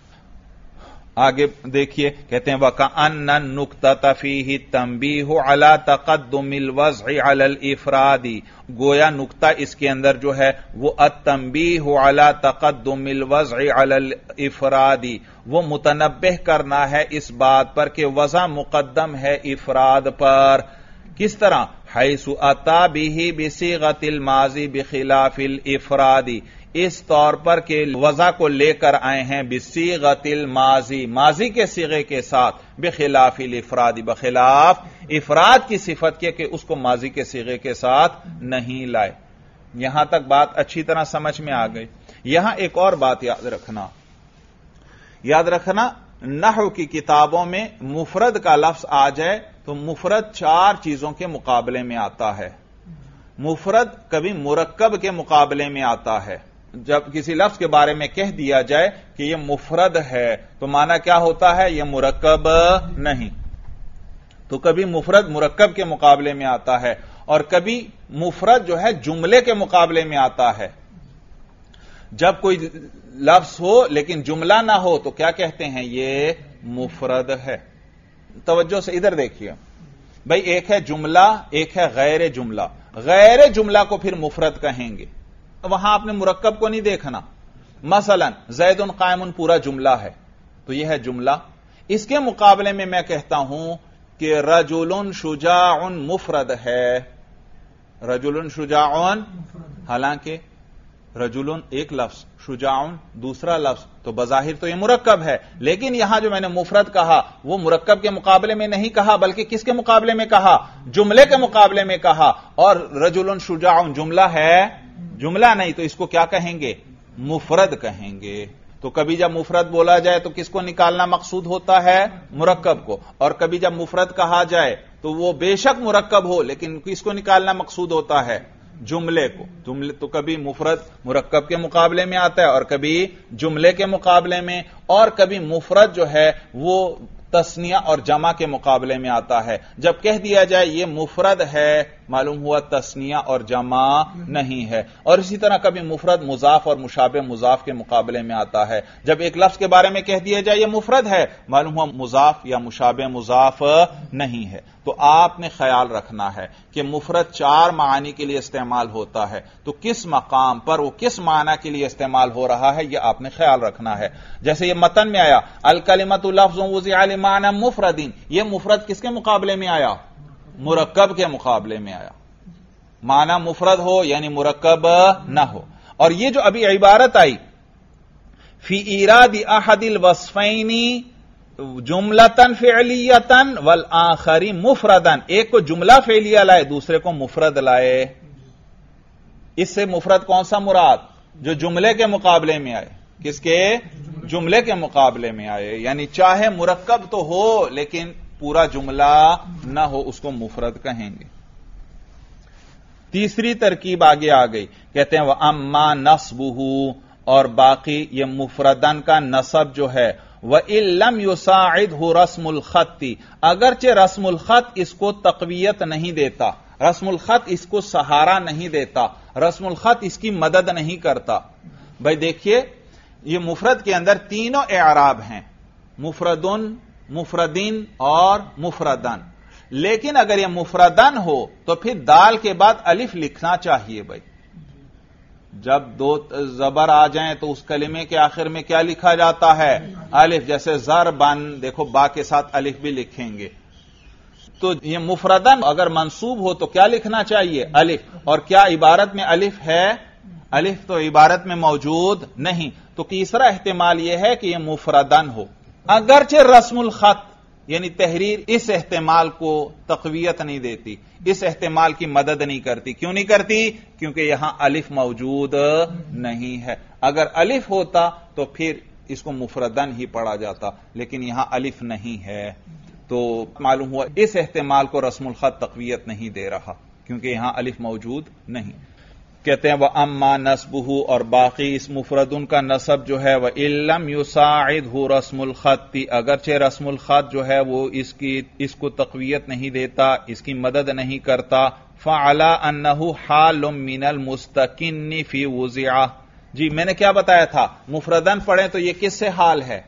A: آگے دیکھیے، کہتے ہیں وَكَأَنَّ النُّقْطَةَ فِيهِ التَّنْبِيهُ عَلَى تَقَدُّمِ الْوَضْعِ عَلَى الْإِفْرَادِ، گویا نقطہ اس کے اندر جو ہے وہ التنبیہ علی تقدم الوضع علی الافراد، وہ متنبہ کرنا ہے اس بات پر کہ وضع مقدم ہے افراد پر. کس طرح؟ حیث اتا بہ بصیغۃ الماضی بخلاف الافراد، اس طور پر کہ وضع کو لے کر آئے ہیں بصیغۃ الماضی، ماضی کے صیغے کے ساتھ، بخلاف الافراد، بخلاف افراد کی صفت کے کہ اس کو ماضی کے صیغے کے ساتھ نہیں لائے. یہاں تک بات اچھی طرح سمجھ میں آ گئی. یہاں ایک اور بات یاد رکھنا یاد رکھنا نحو کی کتابوں میں مفرد کا لفظ آ جائے تو مفرد چار چیزوں کے مقابلے میں آتا ہے. مفرد کبھی مرکب کے مقابلے میں آتا ہے. جب کسی لفظ کے بارے میں کہہ دیا جائے کہ یہ مفرد ہے تو معنی کیا ہوتا ہے؟ یہ مرکب نہیں. تو کبھی مفرد مرکب کے مقابلے میں آتا ہے اور کبھی مفرد جو ہے جملے کے مقابلے میں آتا ہے. جب کوئی لفظ ہو لیکن جملہ نہ ہو تو کیا کہتے ہیں؟ یہ مفرد ہے. توجہ سے ادھر دیکھیے بھائی، ایک ہے جملہ، ایک ہے غیر جملہ. غیر جملہ کو پھر مفرد کہیں گے. وہاں آپ نے مرکب کو نہیں دیکھنا. مثلا زید قائم پورا جملہ ہے تو یہ ہے جملہ. اس کے مقابلے میں میں کہتا ہوں کہ رجل شجاع مفرد ہے. رجل شجاع، حالانکہ رجل ایک لفظ، شجاع دوسرا لفظ، تو بظاہر تو یہ مرکب ہے. لیکن یہاں جو میں نے مفرد کہا وہ مرکب کے مقابلے میں نہیں کہا بلکہ کس کے مقابلے میں کہا؟ جملے کے مقابلے میں کہا. اور رجل شجاع جملہ ہے، جملہ نہیں، تو اس کو کیا کہیں گے؟ مفرد کہیں گے. تو کبھی جب مفرد بولا جائے تو کس کو نکالنا مقصود ہوتا ہے؟ مرکب کو. اور کبھی جب مفرد کہا جائے تو وہ بے شک مرکب ہو لیکن کس کو نکالنا مقصود ہوتا ہے؟ جملے کو. جملے تو کبھی مفرد مرکب کے مقابلے میں آتا ہے اور کبھی جملے کے مقابلے میں، اور کبھی مفرد جو ہے وہ تثنیہ اور جمع کے مقابلے میں آتا ہے. جب کہہ دیا جائے یہ مفرد ہے معلوم ہوا تثنیہ اور جمع نہیں ہے. اور اسی طرح کبھی مفرد مضاف اور مشابہ مضاف کے مقابلے میں آتا ہے. جب ایک لفظ کے بارے میں کہہ دیا جائے یہ مفرد ہے معلوم ہوا مضاف یا مشابہ مضاف نہیں ہے. تو آپ نے خیال رکھنا ہے کہ مفرد چار معانی کے لیے استعمال ہوتا ہے، تو کس مقام پر وہ کس معنی کے لیے استعمال ہو رہا ہے یہ آپ نے خیال رکھنا ہے. جیسے یہ متن میں آیا الکلمۃ لفظ وضع لمعنی مفرد، یہ مفرد کس کے مقابلے میں آیا؟ مرکب کے مقابلے میں آیا. معنی مفرد ہو یعنی مرکب نہ ہو. اور یہ جو ابھی عبارت آئی فی ایراد احد الوصفین جملتن فعلیتن والآخر مفردن، ایک کو جملہ فعلیہ لائے دوسرے کو مفرد لائے. اس سے مفرد کون سا مراد؟ جو جملے کے مقابلے میں آئے. کس کے؟ جملے کے مقابلے میں آئے. یعنی چاہے مرکب تو ہو لیکن پورا جملہ نہ ہو اس کو مفرد کہیں گے. تیسری ترکیب آگے آ گئی، کہتے ہیں وَأَمَّا نَصْبُهُ، اور باقی یہ مفردن کا نصب جو ہے وَإِن لَمْ يُسَاعِدْهُ رَسْمُ الْخَطِّ، اگرچہ رسم الخط اس کو تقویت نہیں دیتا، رسم الخط اس کو سہارا نہیں دیتا، رسم الخط اس کی مدد نہیں کرتا. بھائی دیکھیے یہ مفرد کے اندر تینوں اعراب ہیں، مفردن، مفردین اور مفردن. لیکن اگر یہ مفردن ہو تو پھر دال کے بعد الف لکھنا چاہیے. بھائی جب دو زبر آ جائیں تو اس کلمے کے آخر میں کیا لکھا جاتا ہے؟ الف. جیسے ضربن، دیکھو با کے ساتھ الف بھی لکھیں گے. تو یہ مفردن اگر منصوب ہو تو کیا لکھنا چاہیے؟ الف. اور کیا عبارت میں الف ہے؟ الف تو عبارت میں موجود نہیں. تو تیسرا احتمال یہ ہے کہ یہ مفردن ہو، اگرچہ رسم الخط یعنی تحریر اس احتمال کو تقویت نہیں دیتی، اس احتمال کی مدد نہیں کرتی. کیوں نہیں کرتی؟ کیونکہ یہاں الف موجود نہیں ہے. اگر الف ہوتا تو پھر اس کو مفردن ہی پڑھا جاتا، لیکن یہاں الف نہیں ہے تو معلوم ہوا اس احتمال کو رسم الخط تقویت نہیں دے رہا کیونکہ یہاں الف موجود نہیں. کہتے ہیں وَأَمَّا نَصْبُهُ، اور باقی اس مفردن کا نصب جو ہے وَإِن لَمْ يُسَاعِدْهُ رَسْمُ الْخَطِّ، اگرچہ رسم الخط جو ہے وہ اس کی اس کو تقویت نہیں دیتا، اس کی مدد نہیں کرتا. فَعَلَىٰ أَنَّهُ حَالٌ مِّنَ الْمُسْتَكِنِّ فِي وُزِعَةٍ. جی میں نے کیا بتایا تھا؟ مفردن پڑھیں تو یہ کس سے حال ہے؟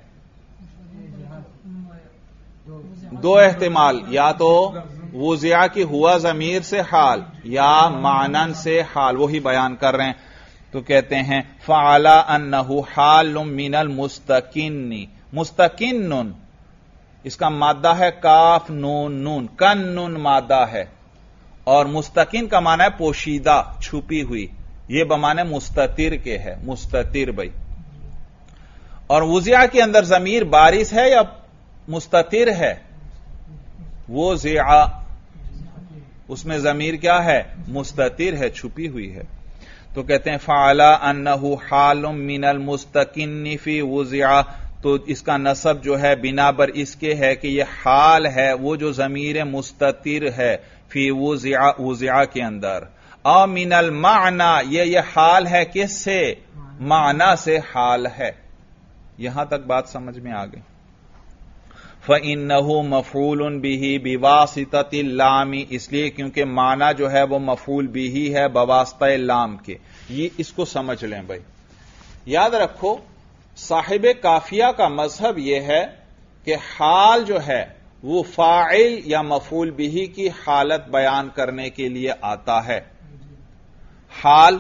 A: دو احتمال، یا تو وضع کی ہوا ضمیر سے حال یا معنن سے حال، وہی بیان کر رہے ہیں. تو کہتے ہیں فعلا انہ حال من المستکن. مستکن اس کا مادہ ہے کاف نون نون، کن نون مادہ ہے، اور مستکن کا معنی ہے پوشیدہ، چھپی ہوئی. یہ بمانے مستتر کے ہے، مستتر بھائی. اور وضع کے اندر ضمیر بارز ہے یا مستتر ہے؟ وہ زیعہ، اس میں ضمیر کیا ہے؟ مستتر ہے، چھپی ہوئی ہے. تو کہتے ہیں فعلا انہ حال من المستکن فی وضع، تو اس کا نصب جو ہے بنا بر اس کے ہے کہ یہ حال ہے وہ جو ضمیر مستتر ہے فی وضع، وضع کے اندر. او من المعنی، یہ یہ حال ہے کس سے؟ معنی سے حال ہے. یہاں تک بات سمجھ میں آ گئی. فَإِنَّهُ مَفْعُولٌ بِهِ بِوَاسِطَةِ اللَّامِ، اس لیے کیونکہ معنی جو ہے وہ مفعول بِهِ ہے بواسطہ لام کے. یہ اس کو سمجھ لیں بھائی. یاد رکھو صاحب کافیہ کا مذہب یہ ہے کہ حال جو ہے وہ فاعل یا مفعول بِهِ کی حالت بیان کرنے کے لیے آتا ہے. حال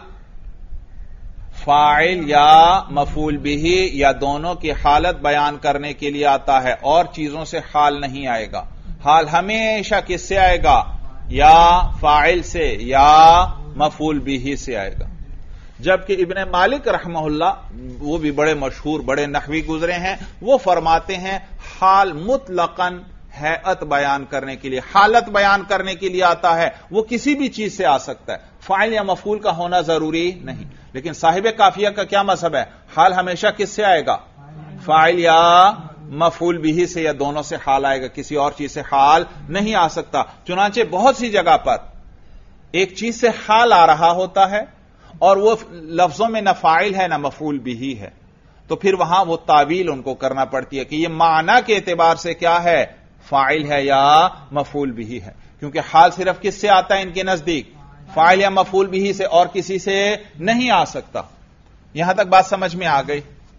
A: فاعل یا مفعول بہ یا دونوں کی حالت بیان کرنے کے لیے آتا ہے، اور چیزوں سے حال نہیں آئے گا. حال ہمیشہ کس سے آئے گا؟ یا فاعل سے یا مفعول بہ سے آئے گا. جبکہ ابن مالک رحمہ اللہ، وہ بھی بڑے مشہور بڑے نحوی گزرے ہیں، وہ فرماتے ہیں حال مطلقاً ہیئت بیان کرنے کے لیے، حالت بیان کرنے کے لیے آتا ہے. وہ کسی بھی چیز سے آ سکتا ہے، فاعل یا مفعول کا ہونا ضروری نہیں. لیکن صاحب کافیہ کا کیا مذہب ہے؟ حال ہمیشہ کس سے آئے گا؟ فاعل یا مفعول بہ سے، یا دونوں سے حال آئے گا، کسی اور چیز سے حال نہیں آ سکتا. چنانچہ بہت سی جگہ پر ایک چیز سے حال آ رہا ہوتا ہے اور وہ لفظوں میں نہ فاعل ہے نہ مفعول بہ ہے، تو پھر وہاں وہ تعویل ان کو کرنا پڑتی ہے کہ یہ معنی کے اعتبار سے کیا ہے؟ فاعل ہے یا مفعول بہ ہے. کیونکہ حال صرف کس سے آتا ہے ان کے نزدیک؟ فاعل یا مفعول بہ سے، اور کسی سے نہیں آ سکتا. یہاں تک بات سمجھ میں آ گئی.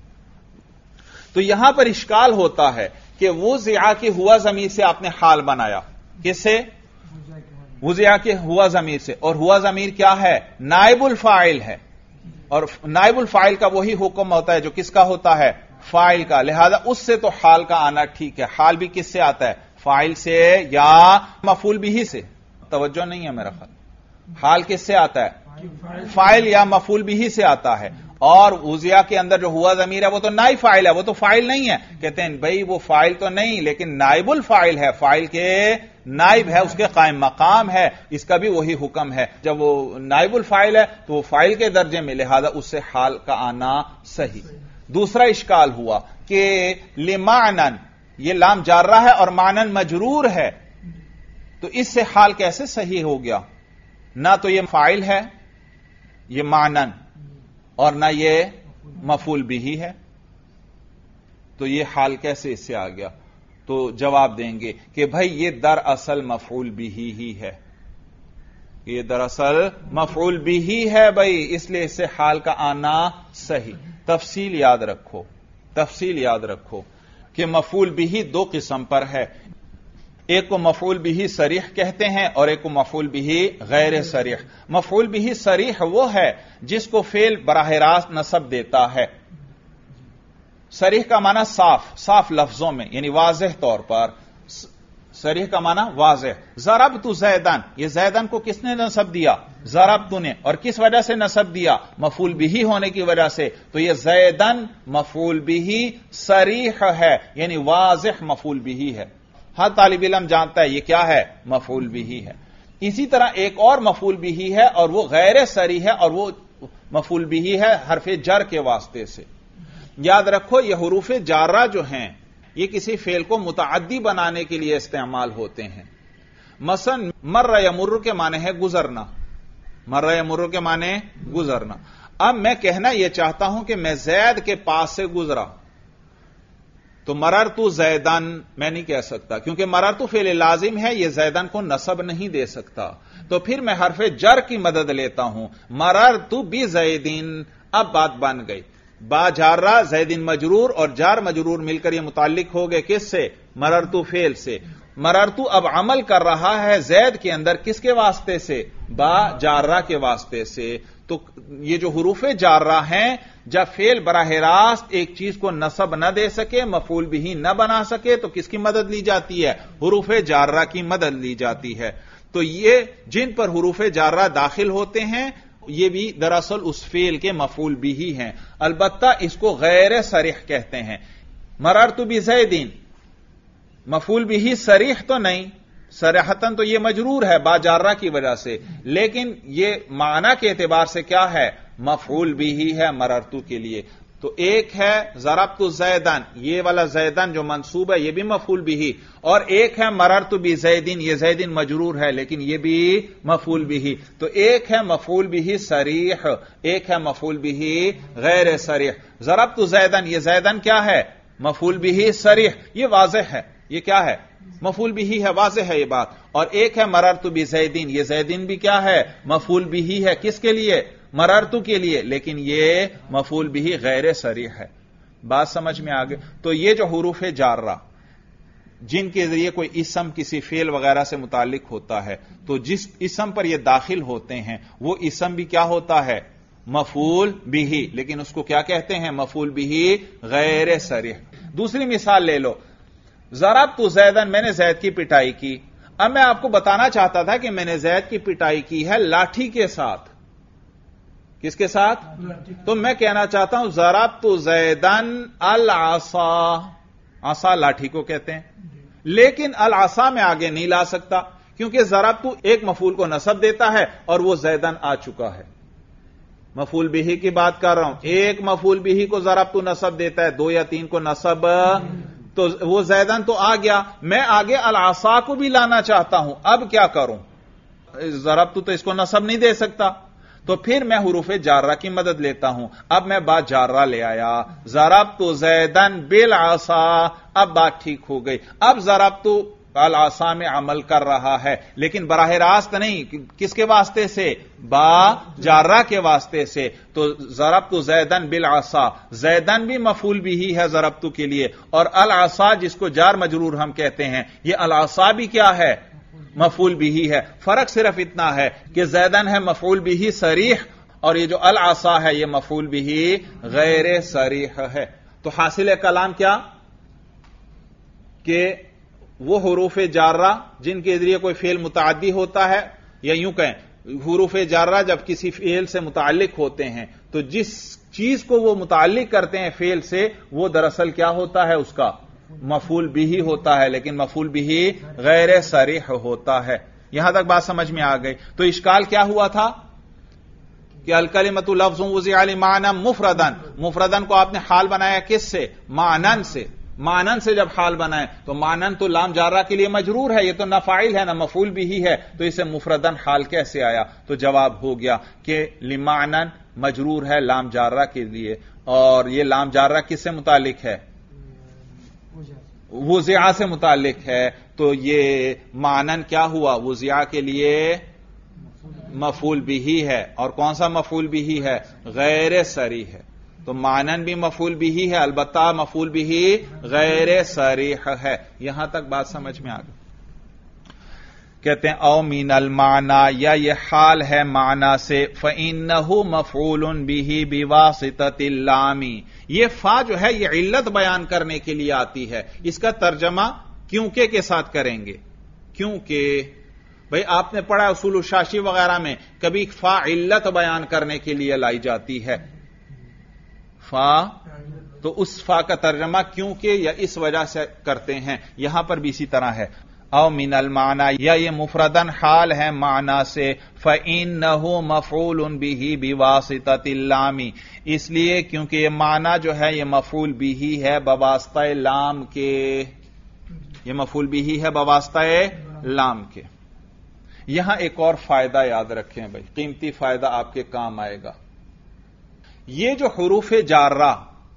A: تو یہاں پر اشکال ہوتا ہے کہ وضع کے ہوا ضمیر سے آپ نے حال بنایا، کس سے؟ وضع کے ہوا ضمیر سے. اور ہوا ضمیر کیا ہے؟ نائب الفاعل ہے، اور نائب الفاعل کا وہی حکم ہوتا ہے جو کس کا ہوتا ہے؟ فاعل کا. لہذا اس سے تو حال کا آنا ٹھیک ہے. حال بھی کس سے آتا ہے؟ فاعل سے یا مفعول بہ سے. توجہ نہیں ہے میرا خیال. حال کس سے آتا ہے؟ فاعل یا مفعول بہ سے آتا ہے. اور وضع کے اندر جو ہوا ضمیر ہے وہ تو نائب فاعل ہے، وہ تو فاعل نہیں ہے. کہتے ہیں بھئی وہ فاعل تو نہیں، لیکن نائب الفاعل ہے، فاعل کے نائب ہے، اس کے قائم مقام ہے. اس کا بھی وہی حکم ہے. جب وہ نائب الفاعل ہے تو وہ فاعل کے درجے میں، لہذا اس سے حال کا آنا صحیح. دوسرا اشکال ہوا کہ لمعنن، یہ لام جارہ ہے اور معنن مجرور ہے، تو اس سے حال کیسے صحیح ہو گیا؟ نہ تو یہ فاعل ہے یہ معنن، اور نہ یہ مفعول بہ ہے، تو یہ حال کیسے اس سے آ گیا؟ تو جواب دیں گے کہ بھائی یہ دراصل مفعول بہ ہی ہے، یہ دراصل مفعول بہ ہے بھائی، اس لیے اس سے حال کا آنا صحیح. تفصیل یاد رکھو، تفصیل یاد رکھو کہ مفعول بہ دو قسم پر ہے. ایک کو مفعول بہ صریح کہتے ہیں اور ایک کو مفعول بہ غیر صریح. مفعول بہ صریح وہ ہے جس کو فعل براہ راست نصب دیتا ہے. صریح کا معنی صاف، صاف لفظوں میں، یعنی واضح طور پر. صریح کا معنی واضح. ضربت زیدن، یہ زیدن کو کس نے نصب دیا؟ ضربت نے. اور کس وجہ سے نصب دیا؟ مفعول بہ ہونے کی وجہ سے. تو یہ زیدن مفعول بہ صریح ہے، یعنی واضح مفعول بہ ہے. ہر طالب علم جانتا ہے یہ کیا ہے؟ مفعول بہ ہے. اسی طرح ایک اور مفعول بہ ہے اور وہ غیر صریح ہے، اور وہ مفعول بہ ہے حرف جر کے واسطے سے. یاد رکھو یہ حروف جارہ جو ہیں یہ کسی فعل کو متعدی بنانے کے لیے استعمال ہوتے ہیں. مثلا مر یمر کے معنی ہے گزرنا، مر یمر کے معنی گزرنا. اب میں کہنا یہ چاہتا ہوں کہ میں زید کے پاس سے گزرا، تو مررتو زیدن میں نہیں کہہ سکتا، کیونکہ مررتو فعل لازم ہے، یہ زیدن کو نصب نہیں دے سکتا. تو پھر میں حرف جر کی مدد لیتا ہوں، مررتو بزیدن. اب بات بن گئی. با جارہ زیدن مجرور اور جار مجرور مل کر یہ متعلق ہو گئے کس سے؟ مررتو فعل سے. مررتو اب عمل کر رہا ہے زید کے اندر کس کے واسطے سے؟ با جارہ کے واسطے سے. تو یہ جو حروف جارہ ہیں جب فعل براہ راست ایک چیز کو نصب نہ دے سکے، مفعول بہ نہ بنا سکے، تو کس کی مدد لی جاتی ہے؟ حروف جارہ کی مدد لی جاتی ہے. تو یہ جن پر حروف جارہ داخل ہوتے ہیں یہ بھی دراصل اس فعل کے مفعول بہ ہیں. البتہ اس کو غیر صریح کہتے ہیں. مررت بزیدن مفعول بہ صریح تو نہیں، صریحتاً تو یہ مجرور ہے با جارہ کی وجہ سے، لیکن یہ معنی کے اعتبار سے کیا ہے؟ مفعول بہ ہے مررتو کے لیے. تو تو ایک ہے ضربت زیدن، یہ والا زیدن جو منصوب ہے یہ بھی مفعول بھی، اور ایک ہے مررت بزیدن، یہ زیدن مجرور ہے لیکن یہ بھی مفعول بھی. تو ایک ہے مفعول بھی صریح، ایک ہے مفعول بھی غیر صریح. ضربت زیدن، یہ زیدن کیا ہے؟ مفعول بھی صریح، یہ واضح ہے. یہ کیا ہے؟ مفعول بھی ہے، واضح ہے یہ بات. اور ایک ہے مررت بزیدن، یہ زیدن بھی کیا ہے؟ مفعول بھی ہے. کس کے لیے؟ مررت کے لیے، لیکن یہ مفعول بھی غیر صریح ہے. بات سمجھ میں آگے؟ تو یہ جو حروف جارہ جن کے ذریعے کوئی اسم کسی فعل وغیرہ سے متعلق ہوتا ہے، تو جس اسم پر یہ داخل ہوتے ہیں وہ اسم بھی کیا ہوتا ہے؟ مفعول بھی، لیکن اس کو کیا کہتے ہیں؟ مفعول بھی غیر صریح. دوسری مثال لے لو، ضربت زیدن، میں نے زید کی پٹائی کی. اب میں آپ کو بتانا چاہتا تھا کہ میں نے زید کی پٹائی کی ہے لاٹھی کے ساتھ. کس کے ساتھ؟ تو میں کہنا چاہتا ہوں ضربت زیدن العصا، عصا لاٹھی کو کہتے ہیں، لیکن العصا میں آگے نہیں لا سکتا کیونکہ ضربت ایک مفعول کو نصب دیتا ہے اور وہ زیدن آ چکا ہے. مفعول بھی کی بات کر رہا ہوں، ایک مفعول بھی کو ضربت نصب دیتا ہے، دو یا تین کو نصب، تو وہ زیدن تو آ گیا. میں آگے العصا کو بھی لانا چاہتا ہوں، اب کیا کروں؟ ضربت تو اس کو نصب نہیں دے سکتا، تو پھر میں حروف جارہ کی مدد لیتا ہوں. اب میں بات جارہ لے آیا، ضربت زیدن بالعصا، اب بات ٹھیک ہو گئی. اب ضربت العصا میں عمل کر رہا ہے لیکن براہ راست نہیں، کس کے واسطے سے؟ با جارہ کے واسطے سے. تو ضربت زیدن بالعصا، زیدن بھی مفعول بھی ہے ضربت کے لیے، اور العصا جس کو جار مجرور ہم کہتے ہیں، یہ العصا بھی کیا ہے؟ مفعول بھی ہے. فرق صرف اتنا ہے کہ زیدن ہے مفعول بھی صریح اور یہ جو العصا ہے یہ مفعول بھی غیر صریح ہے. تو حاصل کلام کیا؟ کہ وہ حروف جارہ جن کے ذریعے کوئی فعل متعدی ہوتا ہے، یا یوں کہیں حروف جارہ جب کسی فعل سے متعلق ہوتے ہیں تو جس چیز کو وہ متعلق کرتے ہیں فعل سے وہ دراصل کیا ہوتا ہے؟ اس کا مفعول بھی ہوتا ہے، لیکن مفعول بھی غیر صریح ہوتا ہے. یہاں تک بات سمجھ میں آ گئی. تو اشکال کیا ہوا تھا کہ الکلمۃ لفظ وضع لمعنی مفردن، مفردن کو آپ نے حال بنایا کس سے؟ معنن سے. معنن سے جب حال بنائے تو معنن تو لام جارہ کے لیے مجرور ہے، یہ تو نہ فاعل ہے نہ مفعول بھی ہے، تو اسے مفردن حال کیسے آیا؟ تو جواب ہو گیا کہ لمعنن مجرور ہے لام جارہ کے لیے، اور یہ لام جارہ کس سے متعلق ہے؟ وضع سے متعلق ہے. تو یہ معنن کیا ہوا؟ وضع کے لیے مفعول بھی ہے، اور کون سا مفعول بھی ہے؟ غیر صریح ہے. تو معنن بھی مفعول بھی ہے، البتہ مفعول بھی غیر صریح ہے. یہاں تک بات سمجھ میں آ گئی. کہتے ہیں او من المعنی، یا یہ حال ہے معنی سے، فإنہ مفعول بہ بواسطۃ اللام. یہ فا جو ہے یہ علت بیان کرنے کے لیے آتی ہے. اس کا ترجمہ کیونکہ کے ساتھ کریں گے. کیونکہ بھئی آپ نے پڑھا اصول الشاشی وغیرہ میں، کبھی فا علت بیان کرنے کے لیے لائی جاتی ہے. فا تو اس فا کا ترجمہ کیونکہ یا اس وجہ سے کرتے ہیں. یہاں پر بھی اسی طرح ہے. او من المعنی، یا یہ مفردن حال ہے معنی سے، فإنہ مفعول بہ بواسطۃ اللام، اس لیے کیونکہ یہ معنی جو ہے یہ مفعول بھی ہے بواسطہ لام کے. یہ مفعول بھی ہے بواسطہ لام کے. یہاں ایک اور فائدہ یاد رکھیں بھائی، قیمتی فائدہ آپ کے کام آئے گا. یہ جو حروف جارہ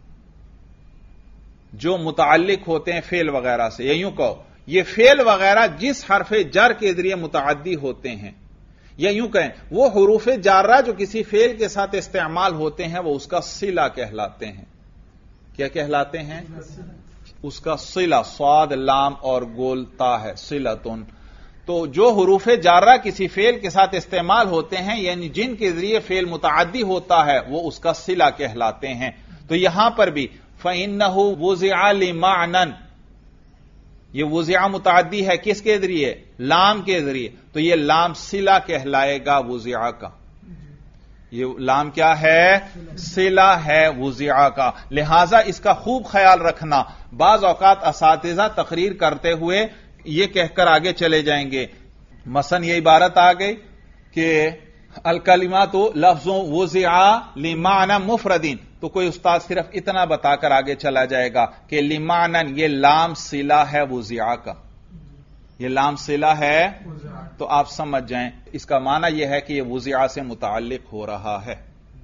A: جو متعلق ہوتے ہیں فعل وغیرہ سے، یا یوں کہو یہ فعل وغیرہ جس حرف جر کے ذریعے متعدی ہوتے ہیں، یا یوں کہیں وہ حروف جارہ جو کسی فعل کے ساتھ استعمال ہوتے ہیں وہ اس کا صلہ کہلاتے ہیں. کیا کہلاتے ہیں؟ اس کا صلہ، صاد لام اور گول تا ہے، صلتن. تو جو حروف جارہ کسی فعل کے ساتھ استعمال ہوتے ہیں یعنی جن کے ذریعے فعل متعدی ہوتا ہے وہ اس کا صلہ کہلاتے ہیں. تو یہاں پر بھی فإنہ وضع لمعنن، یہ وضع متعدی ہے کس کے ذریعے؟ لام کے ذریعے. تو یہ لام صلہ کہلائے گا وضع کا. یہ لام کیا ہے؟ صلہ ہے وضع کا. لہذا اس کا خوب خیال رکھنا. بعض اوقات اساتذہ تقریر کرتے ہوئے یہ کہہ کر آگے چلے جائیں گے، مثلا یہ عبارت آ گئی کہ अलकलिमात लफ्जों वुज़िआ लिमाना मुफरदीन, तो कोई उस्ताद सिर्फ इतना बताकर आगे चला जाएगा कि लिमानन ये लाम सिला है वुज़िआ का, ये लाम सिला है, तो आप समझ जाएं इसका माना यह है कि यह वुज़िआ से मुताल्लिक हो रहा है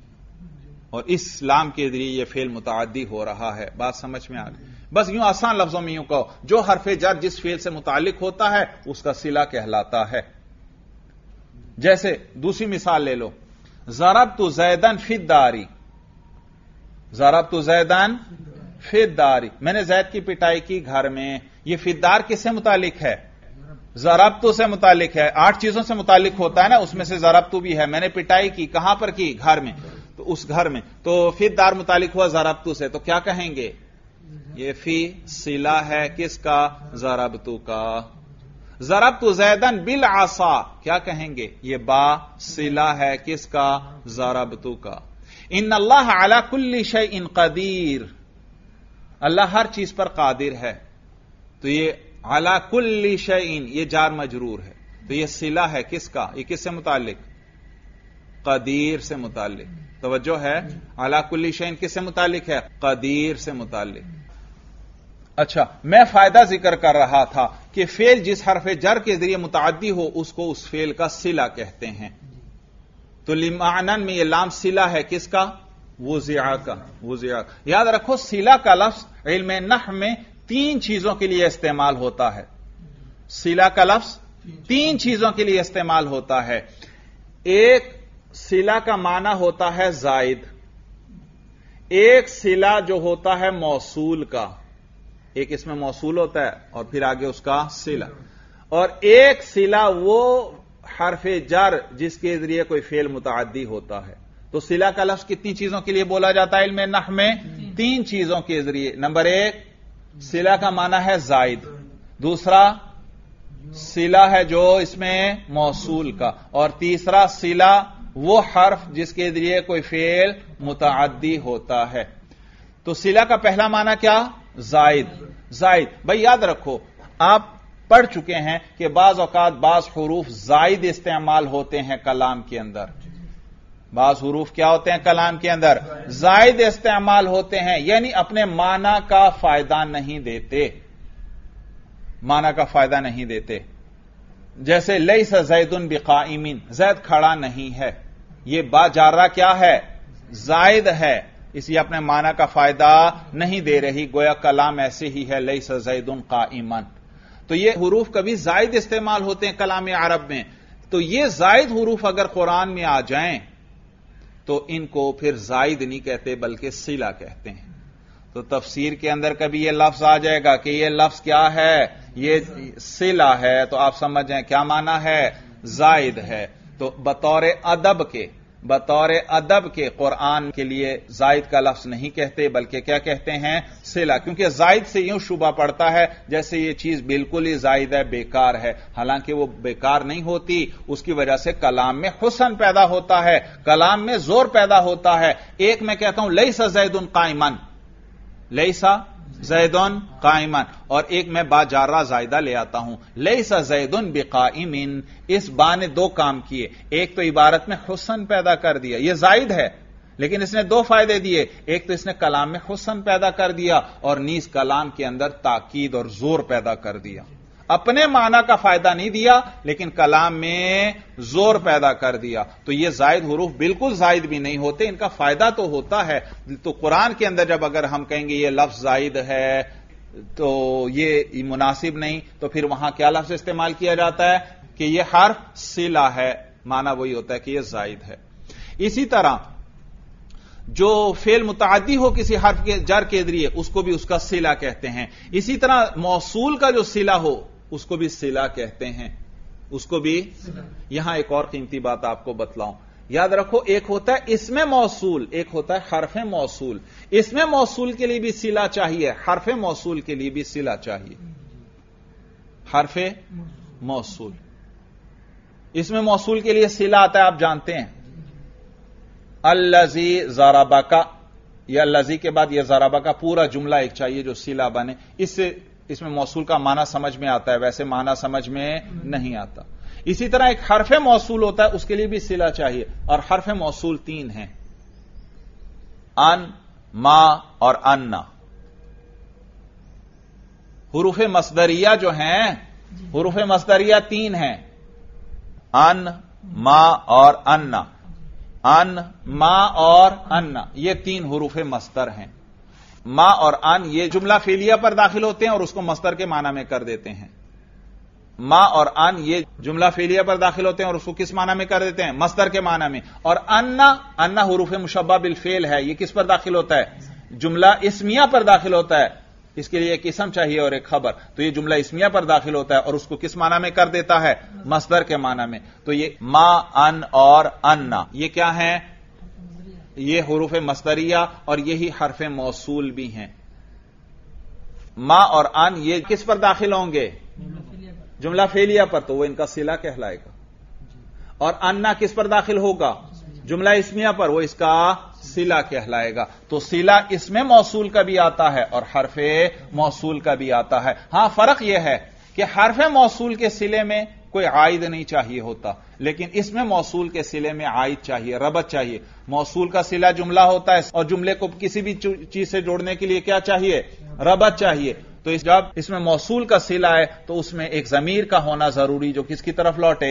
A: और इस लाम के जरिए यह फेल मुताअद्दी हो रहा है। बात समझ में आ गई? बस यूं आसान लफ्जों में यूं कहो, जो हरफे जर जिस फेल से मुताल्लिक होता है उसका सिला कहलाता है। जैसे दूसरी मिसाल ले लो, ज़रबतु ज़ैदन फिद्दारी, ज़रबतु ज़ैदन फिद्दारी, मैंने जैद की पिटाई की घर में। यह फिद्दार किससे मुतालिक है? ज़रबतु से मुतालिक है। आठ चीजों से मुतालिक होता है ना, उसमें से ज़रबतु भी है। मैंने पिटाई की, कहां पर की? घर में, तो उस घर में, तो फिद्दार मुतालिक हुआ ज़रबतु से, तो क्या कहेंगे? ये फी सिला है किसका? ज़रबतु का। ज़रबतु ज़ैदन बिल आसा, क्या कहेंगे? ये बा सिला है किसका? ज़रबतु का। इन्नल्लाह अला कुल्ली शैइन क़दीर, अल्लाह हर चीज पर कादिर है। तो ये अला कुल्ली शैइन ये जार मजरूर है, तो ये सिला है किसका? ये किससे मुतालिक? कदीर से मुतालिक। तवज्जो है, अला कुल्ली शैइन किससे मुतालिक है? कदीर से मुतालिक। अच्छा, मैं फायदा जिक्र कर रहा था कि फेल जिस हरफे जर के जरिए मुताअद्दी हो उसको उस फेल का सिला कहते हैं। तो लिमानन में यह लाम सिला है किसका? वुज़िआ का। वुज़िआ, याद रखो सिला का लफ्ज इल्म नहव में तीन चीजों के लिए इस्तेमाल होता है। सिला का लफ्ज तीन चीजों के लिए इस्तेमाल होता है। एक, सिला का माना होता है जायद। एक सिला जो होता है मौसूल का, एक इसमें मौसूल होता है और फिर आगे उसका सिला। और एक सिला वो हरफे जर जिसके जरिए कोई फेल मुताअद्दी होता है। तो सिला का लफ्ज कितनी चीजों के लिए बोला जाता है इल्म नहव में? तीन चीजों के जरिए। नंबर एक, सिला का माना है जायद। दूसरा, सिला है जो इसमें मौसूल का। और तीसरा, सिला वो हर्फ जिसके जरिए कोई फेल मुताअद्दी होता है। तो सिला का पहला माना क्या? जायद। जायद, भाई याद रखो, आप पढ़ चुके हैं कि बाज औकात बाज हुरूफ जायद इस्तेमाल होते हैं कलाम के अंदर। बाज हुरूफ क्या होते हैं कलाम के अंदर? जायद इस्तेमाल होते हैं, यानी अपने माना का फायदा नहीं देते, माना का फायदा नहीं देते। जैसे लैसा ज़ैदुन बिक़ाइमिन, जैद खड़ा नहीं है, यह बा जारा क्या है? जायद है, इसलिए अपने माना का फायदा नहीं दे रही, गोया कलाम ऐसे ही है, लैसा ज़ैदुन क़ाइमन। तो ये हुरूफ कभी जायद इस्तेमाल होते हैं कलाम अरब में। तो ये जायद हुरूफ अगर कुरान में आ जाएं तो इनको फिर जायद नहीं कहते बल्कि सिला कहते हैं। तो तफसीर के अंदर कभी यह लफ्ज आ जाएगा कि यह लफ्ज क्या है? ये सिला है, तो आप समझ जाएं क्या माना है? जायद है। तो बतौर अदब के बतौर अदब के कुरान के लिए जायद का लफ्ज नहीं कहते बल्कि क्या कहते हैं? सिला। क्योंकि जायद से यूं शुबा पड़ता है जैसे ये चीज बिल्कुल ही जायद है, बेकार है। हालांकि वो बेकार नहीं होती, उसकी वजह से कलाम में हुस्न पैदा होता है, कलाम में जोर पैदा होता है। एक मैं कहता हूं लैसा ज़ैदुन क़ाइमन, लैसा ज़ैदुन क़ाइमन, और एक मैं बाजारा जायदा ले आता हूं लैसा ज़ैदुन बिक़ाइमिन। इस बा ने दो काम किए, एक तो इबारत में हुस्न पैदा कर दिया, यह जायद है लेकिन इसने दो फायदे दिए। एक तो इसने कलाम में हुस्न पैदा कर दिया और नीज कलाम के अंदर ताकीद और जोर पैदा कर दिया। अपने माना का फायदा नहीं दिया लेकिन कलाम में जोर पैदा कर दिया। तो ये जायद हुरूफ बिल्कुल जायद भी नहीं होते, इनका फायदा तो होता है। तो कुरान के अंदर जब अगर हम कहेंगे ये लफ्ज जायद है तो ये मुनासिब नहीं, तो फिर वहां क्या लफ्ज इस्तेमाल किया जाता है कि ये हर्फ सिला है, माना वही होता है कि ये जायद है। इसी तरह जो फेल मुताअद्दी हो किसी हर्फ के जर के जरिए उसको भी उसका सिला कहते हैं। इसी तरह मौसूल का जो सिला हो उसको भी सिला कहते हैं, उसको भी। यहां एक और कीमती बात आपको बतलाऊं, याद रखो, एक होता है इसमें मौसूल, एक होता है हरफ मौसूल। इसमें मौसूल के लिए भी सिला चाहिए, हरफ मौसूल के लिए भी सिला चाहिए। हरफ मौसूल, इसमें मौसूल के लिए सिला आता है, आप जानते हैं, अल्लज़ी ज़रबका, या अल्लज़ी के बाद यह ज़रबा का पूरा जुमला एक चाहिए जो सिला बने। इससे इसमें मौसूल का माना समझ में आता है, वैसे माना समझ में नहीं आता। اسی طرح ایک حرف موصول ہوتا ہے، اس کے لیے بھی صلہ چاہیے، اور حرف موصول تین ہیں، ان، ما اور انا۔ حروف مصدریہ جو ہیں، حروف مصدریہ تین ہیں، ان، ما اور انا۔ ان، ما اور انا، یہ تین حروف مصدر ہیں۔ ما اور ان یہ جملہ فعلیہ پر داخل ہوتے ہیں اور اس کو مصدر کے معنی میں کر دیتے ہیں۔ ما اور ان یہ جملہ فعلیہ پر داخل ہوتے ہیں اور اس کو کس معنی میں کر دیتے ہیں؟ مصدر کے معنی میں۔ اور انا، انا حروف مشبہ بالفعل ہے، یہ کس پر داخل ہوتا ہے؟ جملہ اسمیہ پر داخل ہوتا ہے، اس کے لیے ایک اسم چاہیے اور ایک خبر، تو یہ جملہ اسمیہ پر داخل ہوتا ہے اور اس کو کس معنی میں کر دیتا ہے؟ مصدر کے معنی میں۔ تو یہ ما، ان اور انا یہ کیا ہیں؟ یہ حروف مصدریہ اور یہی حرف موصول بھی ہیں۔ ما اور ان یہ کس پر داخل ہوں گے؟ جملہ فعلیہ پر، تو وہ ان کا صلہ کہلائے گا۔ اور انا کس پر داخل ہوگا؟ جملہ اسمیہ پر، وہ اس کا صلہ کہلائے گا۔ تو صلہ اسم موصول کا بھی آتا ہے اور حرف موصول کا بھی آتا ہے۔ ہاں فرق یہ ہے کہ حرف موصول کے صلے میں کوئی عائد نہیں چاہیے ہوتا، لیکن اسم موصول کے صلے میں عائد چاہیے، ربط چاہیے۔ موصول کا صلہ جملہ ہوتا ہے اور جملے کو کسی بھی چیز سے جوڑنے کے لیے کیا چاہیے؟ ربط چاہیے۔ تو جب اس میں موصول کا صلہ ہے تو اس میں ایک ضمیر کا ہونا ضروری جو کس کی طرف لوٹے؟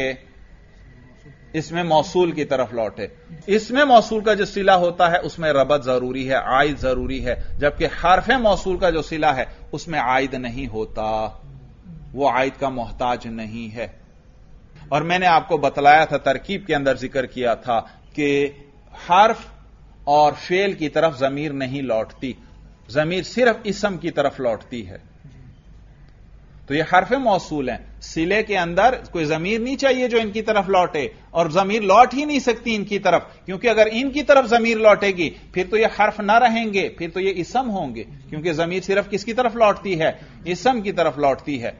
A: اس میں موصول کی طرف لوٹے۔ اس میں موصول کا جو صلہ ہوتا ہے اس میں ربط ضروری ہے، عائد ضروری ہے، جبکہ حرف موصول کا جو صلہ ہے اس میں عائد نہیں ہوتا، وہ عائد کا محتاج نہیں ہے۔ اور میں نے آپ کو بتلایا تھا، ترکیب کے اندر ذکر کیا تھا کہ حرف اور فعل کی طرف ضمیر نہیں لوٹتی، ضمیر صرف اسم کی طرف لوٹتی ہے۔ تو یہ حرف موصول ہیں، صلے کے اندر کوئی ضمیر نہیں چاہیے جو ان کی طرف لوٹے، اور ضمیر لوٹ ہی نہیں سکتی ان کی طرف، کیونکہ اگر ان کی طرف ضمیر لوٹے گی پھر تو یہ حرف نہ رہیں گے، پھر تو یہ اسم ہوں گے، کیونکہ ضمیر صرف کس کی طرف لوٹتی ہے؟ اسم کی طرف لوٹتی ہے۔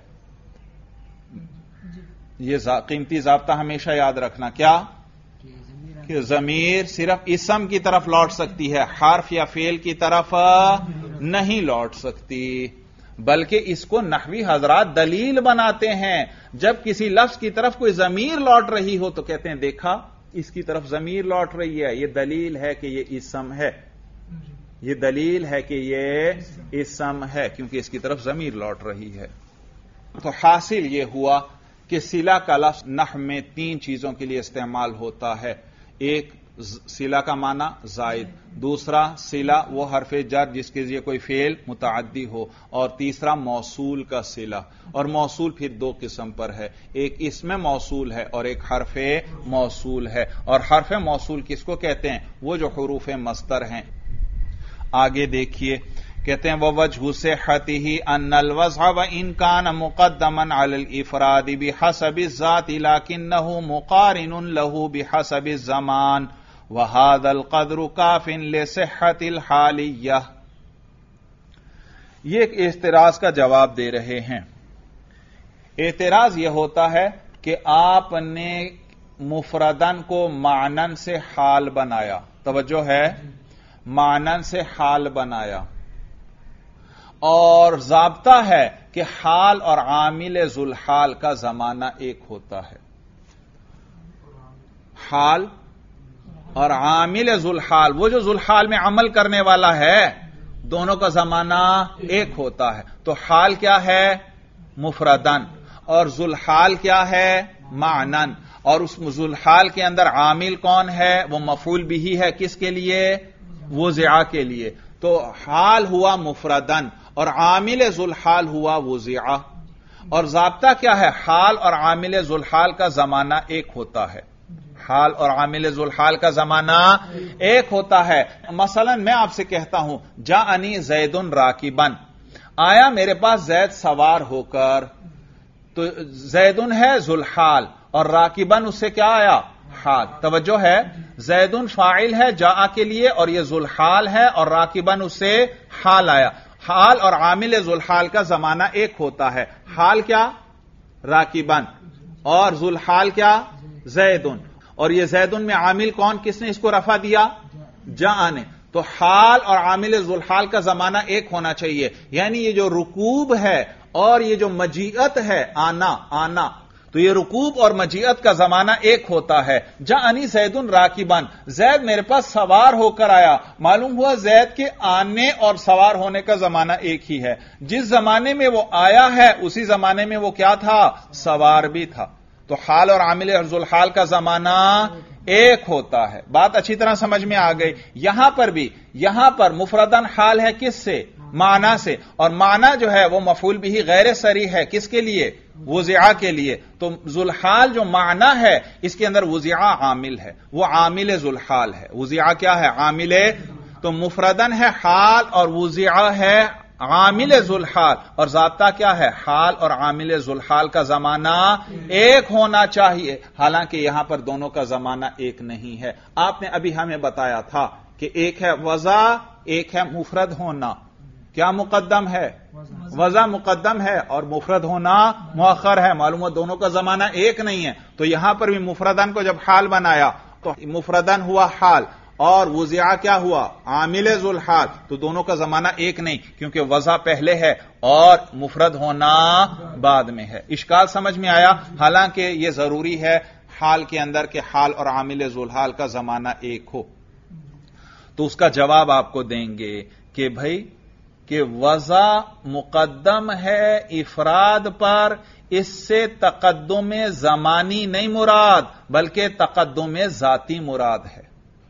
A: یہ قیمتی ضابطہ ہمیشہ یاد رکھنا، کیا؟ کہ ضمیر صرف اسم کی طرف لوٹ سکتی ہے، حرف یا فعل کی طرف نہیں لوٹ سکتی، بلکہ اس کو نحوی حضرات دلیل بناتے ہیں۔ جب کسی لفظ کی طرف کوئی ضمیر لوٹ رہی ہو تو کہتے ہیں دیکھا اس کی طرف ضمیر لوٹ رہی ہے، یہ دلیل ہے کہ یہ اسم ہے، یہ دلیل ہے کہ یہ اسم ہے، کیونکہ اس کی طرف ضمیر لوٹ رہی ہے۔ تو حاصل یہ ہوا کہ صلہ کا لفظ نحو میں تین چیزوں کے لیے استعمال ہوتا ہے۔ ایک صلہ کا معنی زائد، دوسرا صلہ وہ حرف جر جس کے ذریعے کوئی فعل متعدی ہو، اور تیسرا موصول کا صلہ۔ اور موصول پھر دو قسم پر ہے، ایک اسم موصول ہے اور ایک حرف موصول ہے۔ اور حرف موصول کس کو کہتے ہیں؟ وہ جو حروف مصدر ہیں۔ آگے دیکھیے، کہتے ہیں وَوَجْهُ صِحَّتِهِ أَنَّ الْوَضْعَ وَإِنْ كَانَ مُقَدَّمًا عَلَى الْإِفْرَادِ بِحَسَبِ الذَّاتِ لَكِنَّهُ مُقَارِنٌ لَهُ بِحَسَبِ الزَّمَانِ وَهَذَا الْقَدْرُ كَافٍ لِصِحَّةِ الْحَالِيَّةِ۔ یہ ایک اعتراض کا جواب دے رہے ہیں۔ اعتراض یہ ہوتا ہے کہ آپ نے مفردن کو معنن سے حال بنایا، توجہ ہے، معنن سے حال بنایا، اور ضابطہ ہے کہ حال اور عامل ذوالحال کا زمانہ ایک ہوتا ہے۔ حال اور عامل ذوالحال، وہ جو ذوالحال میں عمل کرنے والا ہے، دونوں کا زمانہ ایک ہوتا ہے۔ تو حال کیا ہے؟ مفردن، اور ذوالحال کیا ہے؟ معنن۔ اور اس ذوالحال کے اندر عامل کون ہے؟ وہ مفعول بھی ہے، کس کے لیے؟ وضع کے لیے۔ تو حال ہوا مفردن اور عامل ذوالحال ہوا وضع۔ اور ضابطہ کیا ہے؟ حال اور عامل ذوالحال کا زمانہ ایک ہوتا ہے، حال اور عامل ذوالحال کا زمانہ ایک ہوتا ہے۔ مثلا میں آپ سے کہتا ہوں جاءنی زید راکبا، آیا میرے پاس زید سوار ہو کر، تو زیدن ہے ذوالحال اور راکبن اس سے کیا آیا؟ حال۔ توجہ ہے، زیدن فاعل ہے جاء کے لیے اور یہ ذوالحال ہے، اور راکبن اس سے حال آیا۔ حال اور عامل ذوالحال کا زمانہ ایک ہوتا ہے۔ حال کیا؟ راکبن، اور ذوالحال کیا؟ زیدن۔ اور یہ زیدن میں عامل کون؟ کس نے اس کو رفع دیا؟ جاء نے۔ تو حال اور عامل ذوالحال کا زمانہ ایک ہونا چاہیے، یعنی یہ جو رکوب ہے اور یہ جو مجیعت ہے، آنا آنا، تو یہ رکوب اور مجیت کا زمانہ ایک ہوتا ہے. جاءنی زید راکبان، زید میرے پاس سوار ہو کر آیا. معلوم ہوا زید کے آنے اور سوار ہونے کا زمانہ ایک ہی ہے. جس زمانے میں وہ آیا ہے اسی زمانے میں وہ کیا تھا؟ سوار بھی تھا. تو حال اور عامل ذوالحال کا زمانہ ایک ہوتا ہے. بات اچھی طرح سمجھ میں آ گئی. یہاں پر بھی یہاں پر مفردن حال ہے کس سے؟ معنی سے. اور معنی جو ہے وہ مفعول بھی غیر صریح ہے. کس کے لیے؟ وضع کے لیے. تو ذوالحال جو معنی ہے اس کے اندر وضع عامل ہے، وہ عامل ذوالحال ہے. وضع کیا ہے؟ عامل. تو مفردن ہے حال اور وضع ہے عامل ذوالحال. اور ضابطہ کیا ہے؟ حال اور عامل ذوالحال کا زمانہ ایک ہونا چاہیے. حالانکہ یہاں پر دونوں کا زمانہ ایک نہیں ہے. آپ نے ابھی ہمیں بتایا تھا کہ ایک ہے وضع، ایک ہے مفرد ہونا. کیا مقدم ہے؟ وضع مقدم ہے اور مفرد ہونا مؤخر ہے. معلوم ہوا دونوں کا زمانہ ایک نہیں ہے. تو یہاں پر بھی مفردن کو جب حال بنایا تو مفردن ہوا حال اور وضع کیا ہوا؟ عامل ذوالحال. تو دونوں کا زمانہ ایک نہیں، کیونکہ وضع پہلے ہے اور مفرد ہونا بعد میں ہے. اشکال سمجھ میں آیا؟ حالانکہ یہ ضروری ہے حال کے اندر کہ حال اور عامل ذوالحال کا زمانہ ایک ہو. تو اس کا جواب آپ کو دیں گے کہ بھائی کہ وضع مقدم ہے افراد پر، اس سے تقدم زمانی نہیں مراد بلکہ تقدم ذاتی مراد ہے.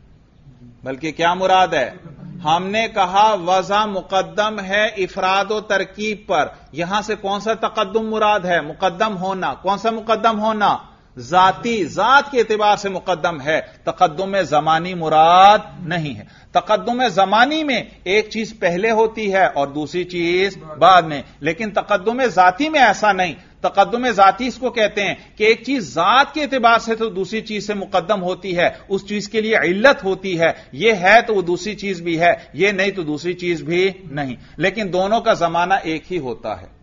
A: بلکہ کیا مراد ہے؟ ہم نے کہا وضع مقدم ہے افراد و ترکیب پر. یہاں سے کون سا تقدم مراد ہے؟ مقدم ہونا. کون سا مقدم ہونا؟ ذاتی، ذات کے اعتبار سے مقدم ہے. تقدم زمانی مراد نہیں ہے. تقدم زمانی میں ایک چیز پہلے ہوتی ہے اور دوسری چیز بعد میں، لیکن تقدم ذاتی میں ایسا نہیں. تقدم ذاتی اس کو کہتے ہیں کہ ایک چیز ذات کے اعتبار سے تو دوسری چیز سے مقدم ہوتی ہے، اس چیز کے لیے علت ہوتی ہے. یہ ہے تو وہ دوسری چیز بھی ہے، یہ نہیں تو دوسری چیز بھی نہیں. لیکن دونوں کا زمانہ ایک ہی ہوتا ہے.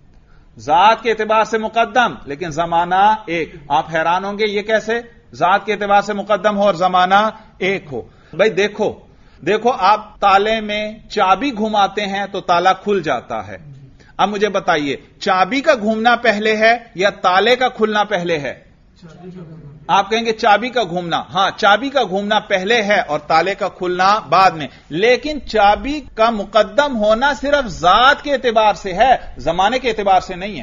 A: ذات کے اعتبار سے مقدم لیکن زمانہ ایک. آپ حیران ہوں گے یہ کیسے؟ ذات کے اعتبار سے مقدم ہو اور زمانہ ایک ہو. بھائی دیکھو دیکھو آپ تالے میں چابی گھماتے ہیں تو تالا کھل جاتا ہے. اب مجھے بتائیے چابی کا گھومنا پہلے ہے یا تالے کا کھلنا پہلے ہے؟ آپ کہیں گے چابی کا گھومنا. ہاں چابی کا گھومنا پہلے ہے اور تالے کا کھلنا بعد میں. لیکن چابی کا مقدم ہونا صرف ذات کے اعتبار سے ہے، زمانے کے اعتبار سے نہیں ہے.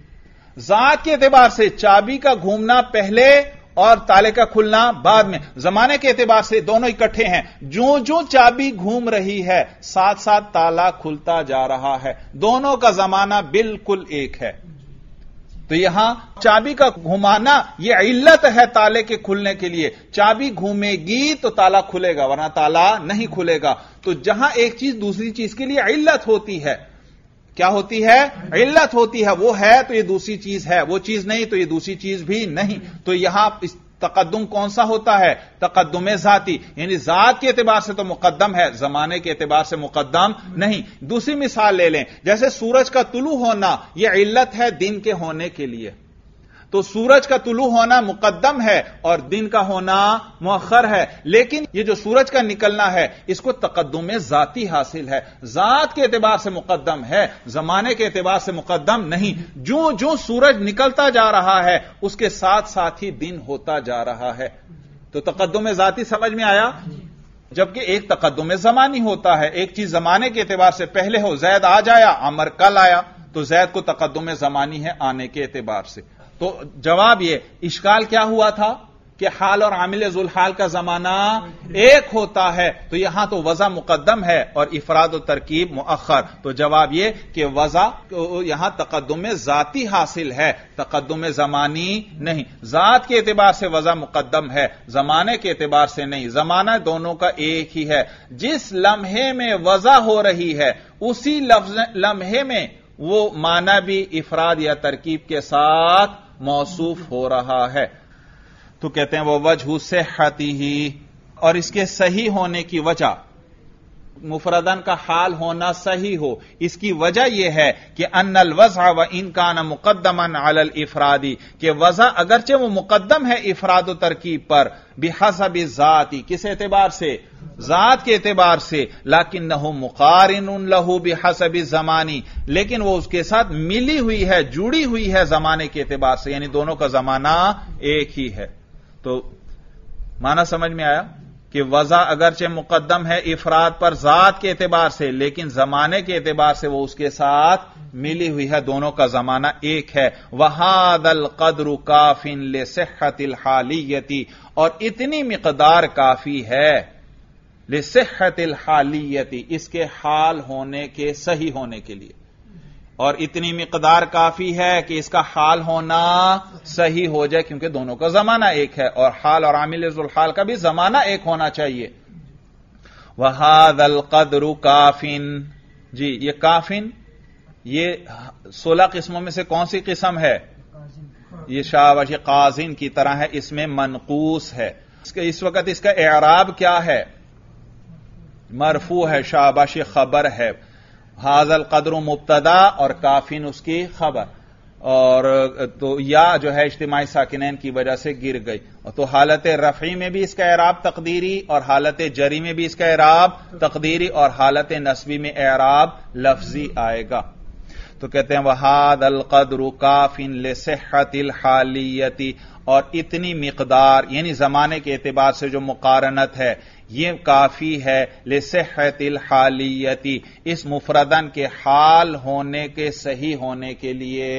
A: ذات کے اعتبار سے چابی کا گھومنا پہلے اور تالے کا کھلنا بعد میں. زمانے کے اعتبار سے دونوں اکٹھے ہیں. جو جو چابی گھوم رہی ہے ساتھ ساتھ تالا کھلتا جا رہا ہے. دونوں کا زمانہ بالکل ایک ہے. تو یہاں چابی کا گھمانا یہ علت ہے تالے کے کھلنے کے لیے. چابی گھومے گی تو تالا کھلے گا ورنہ تالا نہیں کھلے گا. تو جہاں ایک چیز دوسری چیز کے لیے علت ہوتی ہے، کیا ہوتی ہے؟ علت ہوتی ہے. وہ ہے تو یہ دوسری چیز ہے، وہ چیز نہیں تو یہ دوسری چیز بھی نہیں. تو یہاں اس تقدم کون سا ہوتا ہے؟ تقدم ذاتی، یعنی ذات کے اعتبار سے تو مقدم ہے، زمانے کے اعتبار سے مقدم نہیں. دوسری مثال لے لیں، جیسے سورج کا طلوع ہونا یہ علت ہے دن کے ہونے کے لیے. تو سورج کا طلوع ہونا مقدم ہے اور دن کا ہونا مؤخر ہے. لیکن یہ جو سورج کا نکلنا ہے اس کو تقدم ذاتی حاصل ہے، ذات کے اعتبار سے مقدم ہے، زمانے کے اعتبار سے مقدم نہیں. جو جو سورج نکلتا جا رہا ہے اس کے ساتھ ساتھ ہی دن ہوتا جا رہا ہے. تو تقدم ذاتی سمجھ میں آیا؟ جبکہ ایک تقدم زمانی ہوتا ہے، ایک چیز زمانے کے اعتبار سے پہلے ہو. زید آج آیا، عمر کل آیا، تو زید کو تقدم زمانی ہے آنے کے اعتبار سے. تو جواب یہ اشکال کیا ہوا تھا کہ حال اور عامل ذوالحال کا زمانہ ایک ہوتا ہے. تو یہاں تو وضع مقدم ہے اور افراد و ترکیب مؤخر. تو جواب یہ کہ وضع یہاں تقدم ذاتی حاصل ہے، تقدم زمانی نہیں. ذات کے اعتبار سے وضع مقدم ہے، زمانے کے اعتبار سے نہیں. زمانہ دونوں کا ایک ہی ہے. جس لمحے میں وضع ہو رہی ہے اسی لمحے میں وہ معنی بھی افراد یا ترکیب کے ساتھ موصوف ہو رہا ہے. تو کہتے ہیں وہ وجہ صحتہ ہی، اور اس کے صحیح ہونے کی وجہ مفردن کا حال ہونا صحیح ہو. اس کی وجہ یہ ہے کہ ان الوضع و ان کان مقدما علی الافرادی، کہ وضع اگرچہ وہ مقدم ہے افراد و ترکیب پر، بحسب ذاتی، کس اعتبار سے؟ ذات کے اعتبار سے، لیکنہ مقارن لہ بحسب زمانی، لیکن وہ اس کے ساتھ ملی ہوئی ہے، جڑی ہوئی ہے زمانے کے اعتبار سے، یعنی دونوں کا زمانہ ایک ہی ہے. تو معنی سمجھ میں آیا کہ وضع اگرچہ مقدم ہے افراد پر ذات کے اعتبار سے، لیکن زمانے کے اعتبار سے وہ اس کے ساتھ ملی ہوئی ہے، دونوں کا زمانہ ایک ہے. وَهَذَا الْقَدْرُ كَافٍ لِصِحَّةِ الْحَالِيَّةِ، اور اتنی مقدار کافی ہے لِصِحَّةِ الْحَالِيَّةِ، اس کے حال ہونے کے، صحیح ہونے کے لیے، اور اتنی مقدار کافی ہے کہ اس کا حال ہونا صحیح ہو جائے، کیونکہ دونوں کا زمانہ ایک ہے، اور حال اور عامل ذوالحال کا بھی زمانہ ایک ہونا چاہیے. وَهَذَا الْقَدْرُ كَافٍ، جی یہ کافن، یہ سولہ قسموں میں سے کون سی قسم ہے؟ یہ شاباش قازن کی طرح ہے، اس میں منقوص ہے. اس وقت اس کا اعراب کیا ہے؟ مرفوع ہے، شاباش خبر ہے. ھذا القدر مبتدا اور کافن اس کی خبر، اور تو یا جو ہے اجتماعی ساکنین کی وجہ سے گر گئی. تو حالت رفعی میں بھی اس کا اعراب تقدیری، اور حالت جری میں بھی اس کا اعراب تقدیری، اور حالت نصبی میں اعراب لفظی آئے گا. تو کہتے ہیں وَھذا القدر کافٍ لِصِحَّةِ الْحَالِيَّةِ، اور اتنی مقدار یعنی زمانے کے اعتبار سے جو مقارنت ہے یہ کافی ہے لِصِحَّةِ الْحَالِيَّةِ، اس مفردن کے حال ہونے کے، صحیح ہونے کے لیے.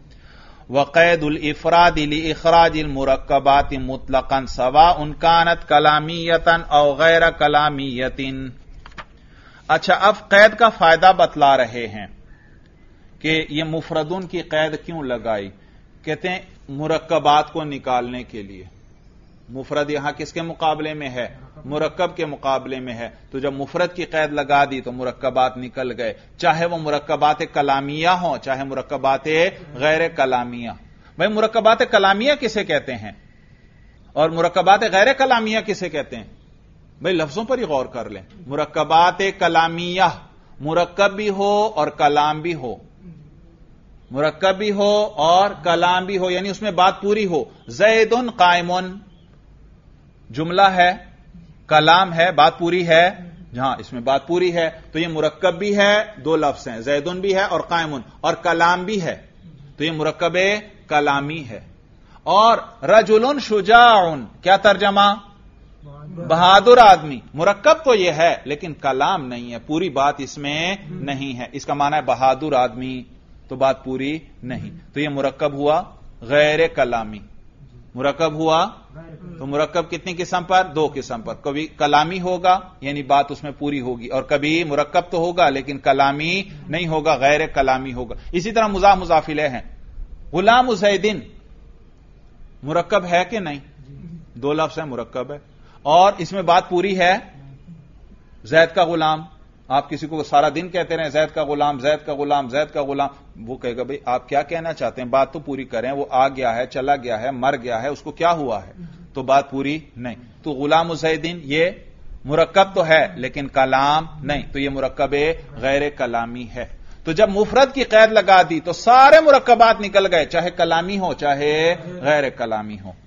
A: وقید الافراد لإخراج المرکبات مطلقا سواء كانت کلامیتا او غیر کلامیت. اچھا، اب قید کا فائدہ بتلا رہے ہیں کہ یہ مفردن کی قید کیوں لگائی. کہتے ہیں مرکبات کو نکالنے کے لیے. مفرد یہاں کس کے مقابلے میں ہے؟ مرکب کے مقابلے میں ہے. تو جب مفرد کی قید لگا دی تو مرکبات نکل گئے، چاہے وہ مرکبات کلامیہ ہوں چاہے مرکبات غیر کلامیہ. بھائی مرکبات کلامیہ کسے کہتے ہیں اور مرکبات غیر کلامیہ کسے کہتے ہیں؟ بھائی لفظوں پر ہی غور کر لیں. مرکبات کلامیہ مرکب بھی ہو اور کلام بھی ہو، مرکب بھی ہو اور کلام بھی ہو، یعنی اس میں بات پوری ہو. زید قائم جملہ ہے، کلام ہے، بات پوری ہے. جہاں اس میں بات پوری ہے تو یہ مرکب بھی ہے، دو لفظ ہیں، زیدن بھی ہے اور قائمن، اور کلام بھی ہے تو یہ مرکب کلامی ہے. اور رجل شجاع، کیا ترجمہ؟ بہادر آدمی. مرکب تو یہ ہے لیکن کلام نہیں ہے، پوری بات اس میں نہیں ہے. اس کا معنی ہے بہادر آدمی، تو بات پوری نہیں. تو یہ مرکب ہوا غیر کلامی. مرکب ہوا تو مرکب کتنی قسم پر؟ دو قسم پر. کبھی کلامی ہوگا یعنی بات اس میں پوری ہوگی، اور کبھی مرکب تو ہوگا لیکن کلامی نہیں ہوگا، غیر کلامی ہوگا. اسی طرح مضاف مضاف الیہ ہیں. غلام زیدن مرکب ہے کہ نہیں؟ دو لفظ ہیں، مرکب ہے، اور اس میں بات پوری ہے. زید کا غلام، آپ کسی کو سارا دن کہتے رہے زید کا غلام، زید کا غلام، زید کا غلام، وہ کہے گا بھئی آپ کیا کہنا چاہتے ہیں، بات تو پوری کریں. وہ آ گیا ہے، چلا گیا ہے، مر گیا ہے، اس کو کیا ہوا ہے، تو بات پوری نہیں. تو غلام زیدن یہ مرکب تو ہے لیکن کلام نہیں، تو یہ مرکب غیر کلامی ہے. تو جب مفرد کی قید لگا دی تو سارے مرکبات نکل گئے، چاہے کلامی ہو چاہے غیر کلامی ہو.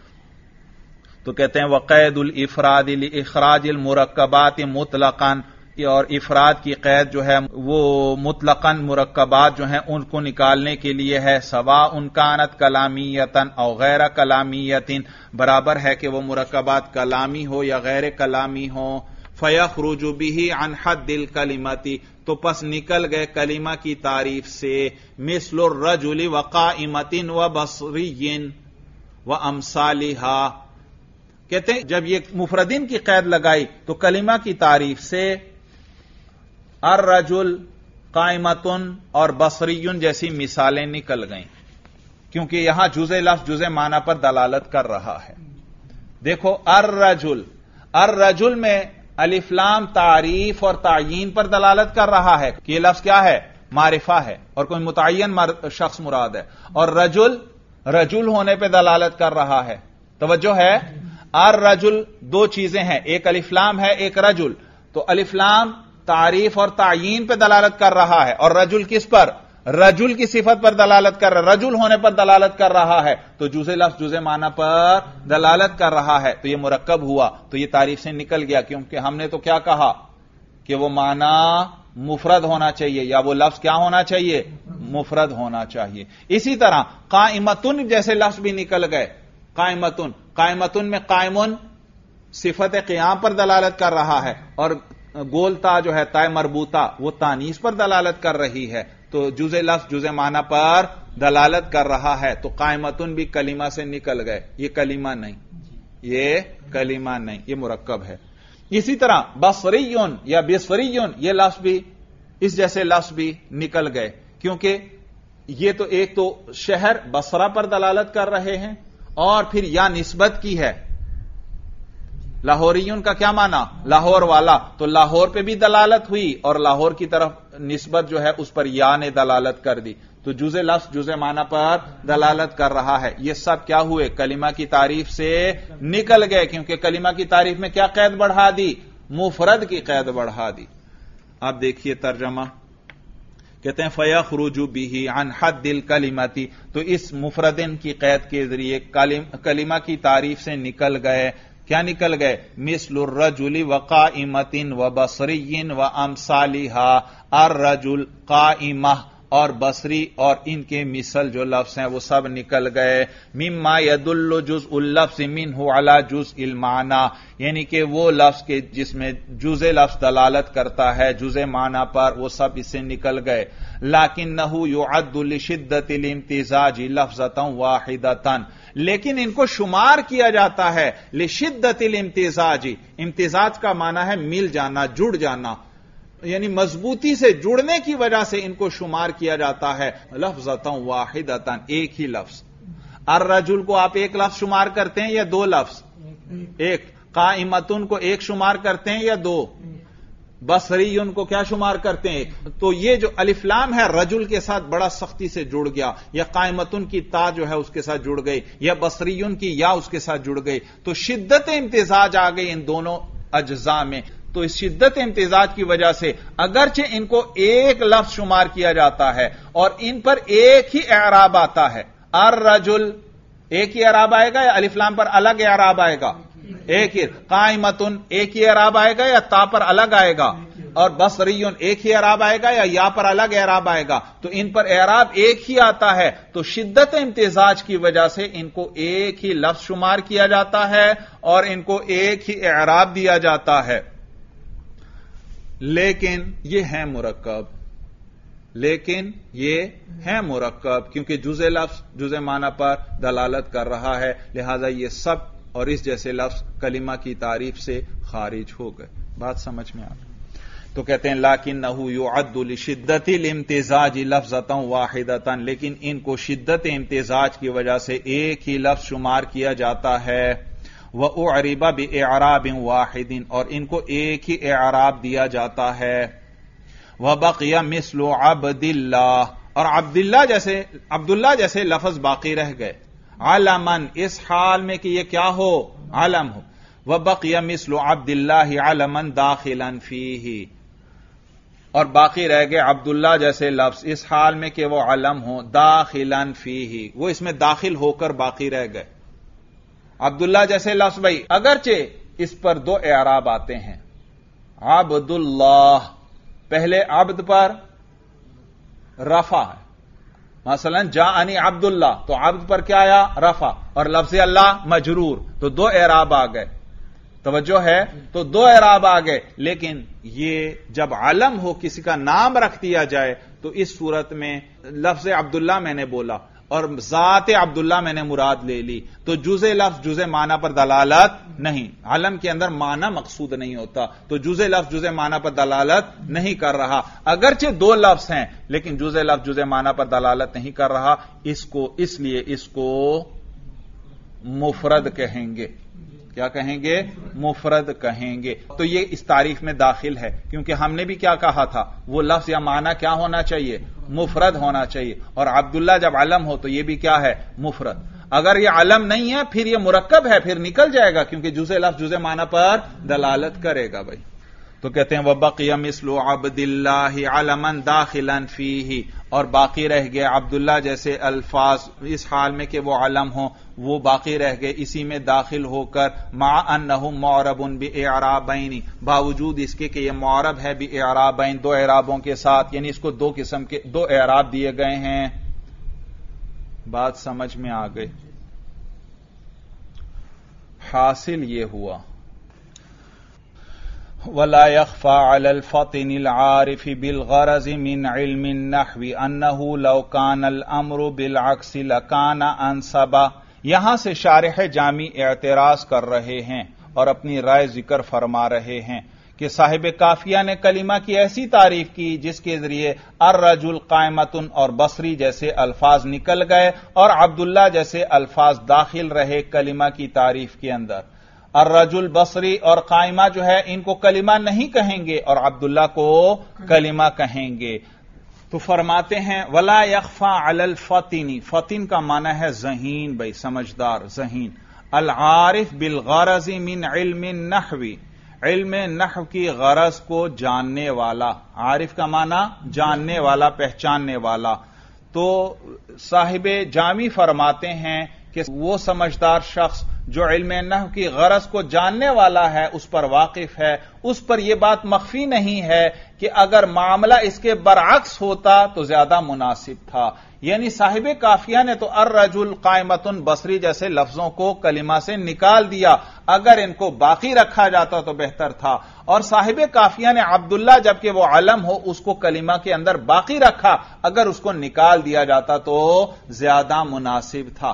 A: تو کہتے ہیں وقید الافراد لاخراج المرکبات مطلقا، اور افراد کی قید جو ہے وہ مطلقاً مرکبات جو ہیں ان کو نکالنے کے لیے ہے. سواء کانت کلامیتا او غیر کلامیت، برابر ہے کہ وہ مرکبات کلامی ہو یا غیر کلامی ہو. فیخرج به عن حد الکلمۃ، تو پس نکل گئے کلمہ کی تعریف سے. مثل الرجل وقائمۃ وبصری وامثالها، کہتے ہیں جب یہ مفردین کی قید لگائی تو کلمہ کی تعریف سے الرجل، قائمتن اور بصریون جیسی مثالیں نکل گئیں، کیونکہ یہاں جزء لفظ جزء معنی پر دلالت کر رہا ہے. دیکھو الرجل، الرجل میں الف لام تعریف اور تعیین پر دلالت کر رہا ہے کہ یہ لفظ کیا ہے، معرفہ ہے اور کوئی متعین شخص مراد ہے. اور رجل، رجل ہونے پہ دلالت کر رہا ہے. توجہ ہے، الرجل دو چیزیں ہیں، ایک الف لام ہے ایک رجل. تو الف لام تعریف اور تعیین پہ دلالت کر رہا ہے، اور رجل کس پر؟ رجل کی صفت پر دلالت کر رہا ہے، رجل ہونے پر دلالت کر رہا ہے، تو جزء لفظ جزء معنی پر دلالت کر رہا ہے، تو یہ مرکب ہوا، تو یہ تعریف سے نکل گیا، کیونکہ ہم نے تو کیا کہا کہ وہ معنی مفرد ہونا چاہیے، یا وہ لفظ کیا ہونا چاہیے؟ مفرد ہونا چاہیے۔ اسی طرح قائمتن جیسے لفظ بھی نکل گئے، قائمتن قائمتن میں قائمن صفت قیام پر دلالت کر رہا ہے، اور گولتا جو ہے تائے مربوطہ وہ تانیث پر دلالت کر رہی ہے، تو جزء لفظ جزء معنی پر دلالت کر رہا ہے، تو قائمتن بھی کلمہ سے نکل گئے، یہ کلمہ نہیں، یہ کلمہ نہیں، یہ مرکب ہے۔ اسی طرح بصریون یا بصریون یہ لفظ بھی، اس جیسے لفظ بھی نکل گئے، کیونکہ یہ تو ایک تو شہر بصرہ پر دلالت کر رہے ہیں، اور پھر یا نسبت کی ہے، لاہوریون کا کیا معنی؟ لاہور والا، تو لاہور پہ بھی دلالت ہوئی، اور لاہور کی طرف نسبت جو ہے اس پر یا نے دلالت کر دی، تو جزء لفظ جزء معنی پر دلالت کر رہا ہے۔ یہ سب کیا ہوئے؟ کلمہ کی تعریف سے نکل گئے، کیونکہ کلمہ کی تعریف میں کیا قید بڑھا دی؟ مفرد کی قید بڑھا دی۔ اب دیکھیے ترجمہ، کہتے ہیں فَيَخْرُجُ بِهِ عَنْ حَدِّ الْكَلِمَةِ، تو اس مفردن کی قید کے ذریعے کلمہ کی تعریف سے نکل گئے۔ کیا نکل گئے؟ مثل الرجل وقائمۃ وبصری وامثالها، الرجل، قائمہ اور بصری اور ان کے مثل جو لفظ ہیں وہ سب نکل گئے۔ مما يدل جزء اللفظ منه على جزء المعنى، یعنی کہ وہ لفظ کے جس میں جزء لفظ دلالت کرتا ہے جزء معنی پر، وہ سب اس سے نکل گئے۔ لکنہ يعد لشدۃ الامتزاج لفظۃ واحدۃ، لیکن ان کو شمار کیا جاتا ہے لشدت الامتزاج، امتزاج کا معنی ہے مل جانا، جڑ جانا، یعنی مضبوطی سے جڑنے کی وجہ سے ان کو شمار کیا جاتا ہے لفظۃ واحدۃ، ایک ہی لفظ۔ الرجل کو آپ ایک لفظ شمار کرتے ہیں یا دو لفظ؟ ایک۔ قائمتن کو ایک شمار کرتے ہیں یا دو؟ بصری ان کو کیا شمار کرتے ہیں؟ تو یہ جو الف لام ہے رجل کے ساتھ بڑا سختی سے جڑ گیا، یا قائمتن کی تا جو ہے اس کے ساتھ جڑ گئی، یا بصریون کی یا اس کے ساتھ جڑ گئی، تو شدت امتزاج آ گئی ان دونوں اجزاء میں۔ تو اس شدت امتزاج کی وجہ سے اگرچہ ان کو ایک لفظ شمار کیا جاتا ہے اور ان پر ایک ہی اعراب آتا ہے، الرجل ایک ہی اعراب آئے گا یا الف لام پر الگ اعراب آئے گا؟ ایک ہی۔ قائمتن ایک ہی اعراب آئے گا یا تا پر الگ آئے گا؟ اور بصریون ایک ہی اعراب آئے گا یا یا پر الگ اعراب آئے گا؟ تو ان پر اعراب ایک ہی آتا ہے، تو شدت امتزاج کی وجہ سے ان کو ایک ہی لفظ شمار کیا جاتا ہے اور ان کو ایک ہی اعراب دیا جاتا ہے۔ لیکن یہ ہے مرکب، لیکن یہ ہے مرکب کیونکہ جزء لفظ جزء معنی پر دلالت کر رہا ہے، لہذا یہ سب اور اس جیسے لفظ کلمہ کی تعریف سے خارج ہو گئے۔ بات سمجھ میں آ گئی؟ تو کہتے ہیں لکنہ یعد لشدت الامتزاج لفظۃ واحدۃ، لیکن ان کو شدت امتزاج کی وجہ سے ایک ہی لفظ شمار کیا جاتا ہے۔ وَأُعْرِبَ بِإِعْرَابٍ وَاحِدٍ، اور ان کو ایک ہی اعراب دیا جاتا ہے۔ وَبَقِيَ مِثْلُ عَبْدِ اللَّهِ، اور عبداللہ جیسے عبداللہ جیسے لفظ باقی رہ گئے، علمن اس حال میں کہ یہ کیا ہو؟ علم ہو۔ وَبَقِيَ مِثْلُ عَبْدِ اللَّهِ عَلَمًا دَاخِلًا فِيهِ، اور باقی رہ گئے عبداللہ جیسے لفظ اس حال میں کہ وہ علم ہو، داخلاً فیہ، وہ اس میں داخل ہو کر باقی رہ گئے۔ عبداللہ جیسے لفظ بھائی اگرچہ اس پر دو اعراب آتے ہیں، عبد اللہ پہلے عبد پر رفع ہے، مثلا جاءنی عبد اللہ، تو عبد پر کیا آیا؟ رفع، اور لفظ اللہ مجرور، تو دو اعراب آ گئے، توجہ ہے؟ تو دو اعراب آ گئے، لیکن یہ جب علم ہو کسی کا نام رکھ دیا جائے تو اس صورت میں لفظ عبداللہ میں نے بولا اور ذات عبداللہ میں نے مراد لے لی، تو جزء لفظ جزء معنی پر دلالت نہیں، علم کے اندر معنی مقصود نہیں ہوتا، تو جزء لفظ جزء معنی پر دلالت نہیں کر رہا، اگرچہ دو لفظ ہیں لیکن جزء لفظ جزء معنی پر دلالت نہیں کر رہا، اس کو اس لیے اس کو مفرد کہیں گے۔ کیا کہیں گے؟ مفرد کہیں گے۔ تو یہ اس تعریف میں داخل ہے، کیونکہ ہم نے بھی کیا کہا تھا؟ وہ لفظ یا معنی کیا ہونا چاہیے؟ مفرد ہونا چاہیے، اور عبداللہ جب علم ہو تو یہ بھی کیا ہے؟ مفرد۔ اگر یہ علم نہیں ہے پھر یہ مرکب ہے، پھر نکل جائے گا، کیونکہ جزء لفظ جزء معنی پر دلالت کرے گا۔ بھائی تو کہتے ہیں وَبَقِيَ مِثْلُ عَبْدِ اللَّهِ عَلَمًا دَاخِلًا فِيهِ، اور باقی رہ گئے عبداللہ جیسے الفاظ اس حال میں کہ وہ علم ہوں، وہ باقی رہ گئے اسی میں داخل ہو کر، مع انہ معرب بإعرابین، باوجود اس کے کہ یہ معرب ہے بإعرابین، دو اعرابوں کے ساتھ، یعنی اس کو دو قسم کے دو اعراب دیے گئے ہیں۔ بات سمجھ میں آ گئی؟ حاصل یہ ہوا وَلَا يَخْفَى عَلَى الْفَطِنِ الْعَارِفِ بِالْغَرَضِ مِنْ عِلْمِ النَّحْوِ أَنَّهُ لَوْ كَانَ الْأَمْرُ بِالْعَكْسِ لَكَانَ أَنْسَبَ۔ یہاں سے شارح جامی اعتراض کر رہے ہیں اور اپنی رائے ذکر فرما رہے ہیں کہ صاحب کافیہ نے کلمہ کی ایسی تعریف کی جس کے ذریعے الرجل قائمتن اور بصری جیسے الفاظ نکل گئے اور عبداللہ جیسے الفاظ داخل رہے کلمہ کی تعریف کے اندر۔ الرجل بصری اور قائمہ جو ہے ان کو کلمہ نہیں کہیں گے اور عبداللہ کو کلمہ کہیں گے۔ تو فرماتے ہیں ولا یخفى علی الفطن، فطن کا معنی ہے ذہین، بھائی سمجھدار، ذہین، العارف بالغرض من علم النحو، علم نحو کی غرض کو جاننے والا، عارف کا معنی جاننے والا، پہچاننے والا۔ تو صاحب جامی فرماتے ہیں کہ وہ سمجھدار شخص جو علم نحو کی غرض کو جاننے والا ہے، اس پر واقف ہے، اس پر یہ بات مخفی نہیں ہے کہ اگر معاملہ اس کے برعکس ہوتا تو زیادہ مناسب تھا۔ یعنی صاحب کافیہ نے تو الرجل قائمتن بصری جیسے لفظوں کو کلمہ سے نکال دیا، اگر ان کو باقی رکھا جاتا تو بہتر تھا، اور صاحب کافیہ نے عبداللہ جبکہ وہ علم ہو اس کو کلمہ کے اندر باقی رکھا، اگر اس کو نکال دیا جاتا تو زیادہ مناسب تھا۔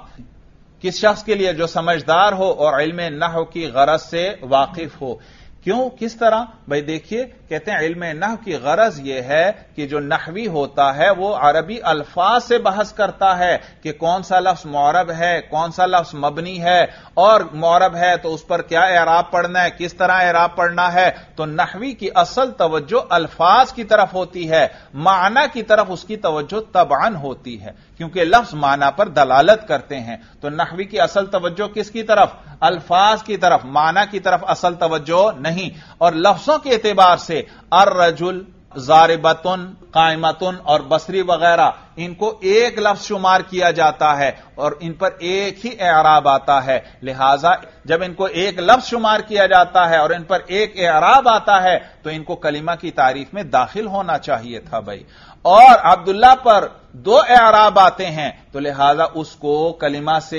A: کس شخص کے لیے؟ جو سمجھدار ہو اور علم نحو کی غرض سے واقف ہو۔ کیوں؟ کس طرح؟ بھائی دیکھیے، کہتے ہیں علم نحو کی غرض یہ ہے کہ جو نحوی ہوتا ہے وہ عربی الفاظ سے بحث کرتا ہے کہ کون سا لفظ معرب ہے، کون سا لفظ مبنی ہے، اور معرب ہے تو اس پر کیا اعراب پڑھنا ہے، کس طرح اعراب پڑھنا ہے۔ تو نحوی کی اصل توجہ الفاظ کی طرف ہوتی ہے، معنی کی طرف اس کی توجہ طبعاً ہوتی ہے، کیونکہ لفظ معنی پر دلالت کرتے ہیں۔ تو نحوی کی اصل توجہ کس کی طرف؟ الفاظ کی طرف، معنی کی طرف اصل توجہ نہیں۔ اور لفظوں کے اعتبار سے الرجل، ضاربتن، قائمتن اور بصری وغیرہ ان کو ایک لفظ شمار کیا جاتا ہے اور ان پر ایک ہی اعراب آتا ہے، لہذا جب ان کو ایک لفظ شمار کیا جاتا ہے اور ان پر ایک اعراب آتا ہے تو ان کو کلمہ کی تعریف میں داخل ہونا چاہیے تھا بھائی۔ اور عبداللہ پر دو اعراب آتے ہیں تو لہذا اس کو کلمہ سے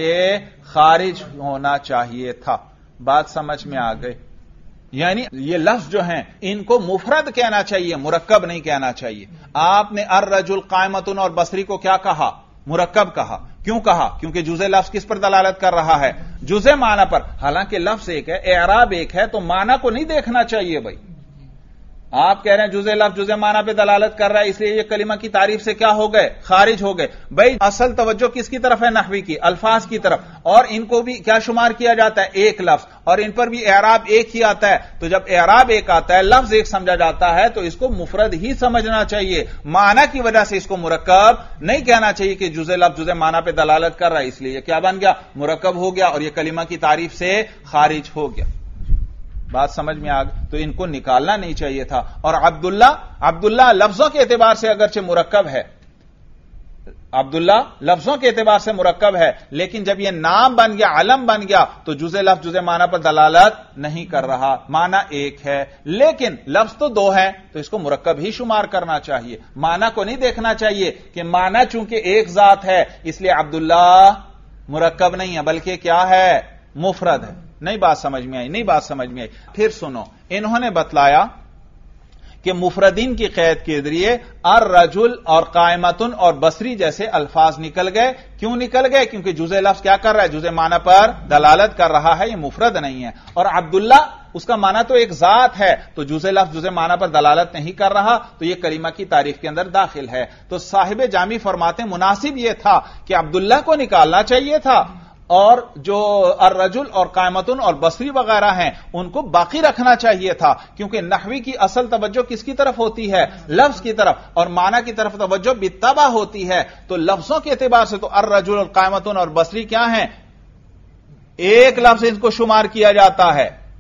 A: خارج ہونا چاہیے تھا۔ بات سمجھ میں آ گئی؟ یعنی یہ لفظ جو ہیں ان کو مفرد کہنا چاہیے، مرکب نہیں کہنا چاہیے۔ آپ نے الرجل قائمتن اور بصری کو کیا کہا؟ مرکب کہا۔ کیوں کہا؟ کیونکہ جزء لفظ کس پر دلالت کر رہا ہے؟ جزء معنی پر۔ حالانکہ لفظ ایک ہے، اعراب ایک ہے، تو معنی کو نہیں دیکھنا چاہیے بھائی۔ آپ کہہ رہے ہیں جزء لفظ جزء معنی پہ دلالت کر رہا ہے اس لیے یہ کلمہ کی تعریف سے کیا ہو گئے؟ خارج ہو گئے۔ بھائی اصل توجہ کس کی طرف ہے؟ نحوی کی، الفاظ کی طرف، اور ان کو بھی کیا شمار کیا جاتا ہے؟ ایک لفظ، اور ان پر بھی اعراب ایک ہی آتا ہے۔ تو جب اعراب ایک آتا ہے، لفظ ایک سمجھا جاتا ہے تو اس کو مفرد ہی سمجھنا چاہیے، معنی کی وجہ سے اس کو مرکب نہیں کہنا چاہیے کہ جزء لفظ جزء معنی پہ دلالت کر رہا ہے، اس لیے یہ کیا بن گیا؟ مرکب ہو گیا اور یہ کلمہ کی تعریف سے خارج ہو گیا۔ بات سمجھ میں آ گئی؟ تو ان کو نکالنا نہیں چاہیے تھا۔ اور عبداللہ، عبداللہ لفظوں کے اعتبار سے اگرچہ مرکب ہے، عبداللہ لفظوں کے اعتبار سے مرکب ہے، لیکن جب یہ نام بن گیا، علم بن گیا، تو جزء لفظ جزء معنی پر دلالت نہیں کر رہا، معنی ایک ہے، لیکن لفظ تو دو ہے تو اس کو مرکب ہی شمار کرنا چاہیے، معنی کو نہیں دیکھنا چاہیے کہ معنی چونکہ ایک ذات ہے اس لیے عبداللہ مرکب نہیں ہے بلکہ کیا ہے؟ مفرد ہے۔ نہیں بات سمجھ میں آئی؟ نہیں بات سمجھ میں آئی؟ پھر سنو، انہوں نے بتلایا کہ مفردین کی قید کے ذریعے الرجل اور قائمتن اور بصری جیسے الفاظ نکل گئے۔ کیوں نکل گئے؟ کیونکہ جزء لفظ کیا کر رہا ہے؟ جزء معنی پر دلالت کر رہا ہے، یہ مفرد نہیں ہے۔ اور عبداللہ اس کا معنی تو ایک ذات ہے تو جزء لفظ جزء معنی پر دلالت نہیں کر رہا تو یہ کلمہ کی تعریف کے اندر داخل ہے۔ تو صاحب جامی فرماتے ہیں مناسب یہ تھا کہ عبداللہ کو نکالنا چاہیے تھا اور جو الرجل اور قائمتن اور بصری وغیرہ ہیں ان کو باقی رکھنا چاہیے تھا، کیونکہ نحوی کی اصل توجہ کس کی طرف ہوتی ہے؟ لفظ کی طرف، اور معنی کی طرف توجہ بالطبع ہوتی ہے۔ تو لفظوں کے اعتبار سے تو الرجل اور قائمتن اور بصری کیا ہیں؟ ایک لفظ ان کو شمار کیا جاتا ہے،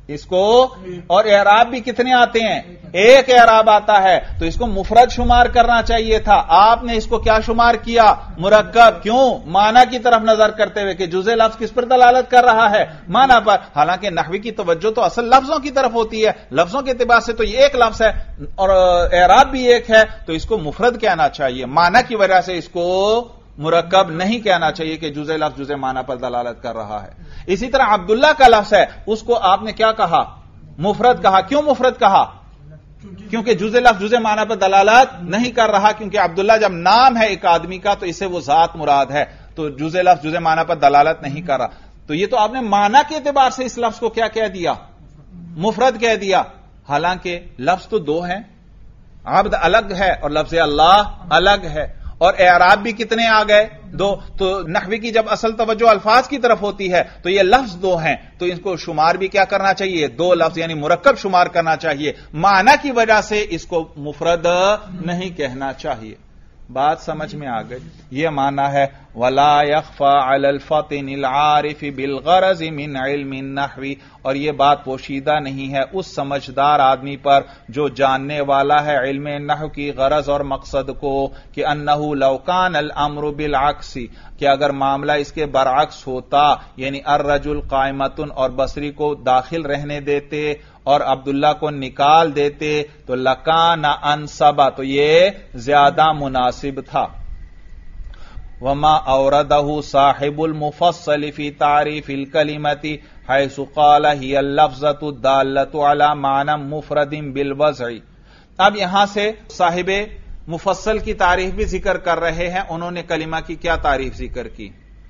A: اس کو, اور اعراب بھی کتنے آتے ہیں؟ ایک اعراب آتا ہے, تو اس کو مفرد شمار کرنا چاہیے تھا. آپ نے اس کو کیا شمار کیا؟ مرکب. کیوں؟ معنی کی طرف نظر کرتے ہوئے کہ جزء لفظ کس پر دلالت کر رہا ہے؟ معنی پر. حالانکہ نحوی کی توجہ تو اصل لفظوں کی طرف ہوتی ہے, لفظوں کے اعتبار سے تو یہ ایک لفظ ہے اور اعراب بھی ایک ہے, تو اس کو مفرد کہنا چاہیے. معنی کی وجہ سے اس کو مرکب نہیں کہنا چاہیے کہ جزء لفظ جزء معنی پر دلالت کر رہا ہے. اسی طرح عبداللہ کا لفظ ہے, اس کو آپ نے کیا کہا؟ مفرد کہا. کیوں مفرد کہا؟ کیونکہ جزء لفظ جزء معنی پر دلالت نہیں کر رہا, کیونکہ عبداللہ جب نام ہے ایک آدمی کا تو اسے وہ ذات مراد ہے, تو جزء لفظ جزء معنی پر دلالت نہیں کر رہا. تو یہ تو آپ نے معنی کے اعتبار سے اس لفظ کو کیا کہہ دیا؟ مفرد کہہ دیا. حالانکہ لفظ تو دو ہیں, عبد الگ ہے اور لفظ اللہ الگ ہے, اور اعراب بھی کتنے آ گئے؟ دو. تو نحوی کی جب اصل توجہ الفاظ کی طرف ہوتی ہے تو یہ لفظ دو ہیں, تو ان کو شمار بھی کیا کرنا چاہیے؟ دو لفظ یعنی مرکب شمار کرنا چاہیے. معنی کی وجہ سے اس کو مفرد نہیں کہنا چاہیے. بات سمجھ میں آ گئی؟ یہ معنی ہے وَلَا يَخْفَى عَلَى الْفَطِنِ الْعَارِفِ بِالْغَرَضِ مِنْ عِلْمِ النَّحْوِ, اور یہ بات پوشیدہ نہیں ہے اس سمجھدار آدمی پر جو جاننے والا ہے علم نحو کی غرض اور مقصد کو, کہ انہو لو کان الامر بالعکس, کہ اگر معاملہ اس کے برعکس ہوتا, یعنی الرجل قائمتن اور بصری کو داخل رہنے دیتے اور عبداللہ کو نکال دیتے تو لکان انصبا, تو یہ زیادہ مناسب تھا. وما اوردہ صاحب المفصل فی تعریف الکلمۃ حیث قال ہی اللفظۃ الدالۃ علی معنی مفرد بالوضع. اب یہاں سے صاحب مفصل کی تعریف بھی ذکر کر رہے ہیں. انہوں نے کلمہ کی کیا تعریف ذکر کی؟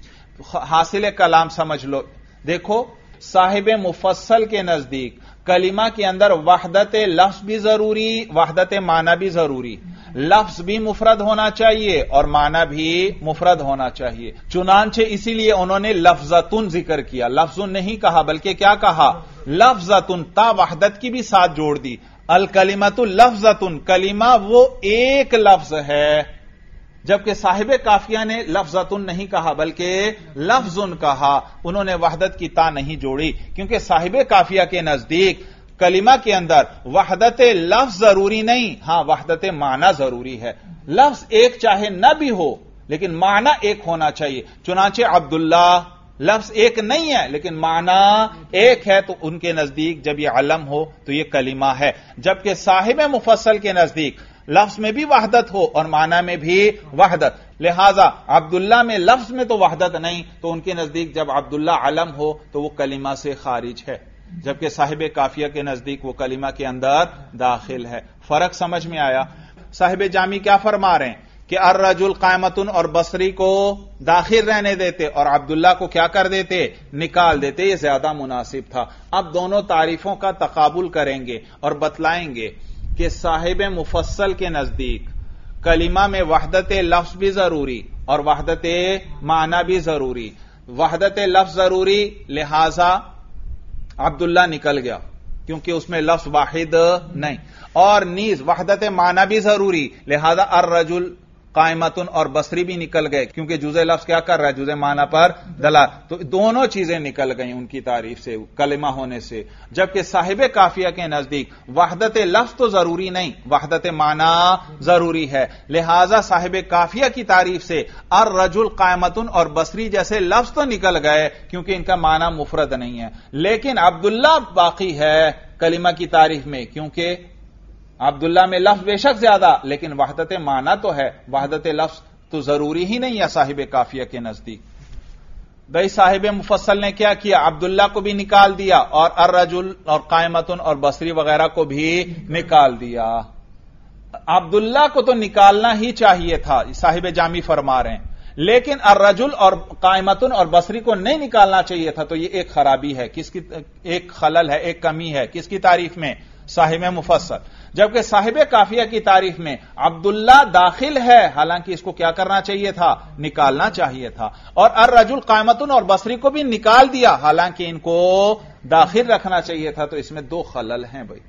A: حاصل کلام سمجھ لو. دیکھو, صاحب مفصل کے نزدیک کلمہ کے اندر وحدت لفظ بھی ضروری, وحدت معنی بھی ضروری. لفظ بھی مفرد ہونا چاہیے اور معنی بھی مفرد ہونا چاہیے. چنانچہ اسی لیے انہوں نے لفظتن ذکر کیا, لفظ نہیں کہا بلکہ کیا کہا؟ لفظتن. تا وحدت کی بھی ساتھ جوڑ دی. الکلمۃ لفظتن, کلمہ وہ ایک لفظ ہے, جبکہ صاحب کافیہ نے لفظتن نہیں کہا بلکہ لفظن کہا. انہوں نے وحدت کی تا نہیں جوڑی, کیونکہ صاحب کافیہ کے نزدیک کلمہ کے اندر وحدت لفظ ضروری نہیں, ہاں وحدت معنی ضروری ہے. لفظ ایک چاہے نہ بھی ہو لیکن معنی ایک ہونا چاہیے. چنانچہ عبداللہ لفظ ایک نہیں ہے لیکن معنی ایک ہے, تو ان کے نزدیک جب یہ علم ہو تو یہ کلمہ ہے. جبکہ صاحب مفصل کے نزدیک لفظ میں بھی وحدت ہو اور معنی میں بھی وحدت, لہذا عبداللہ میں لفظ میں تو وحدت نہیں, تو ان کے نزدیک جب عبداللہ علم ہو تو وہ کلمہ سے خارج ہے, جبکہ صاحب کافیہ کے نزدیک وہ کلمہ کے اندر داخل ہے. فرق سمجھ میں آیا؟ صاحب جامی کیا فرما رہے ہیں کہ الرجل قائمتن اور بصری کو داخل رہنے دیتے اور عبداللہ کو کیا کر دیتے؟ نکال دیتے. یہ زیادہ مناسب تھا. اب دونوں تعریفوں کا تقابل کریں گے اور بتلائیں گے کہ صاحب مفصل کے نزدیک کلمہ میں وحدت لفظ بھی ضروری اور وحدت معنی بھی ضروری. وحدت لفظ ضروری, لہذا عبداللہ نکل گیا کیونکہ اس میں لفظ واحد نہیں, اور نیز وحدت معنی بھی ضروری, لہذا الرجل قائمتن اور بصری بھی نکل گئے کیونکہ جزء لفظ کیا کر رہا ہے؟ جزء معنی پر دلالت. تو دونوں چیزیں نکل گئیں ان کی تعریف سے, کلمہ ہونے سے. جبکہ صاحب کافیہ کے نزدیک وحدت لفظ تو ضروری نہیں, وحدت معنی ضروری ہے, لہذا صاحب کافیہ کی تعریف سے الرجل قائمتن اور بصری جیسے لفظ تو نکل گئے کیونکہ ان کا معنی مفرد نہیں ہے, لیکن عبداللہ باقی ہے کلمہ کی تعریف میں, کیونکہ عبداللہ میں لفظ بے شک زیادہ لیکن وحدت معنی تو ہے, وحدت لفظ تو ضروری ہی نہیں ہے صاحب کافیہ کے نزدیک. بھائی صاحب مفصل نے کیا کیا؟ عبداللہ کو بھی نکال دیا اور الرجل اور قائمتن اور بصری وغیرہ کو بھی نکال دیا. عبداللہ کو تو نکالنا ہی چاہیے تھا, صاحب جامی فرما رہے ہیں, لیکن الرجل اور قائمتن اور بصری کو نہیں نکالنا چاہیے تھا. تو یہ ایک خرابی ہے, کس کی ایک خلل ہے, ایک کمی ہے, کس کی تعریف میں؟ صاحب مفصل. جبکہ صاحب کافیہ کی تعریف میں عبداللہ داخل ہے, حالانکہ اس کو کیا کرنا چاہیے تھا؟ نکالنا چاہیے تھا. اور الرجل قائمتن اور بصری کو بھی نکال دیا, حالانکہ ان کو داخل رکھنا چاہیے تھا. تو اس میں دو خلل ہیں بھائی.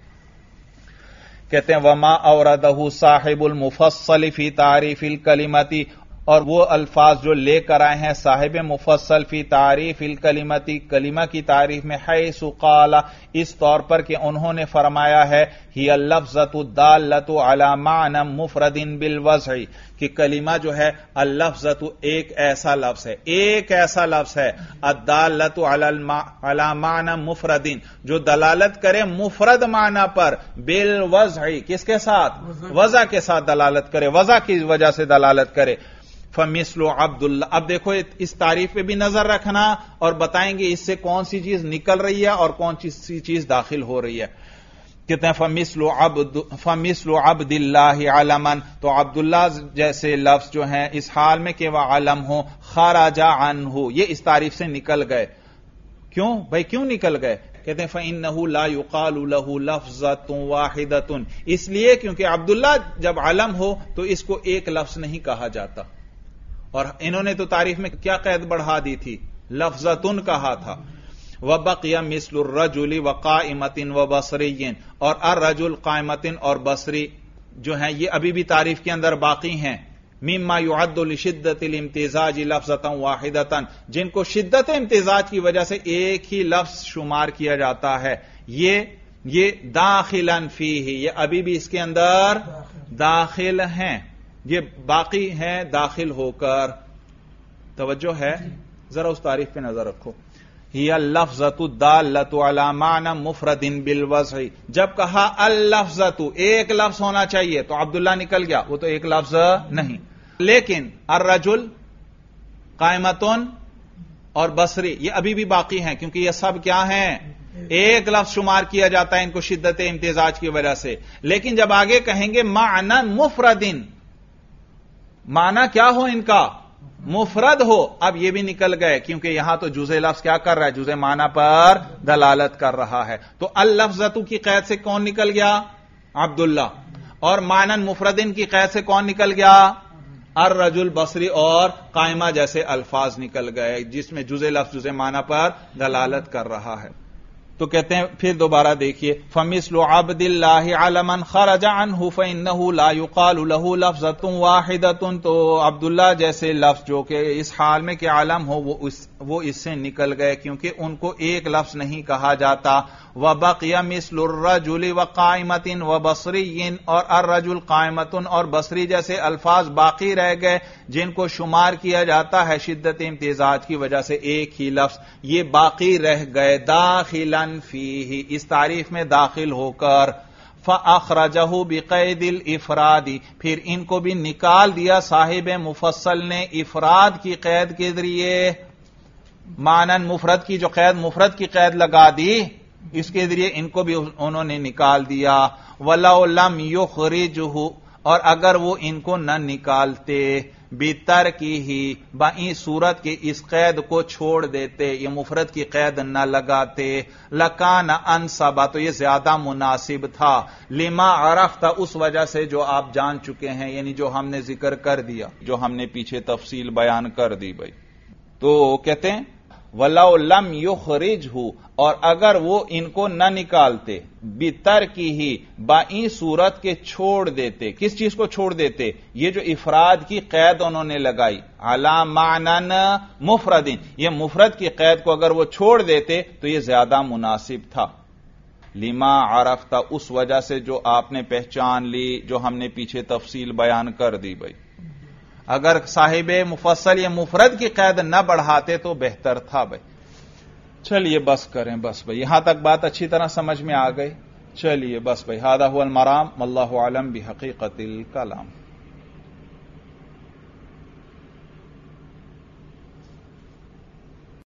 A: کہتے ہیں وما اوردہ صاحب المفصل فی تعریف الکلمۃ, اور وہ الفاظ جو لے کر آئے ہیں صاحب مفصل فی تعریف الکلمتی، کلمہ کی تعریف میں، حیث قال، اس طور پر کہ انہوں نے فرمایا ہے، ہی اللفظۃ الدالۃ علی معنی مفرد بالوضع، کہ کلمہ جو ہے اللفظۃ ایک ایسا لفظ ہے، ایک ایسا لفظ ہے، الدالۃ علی معنی مفرد، جو دلالت کرے مفرد معنی پر، بالوضع، کس کے ساتھ؟ وضع کے ساتھ دلالت کرے، وضع کی وجہ سے دلالت کرے۔ فمثل عبداللہ، اب دیکھو اس تعریف پہ بھی نظر رکھنا اور بتائیں گے اس سے کون سی چیز نکل رہی ہے اور کون سی چیز داخل ہو رہی ہے۔ کہتے ہیں فمثل عبد فمثل عبد اللہ علما، تو عبداللہ جیسے لفظ جو ہیں اس حال میں کہ وہ علم ہو، خرج عنہ، یہ اس تعریف سے نکل گئے۔ کیوں بھائی کیوں نکل گئے؟ کہتے ہیں فإنہ لا یقال لہ لفظۃ واحدۃ، اس لیے کیونکہ عبداللہ جب علم ہو تو اس کو ایک لفظ نہیں کہا جاتا، اور انہوں نے تو تعریف میں کیا قید بڑھا دی تھی؟ لفظتن کہا تھا۔ وبقی مثل الرجل وقائمۃ وبصری، اور الرجل قائمۃ اور بصری جو ہیں یہ ابھی بھی تعریف کے اندر باقی ہیں۔ مما يعد لشدت الامتزاج لفظۃ واحدۃ، جن کو شدت امتزاج کی وجہ سے ایک ہی لفظ شمار کیا جاتا ہے، یہ یہ داخلا فیہ، یہ ابھی بھی اس کے اندر داخل ہیں، یہ باقی ہیں داخل ہو کر۔ توجہ ہے؟ ذرا اس تعریف پہ نظر رکھو۔ ہی اللفظۃ الدالۃ علی معنی مفرد بالوضع، جب کہا اللفظۃ ایک لفظ ہونا چاہیے تو عبداللہ نکل گیا، وہ تو ایک لفظ نہیں، لیکن الرجل قائمتن اور بصری یہ ابھی بھی باقی ہیں، کیونکہ یہ سب کیا ہیں؟ ایک لفظ شمار کیا جاتا ہے ان کو شدت امتزاج کی وجہ سے۔ لیکن جب آگے کہیں گے معنی مفرد، معنی کیا ہو ان کا؟ مفرد ہو، اب یہ بھی نکل گئے، کیونکہ یہاں تو جزء لفظ کیا کر رہا ہے؟ جزء معنی پر دلالت کر رہا ہے۔ تو اللفظۃ کی قید سے کون نکل گیا؟ عبداللہ۔ اور معنی مفردن کی قید سے کون نکل گیا؟ الرجل، بصری اور قائمہ جیسے الفاظ نکل گئے، جس میں جزء لفظ جزء معنی پر دلالت کر رہا ہے۔ تو کہتے ہیں پھر دوبارہ دیکھیے، فمثل عبد اللہ علما خرج عنہ فإنہ لا یقال لہ لفظۃ واحدۃ، تو عبداللہ جیسے لفظ جو کہ اس حال میں کہ علم ہو وہ اس وہ اس سے نکل گئے، کیونکہ ان کو ایک لفظ نہیں کہا جاتا۔ وبقی مثل الرجل وقائمۃ وبصری، اور الرجل قائمۃ اور بصری جیسے الفاظ باقی رہ گئے جن کو شمار کیا جاتا ہے شدت امتزاج کی وجہ سے ایک ہی لفظ، یہ باقی رہ گئے داخلا فیہ، اس تعریف میں داخل ہو کر۔ فأخرجہ بقید الافراد، پھر ان کو بھی نکال دیا صاحب مفصل نے افراد کی قید کے ذریعے، معنن مفرد کی جو قید مفرد کی قید لگا دی اس کے ذریعے ان کو بھی انہوں نے نکال دیا۔ وَلَوْ لَمْ يُخْرِجْهُ، اور اگر وہ ان کو نہ نکالتے، بِتَرْكِهِ، بائیں صورت کے اس قید کو چھوڑ دیتے، یہ مفرد کی قید نہ لگاتے، لَكَانَ أَنْسَبَ، تو یہ زیادہ مناسب تھا، لِمَا عَرَفْتَ، اس وجہ سے جو آپ جان چکے ہیں، یعنی جو ہم نے ذکر کر دیا، جو ہم نے پیچھے تفصیل بیان کر دی بھائی۔ تو کہتے ہیں وَلَوْ لَمْ يُخْرِجْهُ، اور اگر وہ ان کو نہ نکالتے، بِتَرْكِهِ، بائیں صورت کے چھوڑ دیتے، کس چیز کو چھوڑ دیتے؟ یہ جو افراد کی قید انہوں نے لگائی، عَلَى مَعْنًا مُفْرَدٍ، یہ مفرد کی قید کو اگر وہ چھوڑ دیتے تو یہ زیادہ مناسب تھا، لِمَا عَرَفْتَ، اس وجہ سے جو آپ نے پہچان لی، جو ہم نے پیچھے تفصیل بیان کر دی بھائی۔ اگر صاحب مفصل یا مفرد کی قید نہ بڑھاتے تو بہتر تھا بھائی۔ چلیے بس کریں، بس بھائی، یہاں تک بات اچھی طرح سمجھ میں آ گئی۔ چلیے بس بھائی، ھذا ھو المرام، واللہ اعلم بحقیقت الکلام۔